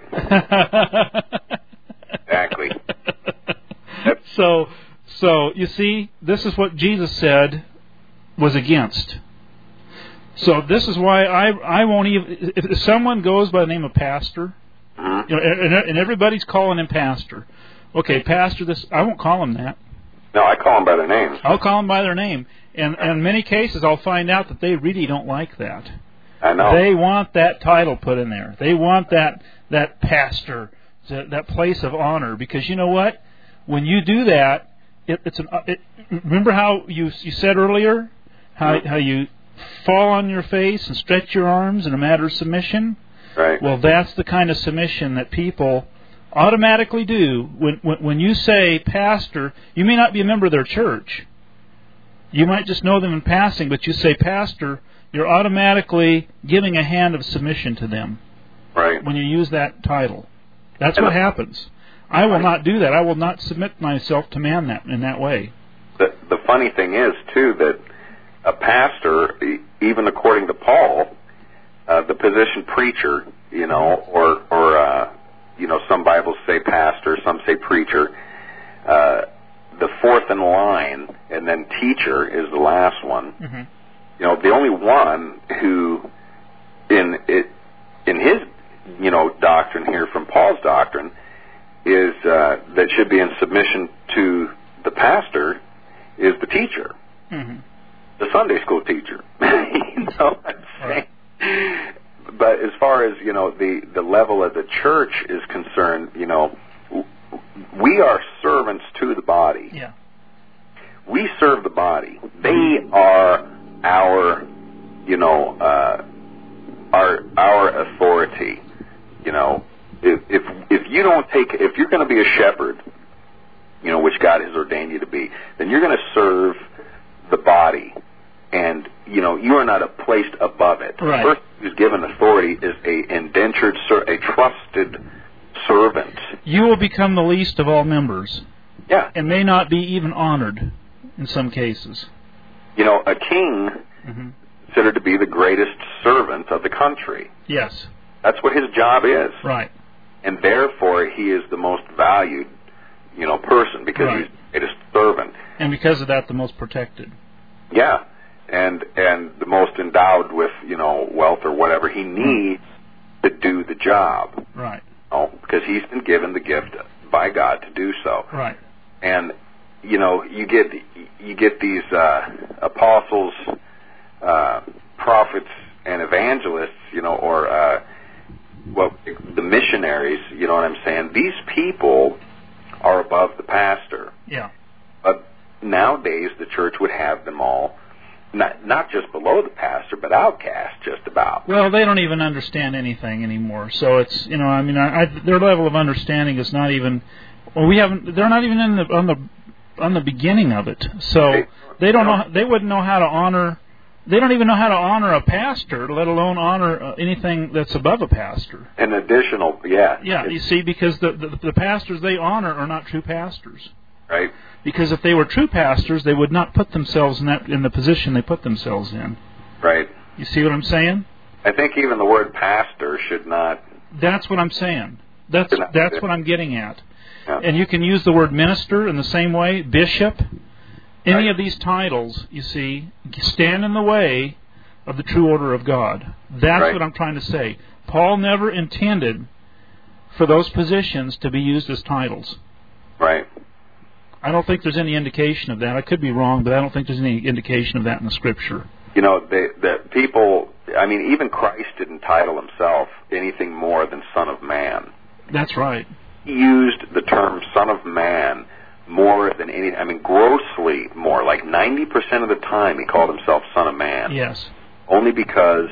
S2: Exactly. Yep.
S1: So you see, this is what Jesus said was against. So this is why I won't even. If someone goes by the name of pastor, and everybody's calling him pastor. Okay, pastor. I won't call him that.
S2: No, I call them by their names.
S1: I'll call them by their name, and in many cases, I'll find out that they really don't like that.
S2: I know.
S1: They want that title put in there. They want that pastor, that place of honor, because you know what? When you do that, remember how you said earlier how you fall on your face and stretch your arms in a matter of submission?
S2: Right.
S1: Well, that's the kind of submission that people automatically do. When you say pastor, you may not be a member of their church. You might just know them in passing, but you say pastor, you're automatically giving a hand of submission to them.
S2: Right.
S1: When you use that title. That's what happens. I will not do that. I will not submit myself to man that in that way.
S2: The funny thing is, too, that a pastor, even according to Paul, the position preacher, or some Bibles say pastor, some say preacher. The fourth in line, and then teacher is the last one. Mm-hmm. The only one who, in his, doctrine here from Paul's doctrine, is that should be in submission to the pastor is the teacher, mm-hmm. the Sunday school teacher. What I'm saying? Right. But as far as the level of the church is concerned, we are servants to the body.
S1: Yeah. We
S2: serve the body. They are our authority. If you're going to be a shepherd, which God has ordained you to be, then you're going to serve the body, and you are not placed above it.
S1: Right.
S2: The person who's given authority is a trusted servant.
S1: You will become the least of all members.
S2: Yeah.
S1: And may not be even honored in some cases.
S2: A king mm-hmm. considered to be the greatest servant of the country.
S1: Yes.
S2: That's what his job is.
S1: Right.
S2: And therefore he is the most valued, person because
S1: right.
S2: he's the greatest servant.
S1: And because of that, the most protected.
S2: Yeah. And the most endowed with, wealth or whatever he needs to do the job.
S1: Right.
S2: Because he's been given the gift by God to do so.
S1: Right.
S2: And you get these apostles, prophets, and evangelists, or the missionaries. You know what I'm saying? These people are above the pastor.
S1: Yeah.
S2: But nowadays, the church would have them all. Not just below the pastor, but outcast just about.
S1: Well, they don't even understand anything anymore. So it's their level of understanding is not even. Well, they're not even on the beginning of it. So they don't know. They wouldn't know how to honor. They don't even know how to honor a pastor, let alone honor anything that's above a pastor.
S2: An additional, yeah.
S1: Yeah, you see, because the pastors they honor are not true pastors.
S2: Right.
S1: Because if they were true pastors, they would not put themselves in the position they put themselves in.
S2: Right.
S1: You see what I'm saying?
S2: I think even the word pastor should not.
S1: That's what I'm saying. That's what I'm getting at.
S2: Yeah.
S1: And you can use the word minister in the same way, bishop. Any of these titles, you see, stand in the way of the true order of God. That's what I'm trying to say. Paul never intended for those positions to be used as titles.
S2: Right.
S1: I don't think there's any indication of that. I could be wrong, but I don't think there's any indication of that in the Scripture.
S2: The people, even Christ didn't title himself anything more than Son of Man.
S1: That's right.
S2: He used the term Son of Man more than grossly more. Like 90% of the time he called himself Son of Man.
S1: Yes.
S2: Only because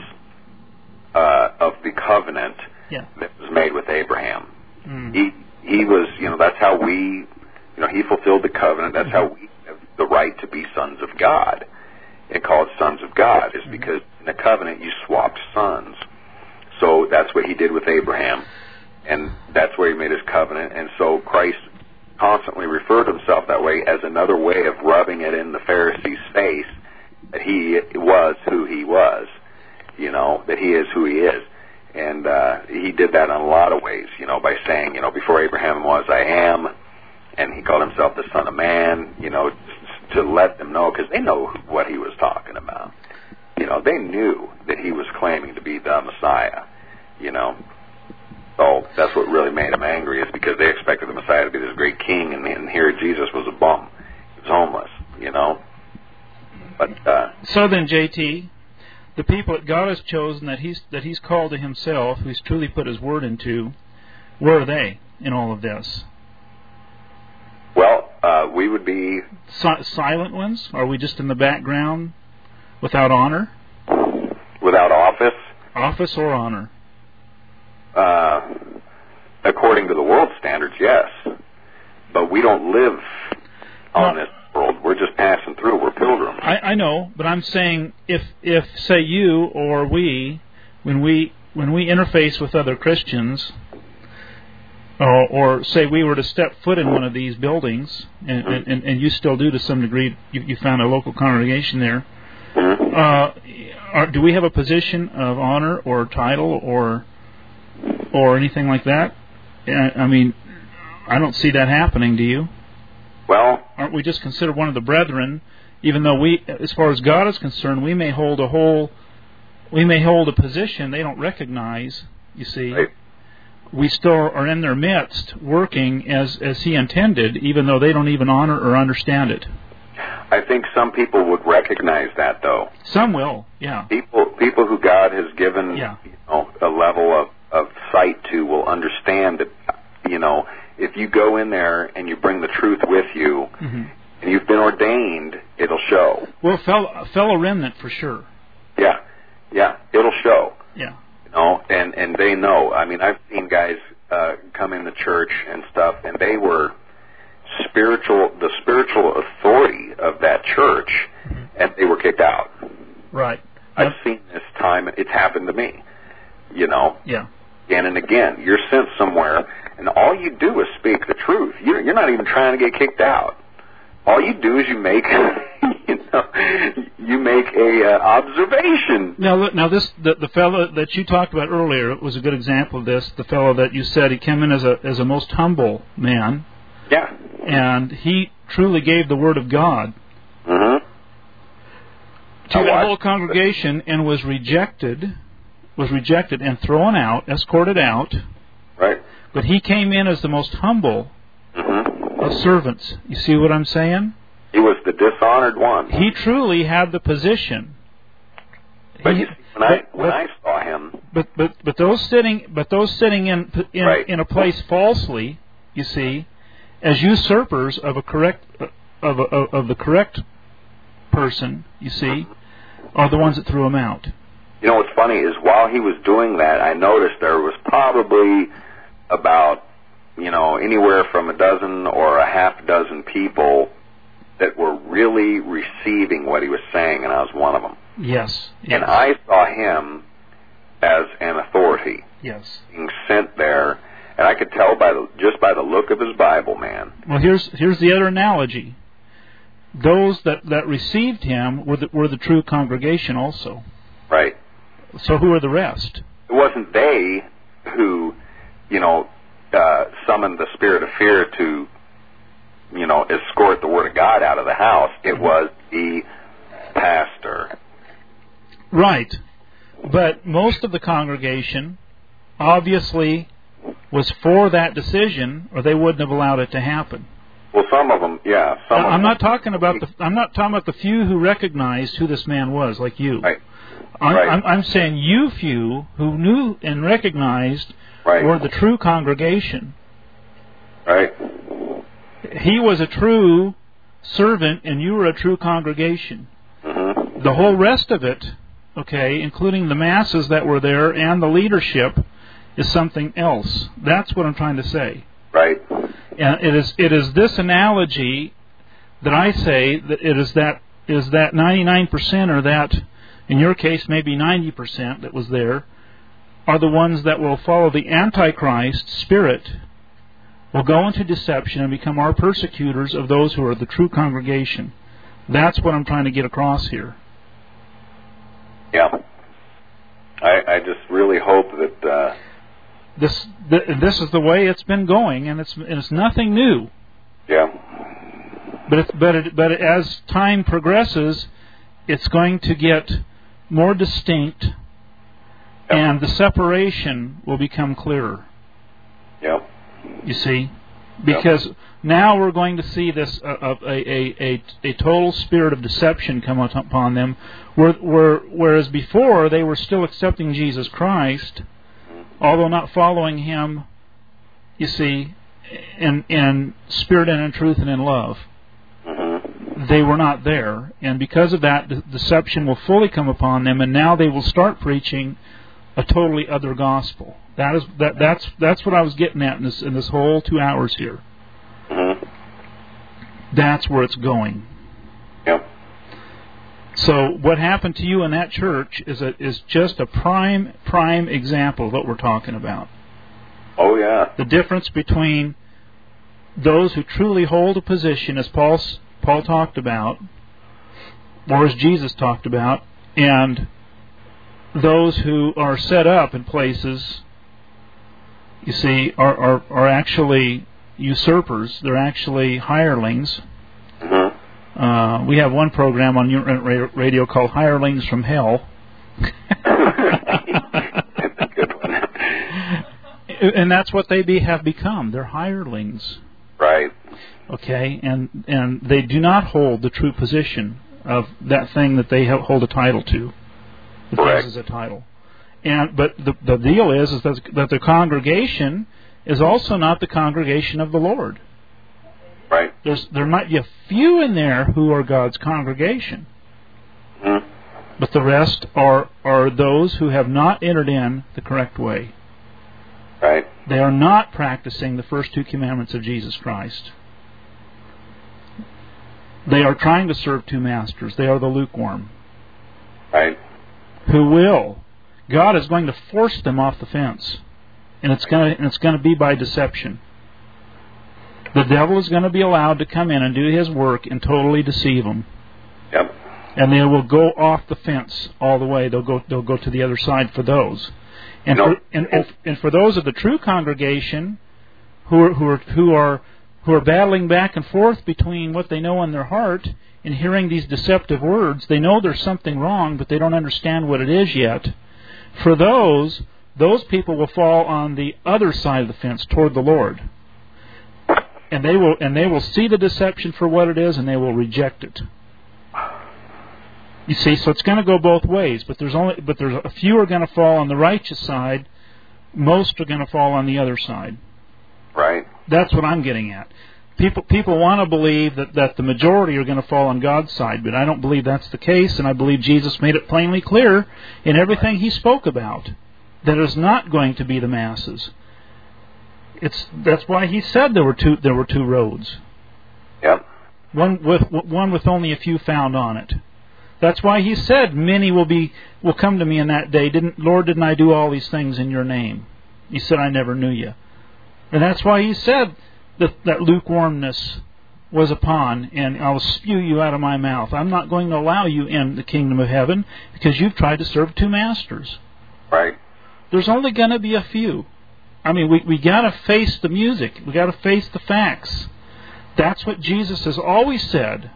S2: of the covenant
S1: that
S2: was made with Abraham.
S1: Mm.
S2: He was, that's how we... he fulfilled the covenant. That's how we have the right to be sons of God. And called sons of God is because in the covenant you swapped sons. So that's what he did with Abraham. And that's where he made his covenant. And so Christ constantly referred to himself that way as another way of rubbing it in the Pharisees' face that he was who he was. That he is who he is. And he did that in a lot of ways, by saying, before Abraham was, I am. And he called himself the Son of Man, to let them know, because they know what he was talking about. They knew that he was claiming to be the Messiah, So that's what really made them angry, is because they expected the Messiah to be this great king, and here Jesus was a bum. He was homeless, But
S1: so then, JT, the people that God has chosen, that He's called to Himself, who's truly put His word into, where are they in all of this?
S2: Well, we would be...
S1: Silent ones? Are we just in the background without honor?
S2: Without office?
S1: Office or honor?
S2: According to the world standards, yes. But we don't live on this world. We're just passing through. We're pilgrims.
S1: I know, but I'm saying if say you or we, when we interface with other Christians, or say we were to step foot in one of these buildings, and you still do to some degree, you found a local congregation there, do we have a position of honor or title or anything like that? I mean, I don't see that happening, do you?
S2: Well,
S1: aren't we just considered one of the brethren, even though we, as far as God is concerned, we may hold a position they don't recognize, you see.
S2: Right.
S1: We still are in their midst working as He intended, even though they don't even honor or understand it.
S2: I think some people would recognize that, though.
S1: Some will, yeah.
S2: People who God has given a level of sight to will understand that, if you go in there and you bring the truth with you, and you've been ordained, it'll show.
S1: Well, fellow remnant for sure.
S2: Yeah, it'll show.
S1: Yeah.
S2: And they know. I mean, I've seen guys come in the church and stuff, and they were the spiritual authority of that church, and they were kicked out.
S1: Right.
S2: I've seen this time. It's happened to me.
S1: Yeah.
S2: Again and again. You're sent somewhere, and all you do is speak the truth. You're not even trying to get kicked out. All you do is you make a observation.
S1: Now the fellow that you talked about earlier was a good example of this. The fellow that you said he came in as a most humble man.
S2: Yeah.
S1: And he truly gave the word of God to the whole congregation, and was rejected and thrown out, escorted out.
S2: Right.
S1: But he came in as the most humble of servants. You see what I'm saying?
S2: He was the dishonored one.
S1: He truly had the position.
S2: But when I saw him,
S1: but those sitting in a place falsely, you see, as usurpers of of the correct person, you see, are the ones that threw him out.
S2: You know what's funny is while he was doing that, I noticed there was probably about anywhere from a dozen or a half dozen people that were really receiving what he was saying, and I was one of them.
S1: Yes.
S2: And I saw him as an authority.
S1: Yes.
S2: Being sent there, and I could tell just by the look of his Bible, man.
S1: Well, here's the other analogy. Those that received him were the true congregation also.
S2: Right.
S1: So who are the rest?
S2: It wasn't they who, summoned the spirit of fear to, escort the Word of God out of the house. It was the pastor.
S1: Right. But most of the congregation obviously was for that decision, or they wouldn't have allowed it to happen.
S2: Well, some of them, yeah.
S1: I'm not talking about the few who recognized who this man was, like you.
S2: Right.
S1: I'm saying you few who knew and recognized were the true congregation.
S2: Right.
S1: He was a true servant, and you were a true congregation.
S2: Mm-hmm.
S1: The whole rest of it, including the masses that were there and the leadership, is something else. That's what I'm trying to say.
S2: Right.
S1: And it is this analogy that I say that it is that 99%, or that, in your case, maybe 90% that was there, are the ones that will follow the Antichrist spirit, will go into deception and become our persecutors of those who are the true congregation. That's what I'm trying to get across here.
S2: Yeah. I just really hope that
S1: this is the way it's been going, and it's nothing new.
S2: Yeah.
S1: But as time progresses, it's going to get more distinct, and the separation will become clearer.
S2: Yeah.
S1: You see, because now we're going to see this a total spirit of deception come upon them, whereas before they were still accepting Jesus Christ, although not following Him, you see, in spirit and in truth and in love.
S2: Mm-hmm.
S1: they were not there. And because of that, the deception will fully come upon them, and now they will start preaching a totally other gospel. That's what I was getting at in this whole 2 hours here.
S2: Mm-hmm.
S1: That's where it's going.
S2: Yep.
S1: So what happened to you in that church is just a prime example of what we're talking about.
S2: Oh yeah.
S1: The difference between those who truly hold a position, as Paul talked about, or as Jesus talked about, and those who are set up in places, you see, are actually usurpers. They're actually hirelings.
S2: Mm-hmm.
S1: We have one program on radio called Hirelings from Hell.
S2: That's a good one.
S1: And that's what they have become. They're hirelings.
S2: Right.
S1: Okay, and they do not hold the true position of that thing that they hold a title to. The
S2: Correct.
S1: is a title. But the deal is that the congregation is also not the congregation of the Lord.
S2: Right.
S1: There might be a few in there who are God's congregation.
S2: Mm-hmm.
S1: But the rest are those who have not entered in the correct way.
S2: Right.
S1: They are not practicing the first 2 commandments of Jesus Christ. They are trying to serve 2 masters. They are the lukewarm.
S2: Right.
S1: Who will. God is going to force them off the fence. And it's going to be by deception. The devil is going to be allowed to come in and do his work and totally deceive them.
S2: Yep.
S1: And they will go off the fence all the way. They'll go to the other side for those. And for those of the true congregation who are battling back and forth between what they know in their heart and hearing these deceptive words, they know there's something wrong, but they don't understand what it is yet. For those people will fall on the other side of the fence toward the Lord, and they will see the deception for what it is, and they will reject it. You see, so it's going to go both ways, but there's a few are going to fall on the righteous side. Most are going to fall on the other side.
S2: Right.
S1: That's what I'm getting at. People want to believe that the majority are going to fall on God's side, but I don't believe that's the case, and I believe Jesus made it plainly clear in everything He spoke about that it's not going to be the masses. That's why He said there were two roads.
S2: Yep.
S1: One with only a few found on it. That's why He said, many will come to me in that day. Lord, didn't I do all these things in your name? He said, I never knew you. And that's why He said that lukewarmness was upon, and I will spew you out of my mouth. I'm not going to allow you in the kingdom of heaven because you've tried to serve 2 masters.
S2: Right.
S1: There's only going to be a few. I mean, we got to face the music. We got to face the facts. That's what Jesus has always said.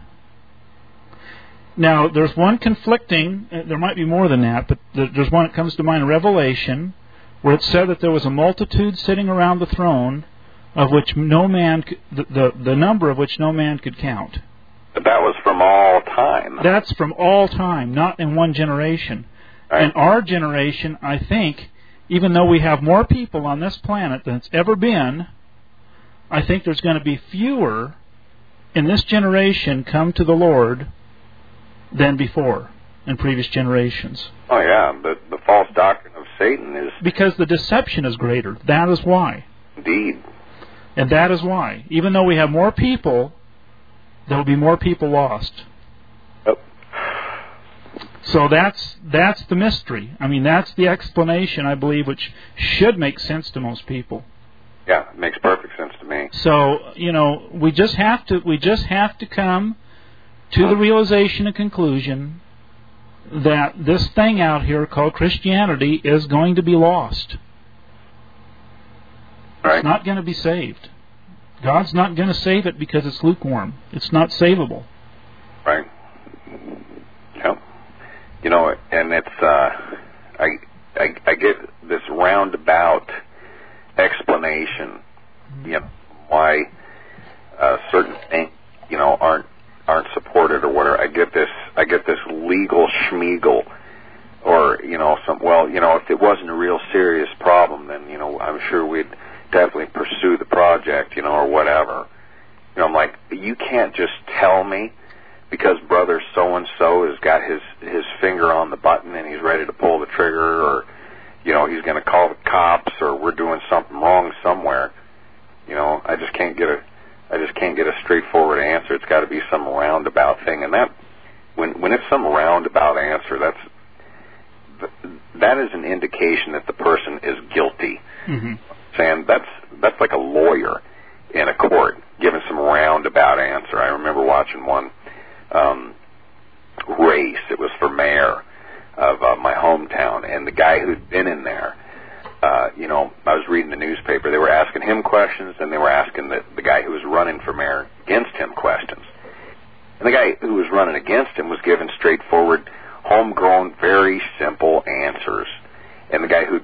S1: Now, there's one conflicting, there might be more than that, but there's one that comes to mind in Revelation, where it said that there was a multitude sitting around the throne, of which no man, the number of which no man could count.
S2: But that was from all time.
S1: That's from all time, not in one generation.
S2: Right.
S1: In our generation, I think, even though we have more people on this planet than it's ever been, I think there's going to be fewer in this generation come to the Lord than before in previous generations.
S2: Oh yeah, the false doctrine of Satan is...
S1: Because the deception is greater. That is why.
S2: Indeed.
S1: And that is why. Even though we have more people, there will be more people lost.
S2: Yep.
S1: So that's the mystery. I mean, that's the explanation, I believe, which should make sense to most people.
S2: Yeah, it makes perfect sense to me.
S1: So, we just have to come to the realization and conclusion that this thing out here called Christianity is going to be lost.
S2: Right.
S1: It's not going to be saved. God's not going to save it because it's lukewarm. It's not savable.
S2: Right. Yep. And it's I get this roundabout explanation, why certain things, aren't supported or whatever. I get this legal schmiegel, or if it wasn't a real serious problem, then I'm sure we'd definitely pursue the project, or whatever. I'm like, you can't just tell me because brother so-and-so has got his finger on the button and he's ready to pull the trigger, or, you know, he's going to call the cops, or we're doing something wrong somewhere. You know, I just can't get a straightforward answer. It's got to be some roundabout thing. And that, when it's some roundabout answer, that is an indication that the person is guilty.
S1: Mm-hmm.
S2: Saying that's like a lawyer in a court giving some roundabout answer. I remember watching one race. It was for mayor of my hometown, and the guy who'd been in there, you know, I was reading the newspaper. They were asking him questions, and they were asking the guy who was running for mayor against him questions. And the guy who was running against him was given straightforward, homegrown, very simple answers. And the guy who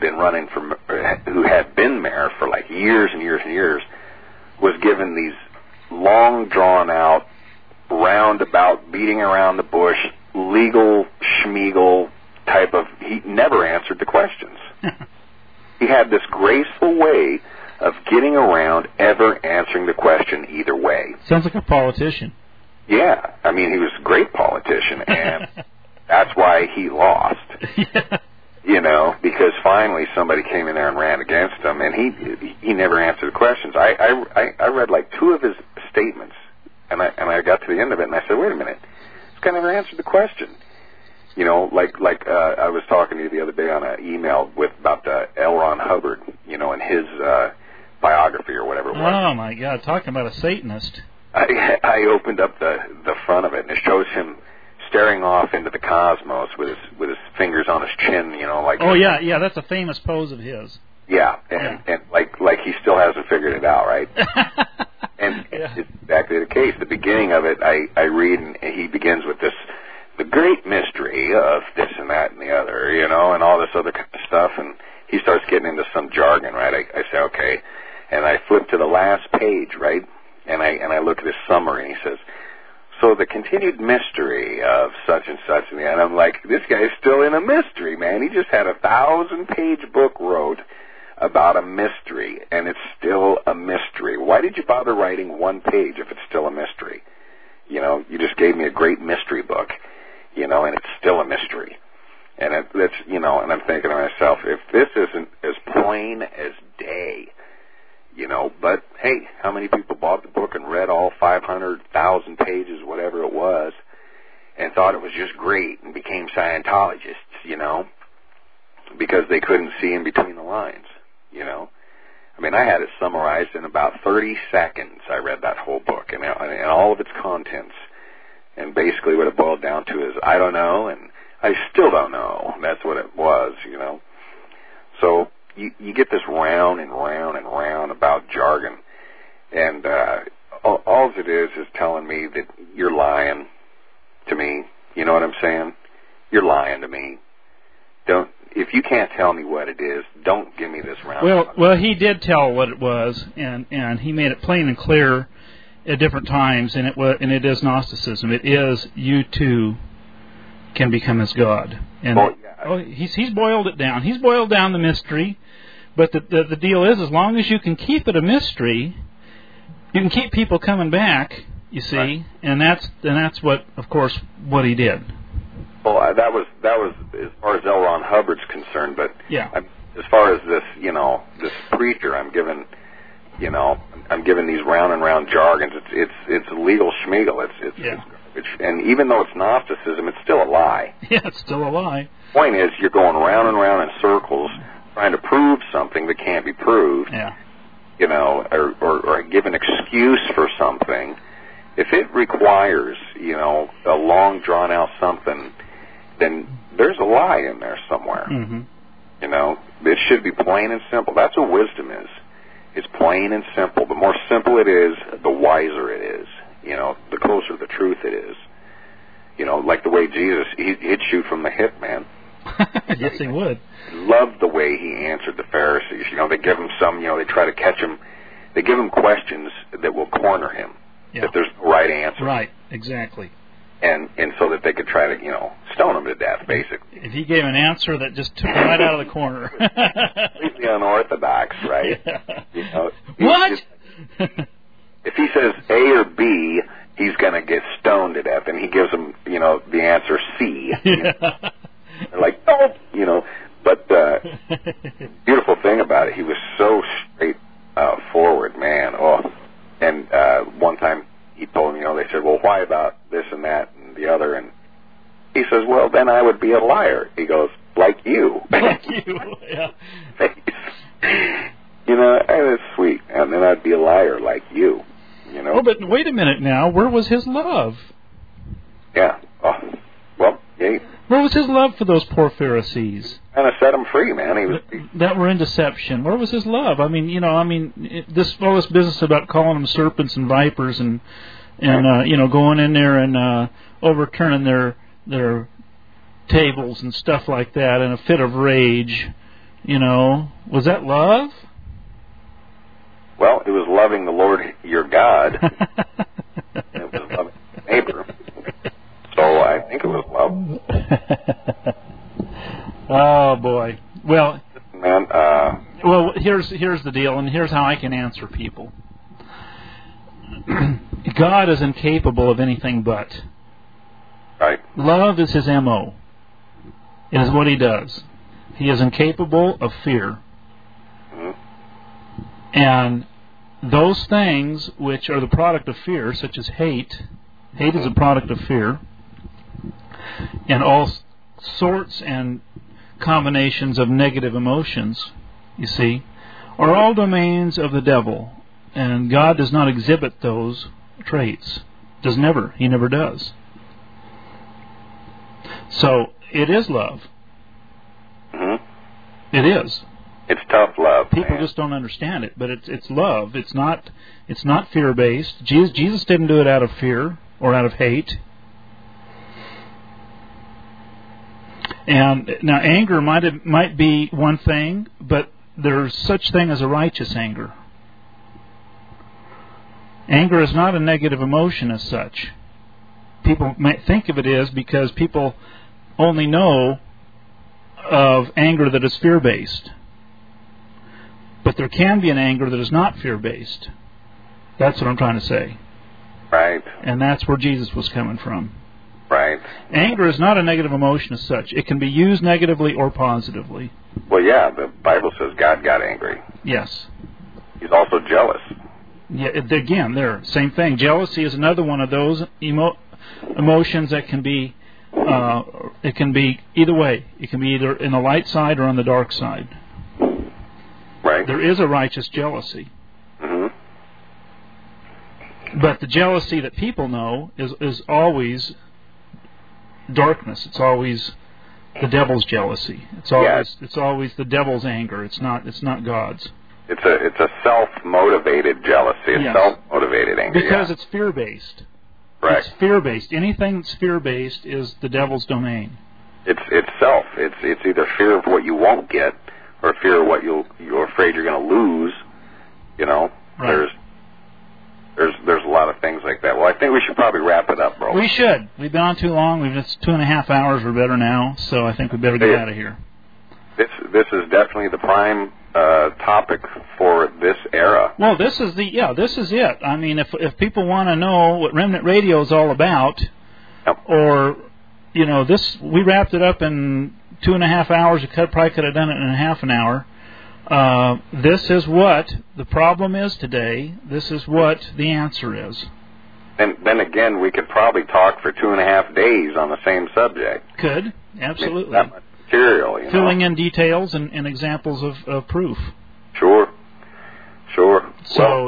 S2: had been mayor for like years and years and years, was given these long, drawn-out, roundabout, beating around the bush, legal schmiegel type of. He never answered the questions. He had this graceful way of getting around ever answering the question either way.
S1: Sounds like a politician.
S2: Yeah, I mean, he was a great politician, and that's why he lost.
S1: Yeah.
S2: You know, because finally somebody came in there and ran against him, and he never answered the questions. I read like two of his statements, and I got to the end of it, and I said, wait a minute, this guy never answered the question. You know, like I was talking to you the other day on an email about L. Ron Hubbard, you know, and his biography or whatever it was.
S1: Oh my God, talking about a Satanist.
S2: I opened up the front of it, and it shows him staring off into the cosmos with his fingers on his chin, you know, like.
S1: Oh yeah, that's a famous pose of his.
S2: Yeah, and like he still hasn't figured it out, right? And it's exactly the case. The beginning of it, I read, and he begins with this, the great mystery of this and that and the other, you know, and all this other kind of stuff, and he starts getting into some jargon, right? I say, okay, and I flip to the last page, right? And I look at his summary, and he says, so the continued mystery of such and such, and I'm like, this guy's still in a mystery, man. He just had a 1,000-page book wrote about a mystery, and it's still a mystery. Why did you bother writing one page if it's still a mystery? You know, you just gave me a great mystery book, you know, and it's still a mystery. And that's, you know, and I'm thinking to myself, if this isn't as plain as day, you know, but hey, how many people bought the book and read all 500,000 pages, whatever it was, and thought it was just great and became Scientologists, you know, because they couldn't see in between the lines, you know. I mean, I had it summarized in about 30 seconds. I read that whole book and all of its contents. And basically what it boiled down to is, I don't know, and I still don't know. That's what it was, you know. So you get this round and round and round about jargon, and all it is telling me that you're lying to me. You know what I'm saying? You're lying to me. If you can't tell me what it is, don't give me this round.
S1: Well, he did tell what it was, and he made it plain and clear at different times, and it is Gnosticism. It is you too can become as God. And he's boiled it down. He's boiled down the mystery. But the deal is, as long as you can keep it a mystery, you can keep people coming back. You see, right. and that's what, of course, what he did.
S2: Well, that was as far as L. Ron Hubbard's concerned. But
S1: yeah,
S2: as far as this, you know, this preacher, I'm given these round and round jargons. It's legal schmiegel. It's and even though it's Gnosticism, it's still a lie.
S1: Yeah, it's still a lie.
S2: The point is, you're going round and round in circles, trying to prove something that can't be proved.
S1: Yeah.
S2: You know, or give an excuse for something. If it requires, you know, a long drawn out something, then there's a lie in there somewhere.
S1: Mm-hmm.
S2: You know, it should be plain and simple. That's what wisdom is. It's plain and simple. The more simple it is, the wiser it is. You know, the closer to the truth it is. You know, like the way Jesus, he'd shoot from the hip, man.
S1: Yes, he would.
S2: Loved the way he answered the Pharisees. You know, they give him they try to catch him. They give him questions that will corner him.
S1: Yeah.
S2: That there's no right answer.
S1: Right, exactly.
S2: And so that they could try to, you know, stone him to death, basically.
S1: If he gave an answer that just took him right out of the corner.
S2: Completely unorthodox, right?
S1: Yeah.
S2: You know,
S1: what?
S2: If he says A or B, he's going to get stoned to death, and he gives them, the answer C.
S1: Yeah.
S2: They're like, oh, But beautiful thing about it, he was so straight forward, man. Oh, and one time he told them, they said, well, why about this and that and the other? And he says, well, then I would be a liar. He goes, like you.
S1: Like you, yeah.
S2: That's sweet. And then I'd be a liar like you,
S1: Oh, but wait a minute now. Where was his love?
S2: Yeah. Oh, well, yeah.
S1: Where was his love for those poor Pharisees?
S2: Kind of set them free, man.
S1: That were in deception. Where was his love? I mean, all this business about calling them serpents and vipers and going in there and overturning their tables and stuff like that in a fit of rage. Was that love?
S2: Well, it was loving the Lord your God. It was loving your neighbor. So I think it was love.
S1: Oh boy. Well,
S2: man.
S1: Well, here's the deal, and here's how I can answer people. God is incapable of anything but.
S2: Right.
S1: Love is his MO. It is what he does. He is incapable of fear. And those things which are the product of fear, such as hate is a product of fear, and all sorts and combinations of negative emotions, you see, are all domains of the devil. And God does not exhibit those traits. He never does. So, it is love. It is.
S2: It's tough love.
S1: People just don't understand it, but it's love. It's not fear-based. Jesus didn't do it out of fear or out of hate. And now anger might be one thing, but there's such thing as a righteous anger. Anger is not a negative emotion as such. People might think of it as because people only know of anger that is fear-based. But there can be an anger that is not fear-based. That's what I'm trying to say.
S2: Right.
S1: And that's where Jesus was coming from.
S2: Right.
S1: Anger is not a negative emotion as such. It can be used negatively or positively.
S2: Well, yeah, the Bible says God got angry.
S1: Yes.
S2: He's also jealous.
S1: Yeah. Again, same thing. Jealousy is another one of those emotions that can be. It can be either way. It can be either in the light side or on the dark side.
S2: Right.
S1: There is a righteous jealousy. But the jealousy that people know is always darkness. It's always the devil's jealousy. It's always the devil's anger. It's not God's.
S2: It's a self-motivated jealousy. It's self-motivated anger.
S1: Because it's fear-based.
S2: Right.
S1: It's fear-based. Anything that's fear-based is the devil's domain.
S2: It's self. It's either fear of what you won't get or fear of what you're afraid you're going to lose.
S1: Right.
S2: There's a lot of things like that. Well, I think we should probably wrap it up, bro.
S1: We should. We've been on too long. It's 2.5 hours. We're better now, so I think we better get out of here.
S2: This is definitely the prime topic for this era.
S1: Well, this is it. I mean, if people want to know what Remnant Radio is all about, or we wrapped it up in 2.5 hours. We probably could have done it in half an hour. This is what the problem is today. This is what the answer is.
S2: And then again, we could probably talk for 2.5 days on the same subject.
S1: Could, absolutely.
S2: That much material,
S1: filling in details and examples of proof.
S2: Sure.
S1: So,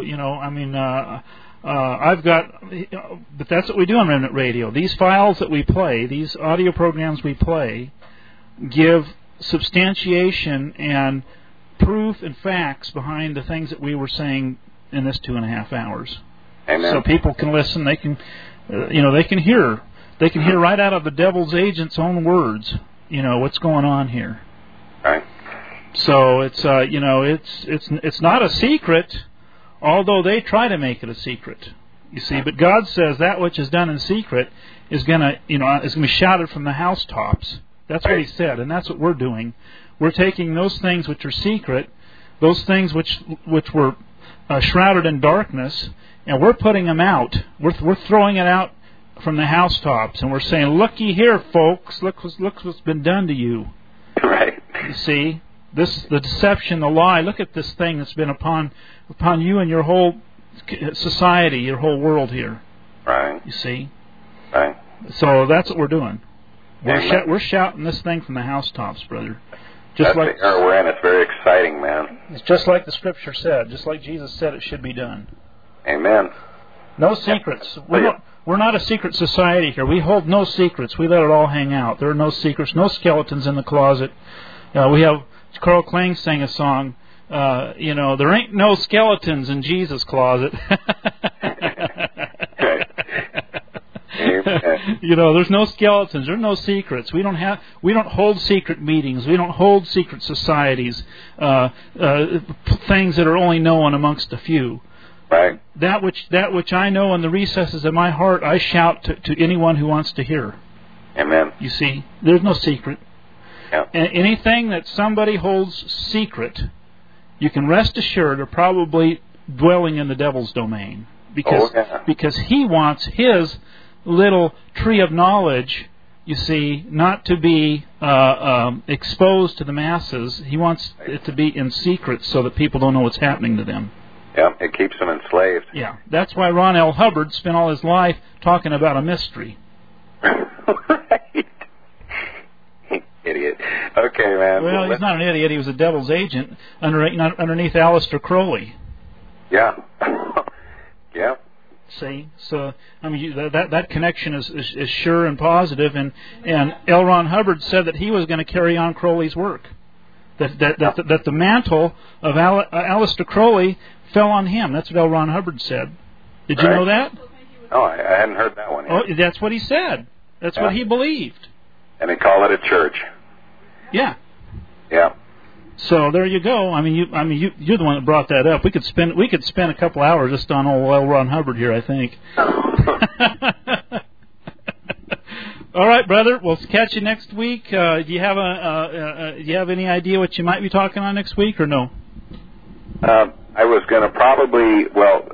S1: I've got, but that's what we do on Remnant Radio. These files that we play, these audio programs we play, give substantiation and proof and facts behind the things that we were saying in this 2.5 hours.
S2: Amen.
S1: So people can listen. They can, they can hear right out of the devil's agent's own words. What's going on here.
S2: Right.
S1: So it's it's not a secret, although they try to make it a secret. You see, but God says that which is done in secret is gonna be shouted from the housetops. That's what He said, and that's what we're doing. We're taking those things which are secret, those things which were shrouded in darkness, and we're putting them out. We're throwing it out from the housetops, and we're saying, "Looky here, folks! Look what's been done to you."
S2: Right.
S1: You see, the deception, the lie. Look at this thing that's been upon you and your whole society, your whole world here.
S2: Right.
S1: You see.
S2: Right.
S1: So that's what we're doing.
S2: We're
S1: shouting this thing from the housetops, brother.
S2: That's the era we're in. It's very exciting, man.
S1: It's just like the Scripture said, just like Jesus said it should be done.
S2: Amen.
S1: No secrets. We're not a secret society here. We hold no secrets. We let it all hang out. There are no secrets, no skeletons in the closet. We have Carl Kling sang a song, there ain't no skeletons in Jesus' closet. There's no skeletons. There's no secrets. We don't hold secret meetings. We don't hold secret societies. Things that are only known amongst a few.
S2: Right.
S1: That which I know in the recesses of my heart, I shout to anyone who wants to hear.
S2: Amen.
S1: You see, there's no secret.
S2: Yep.
S1: And anything that somebody holds secret, you can rest assured are probably dwelling in the devil's domain, because he wants his little tree of knowledge, you see, not to be exposed to the masses. He wants it to be in secret so that people don't know what's happening to them.
S2: Yeah, it keeps them enslaved.
S1: Yeah, that's why Ron L. Hubbard spent all his life talking about a mystery.
S2: Right. Idiot. Okay, man.
S1: Well, he's not an idiot. He was a devil's agent underneath Aleister Crowley.
S2: Yeah. Yeah.
S1: See, so I mean that connection is sure and positive, and L. Ron Hubbard said that he was going to carry on Crowley's work, that the mantle of Aleister Crowley fell on him. That's what L. Ron Hubbard said. Did you know that?
S2: Oh, I hadn't heard that one yet.
S1: Oh, that's what he said. That's what he believed.
S2: And they call it a church.
S1: Yeah.
S2: Yeah.
S1: So there you go. I mean, you're the one that brought that up. We could spend a couple hours just on old L. Ron Hubbard here, I think. All right, brother. We'll catch you next week. Do you have any idea what you might be talking on next week, or no?
S2: I was going to probably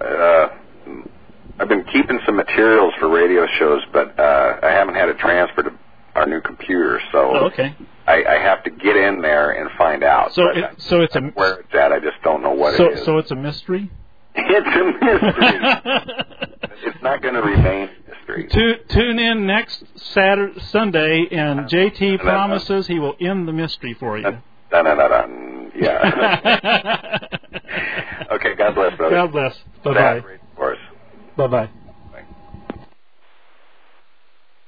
S2: I've been keeping some materials for radio shows, but I haven't had it transferred to our new computer, so
S1: okay.
S2: I have to get in there and find out.
S1: So it's
S2: where it's at. I just don't know what it is.
S1: So it's a mystery?
S2: It's a mystery. It's not going to remain a mystery.
S1: Tune in next Sunday, and JT promises he will end the mystery for you.
S2: Yeah. Okay, God bless, brother.
S1: God bless. Bye-bye.
S2: Bye-bye.